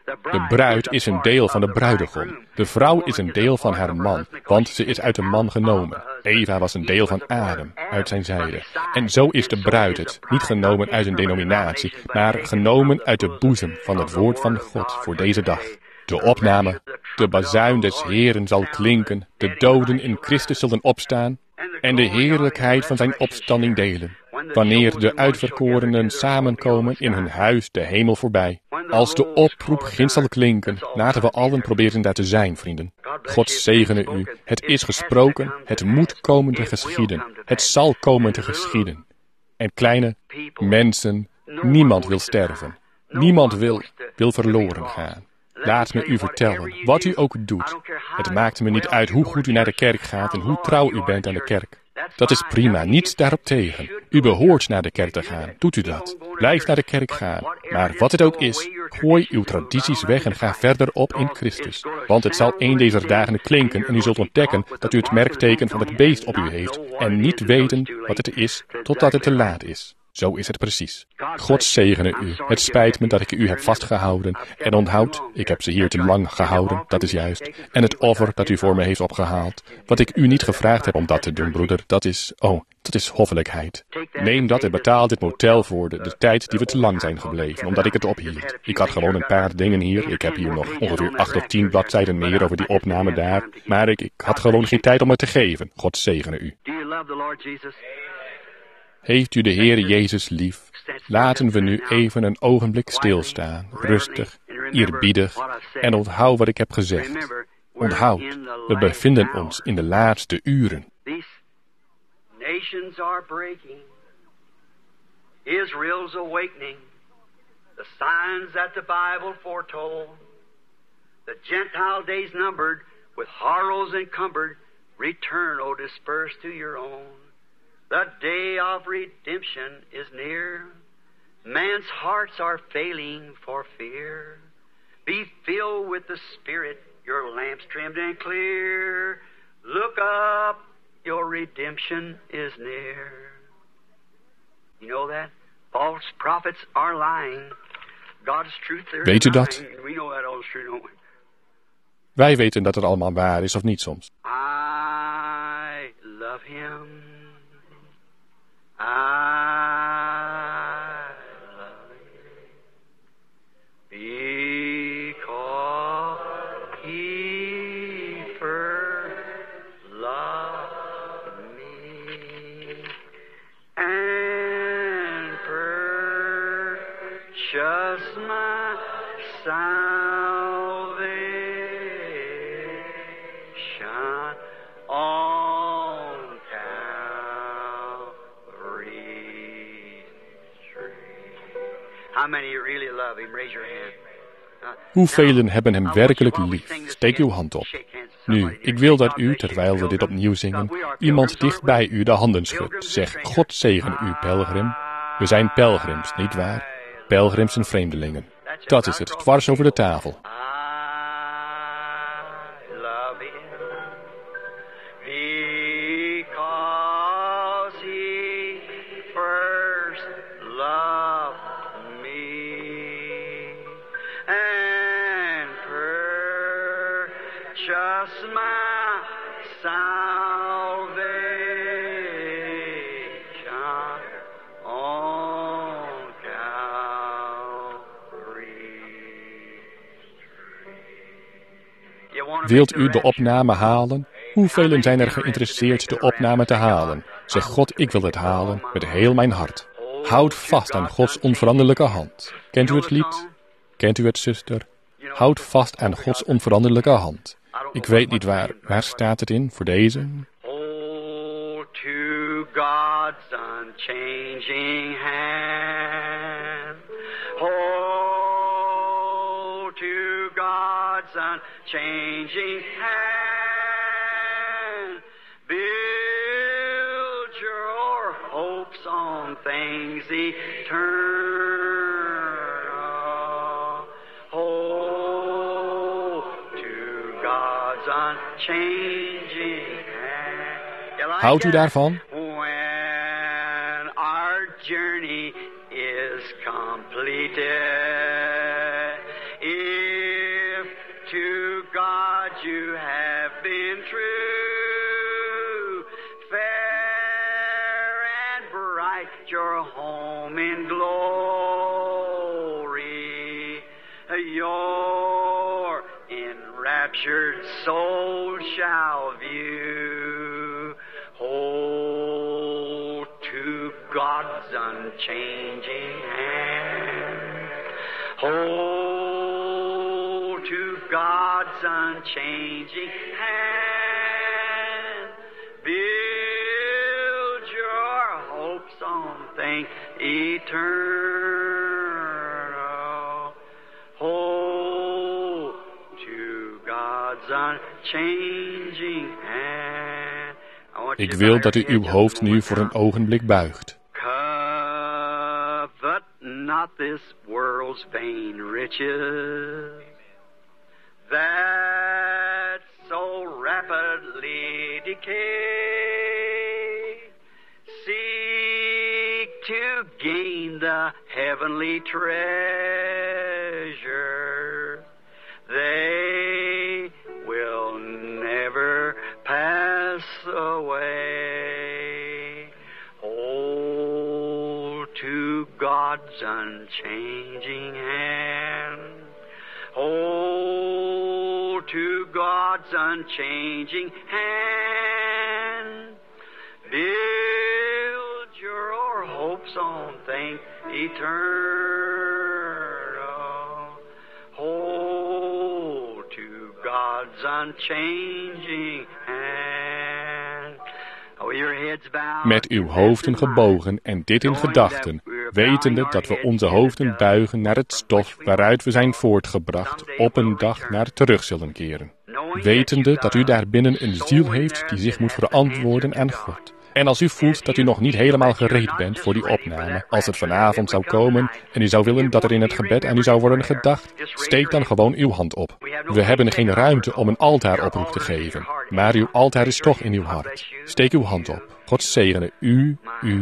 De bruid is een deel van de bruidegom. De vrouw is een deel van haar man, want ze is uit de man genomen. Eva was een deel van Adam, uit zijn zijde. En zo is de bruid het, niet genomen uit een denominatie, maar genomen uit de boezem van het woord van God voor deze dag. De opname, de bazuin des Heeren zal klinken, de doden in Christus zullen opstaan en de heerlijkheid van zijn opstanding delen. Wanneer de uitverkorenen samenkomen in hun huis de hemel voorbij. Als de oproep ginds zal klinken, laten we allen proberen daar te zijn, vrienden. God zegene u. Het is gesproken, het moet komen te geschieden. Het zal komen te geschieden. En kleine mensen, niemand wil sterven. Niemand wil verloren gaan. Laat me u vertellen, wat u ook doet. Het maakt me niet uit hoe goed u naar de kerk gaat en hoe trouw u bent aan de kerk. Dat is prima, niets daarop tegen. U behoort naar de kerk te gaan, doet u dat. Blijf naar de kerk gaan. Maar wat het ook is, gooi uw tradities weg en ga verder op in Christus. Want het zal een deze dagen klinken en u zult ontdekken dat u het merkteken van het beest op u heeft en niet weten wat het is totdat het te laat is. Zo is het precies. God zegene u. Het spijt me dat ik u heb vastgehouden. En onthoud, ik heb ze hier te lang gehouden, dat is juist. En het offer dat u voor me heeft opgehaald. Wat ik u niet gevraagd heb om dat te doen, broeder, dat is hoffelijkheid. Neem dat en betaal dit motel voor de tijd die we te lang zijn gebleven, omdat ik het ophield. Ik had gewoon een paar dingen hier. Ik heb hier nog ongeveer 8 of 10 bladzijden meer over die opname daar. Maar ik had gewoon geen tijd om het te geven. God zegene u. Heeft u de Heer Jezus lief? Laten we nu even een ogenblik stilstaan, rustig, eerbiedig, en onthoud wat ik heb gezegd. Onthoud, we bevinden ons in de laatste uren. Nations are breaking. Israel's awakening. The signs that the Bible foretold. The Gentile days numbered, with horrors encumbered. Return, O dispersed to your own. The day of redemption is near. Man's hearts are failing for fear. Be filled with the Spirit, your lamps trimmed and clear. Look up, your redemption is near. You know that? False prophets are lying. God's truth there. Weet u dat? We know that all is true, don't we? Wij weten dat het allemaal waar is of niet soms. I love him. I love him because he first loved me and purchased my salvation on How many really love him? Raise your hand. Hoevelen hebben hem werkelijk lief? Steek uw hand op. Nu, ik wil dat u, terwijl we dit opnieuw zingen, iemand dicht bij u de handen schudt. Zeg, God zegen u, pelgrim. We zijn pelgrims, niet waar? Pelgrims en vreemdelingen. Dat is het, dwars over de tafel. Just my salvation on Calvary. Wilt u de opname halen? Hoeveel zijn er geïnteresseerd de opname te halen? Zeg God, ik wil het halen met heel mijn hart. Houd vast aan Gods onveranderlijke hand. Kent u het lied? Kent u het, zuster? Houd vast aan Gods onveranderlijke hand. Ik weet niet waar staat het in voor deze? Hold to God's unchanging hand. Hold to God's unchanging hand. Build your hopes on things eternal. Houdt u daarvan? When our journey is completed, raptured soul shall view. Hold to God's unchanging hand. Hold to God's unchanging hand. Build your hopes on things eternal. Hold to God's unchanging hand. Ik wil dat u uw hoofd nu voor een ogenblik buigt. Covet not this world's vain riches, that so rapidly decay. Seek to gain the heavenly treasure. They will never pass away. Hold to God's unchanging hand. Hold to God's unchanging hand. Build your hopes on things eternal. Hold to God's unchanging hand. Met uw hoofden gebogen en dit in gedachten, wetende dat we onze hoofden buigen naar het stof waaruit we zijn voortgebracht, op een dag naar terug zullen keren. Wetende dat u daarbinnen een ziel heeft die zich moet verantwoorden aan God. En als u voelt dat u nog niet helemaal gereed bent voor die opname, als het vanavond zou komen en u zou willen dat er in het gebed aan u zou worden gedacht, steek dan gewoon uw hand op. We hebben geen ruimte om een altaaroproep te geven, maar uw altaar is toch in uw hart. Steek uw hand op. God zegene u.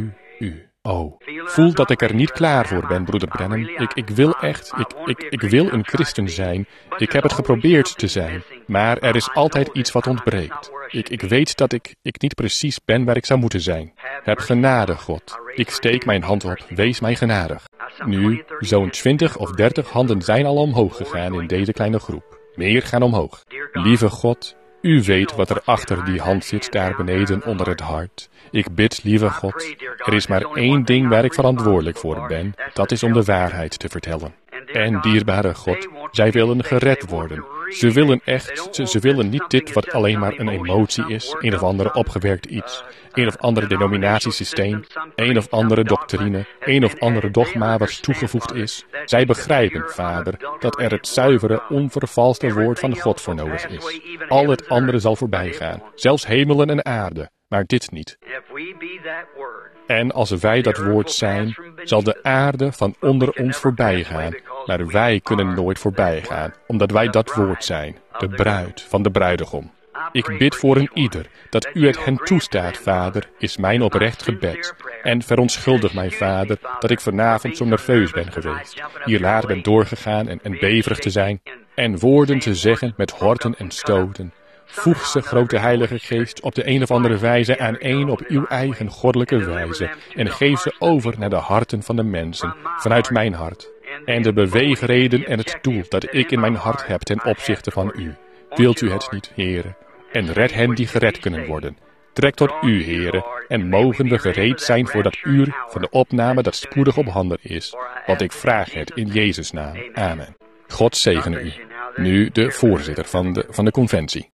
Oh, voel dat ik er niet klaar voor ben, broeder Branham. Ik wil een christen zijn. Ik heb het geprobeerd te zijn. Maar er is altijd iets wat ontbreekt. Ik weet dat ik niet precies ben waar ik zou moeten zijn. Heb genade, God. Ik steek mijn hand op. Wees mij genadig. Nu, zo'n 20 of 30 handen zijn al omhoog gegaan in deze kleine groep. Meer gaan omhoog. Lieve God, u weet wat er achter die hand zit daar beneden onder het hart. Ik bid, lieve God, er is maar één ding waar ik verantwoordelijk voor ben. Dat is om de waarheid te vertellen. En dierbare God, zij willen gered worden. Ze willen echt, ze willen niet dit wat alleen maar een emotie is, een of andere opgewerkt iets, een of andere denominatiesysteem, een of andere doctrine, een of andere dogma wat toegevoegd is. Zij begrijpen, Vader, dat er het zuivere, onvervalste woord van God voor nodig is. Al het andere zal voorbij gaan, zelfs hemelen en aarde, maar dit niet. En als wij dat woord zijn, zal de aarde van onder ons voorbij gaan, maar wij kunnen nooit voorbij gaan, omdat wij dat woord zijn, de bruid van de bruidegom. Ik bid voor een ieder, dat u het hen toestaat, Vader, is mijn oprecht gebed. En verontschuldig mij, Vader, dat ik vanavond zo nerveus ben geweest, hier laat ben doorgegaan en beverig te zijn, en woorden te zeggen met horten en stoten. Voeg ze, grote Heilige Geest, op de een of andere wijze aan één op uw eigen goddelijke wijze en geef ze over naar de harten van de mensen, vanuit mijn hart. En de beweegreden en het doel dat ik in mijn hart heb ten opzichte van u. Wilt u het niet, Heere? En red hen die gered kunnen worden. Trek tot u, Heere, en mogen we gereed zijn voor dat uur van de opname dat spoedig op handen is. Want ik vraag het in Jezus' naam. Amen. God zegene u. Nu de voorzitter van de conventie.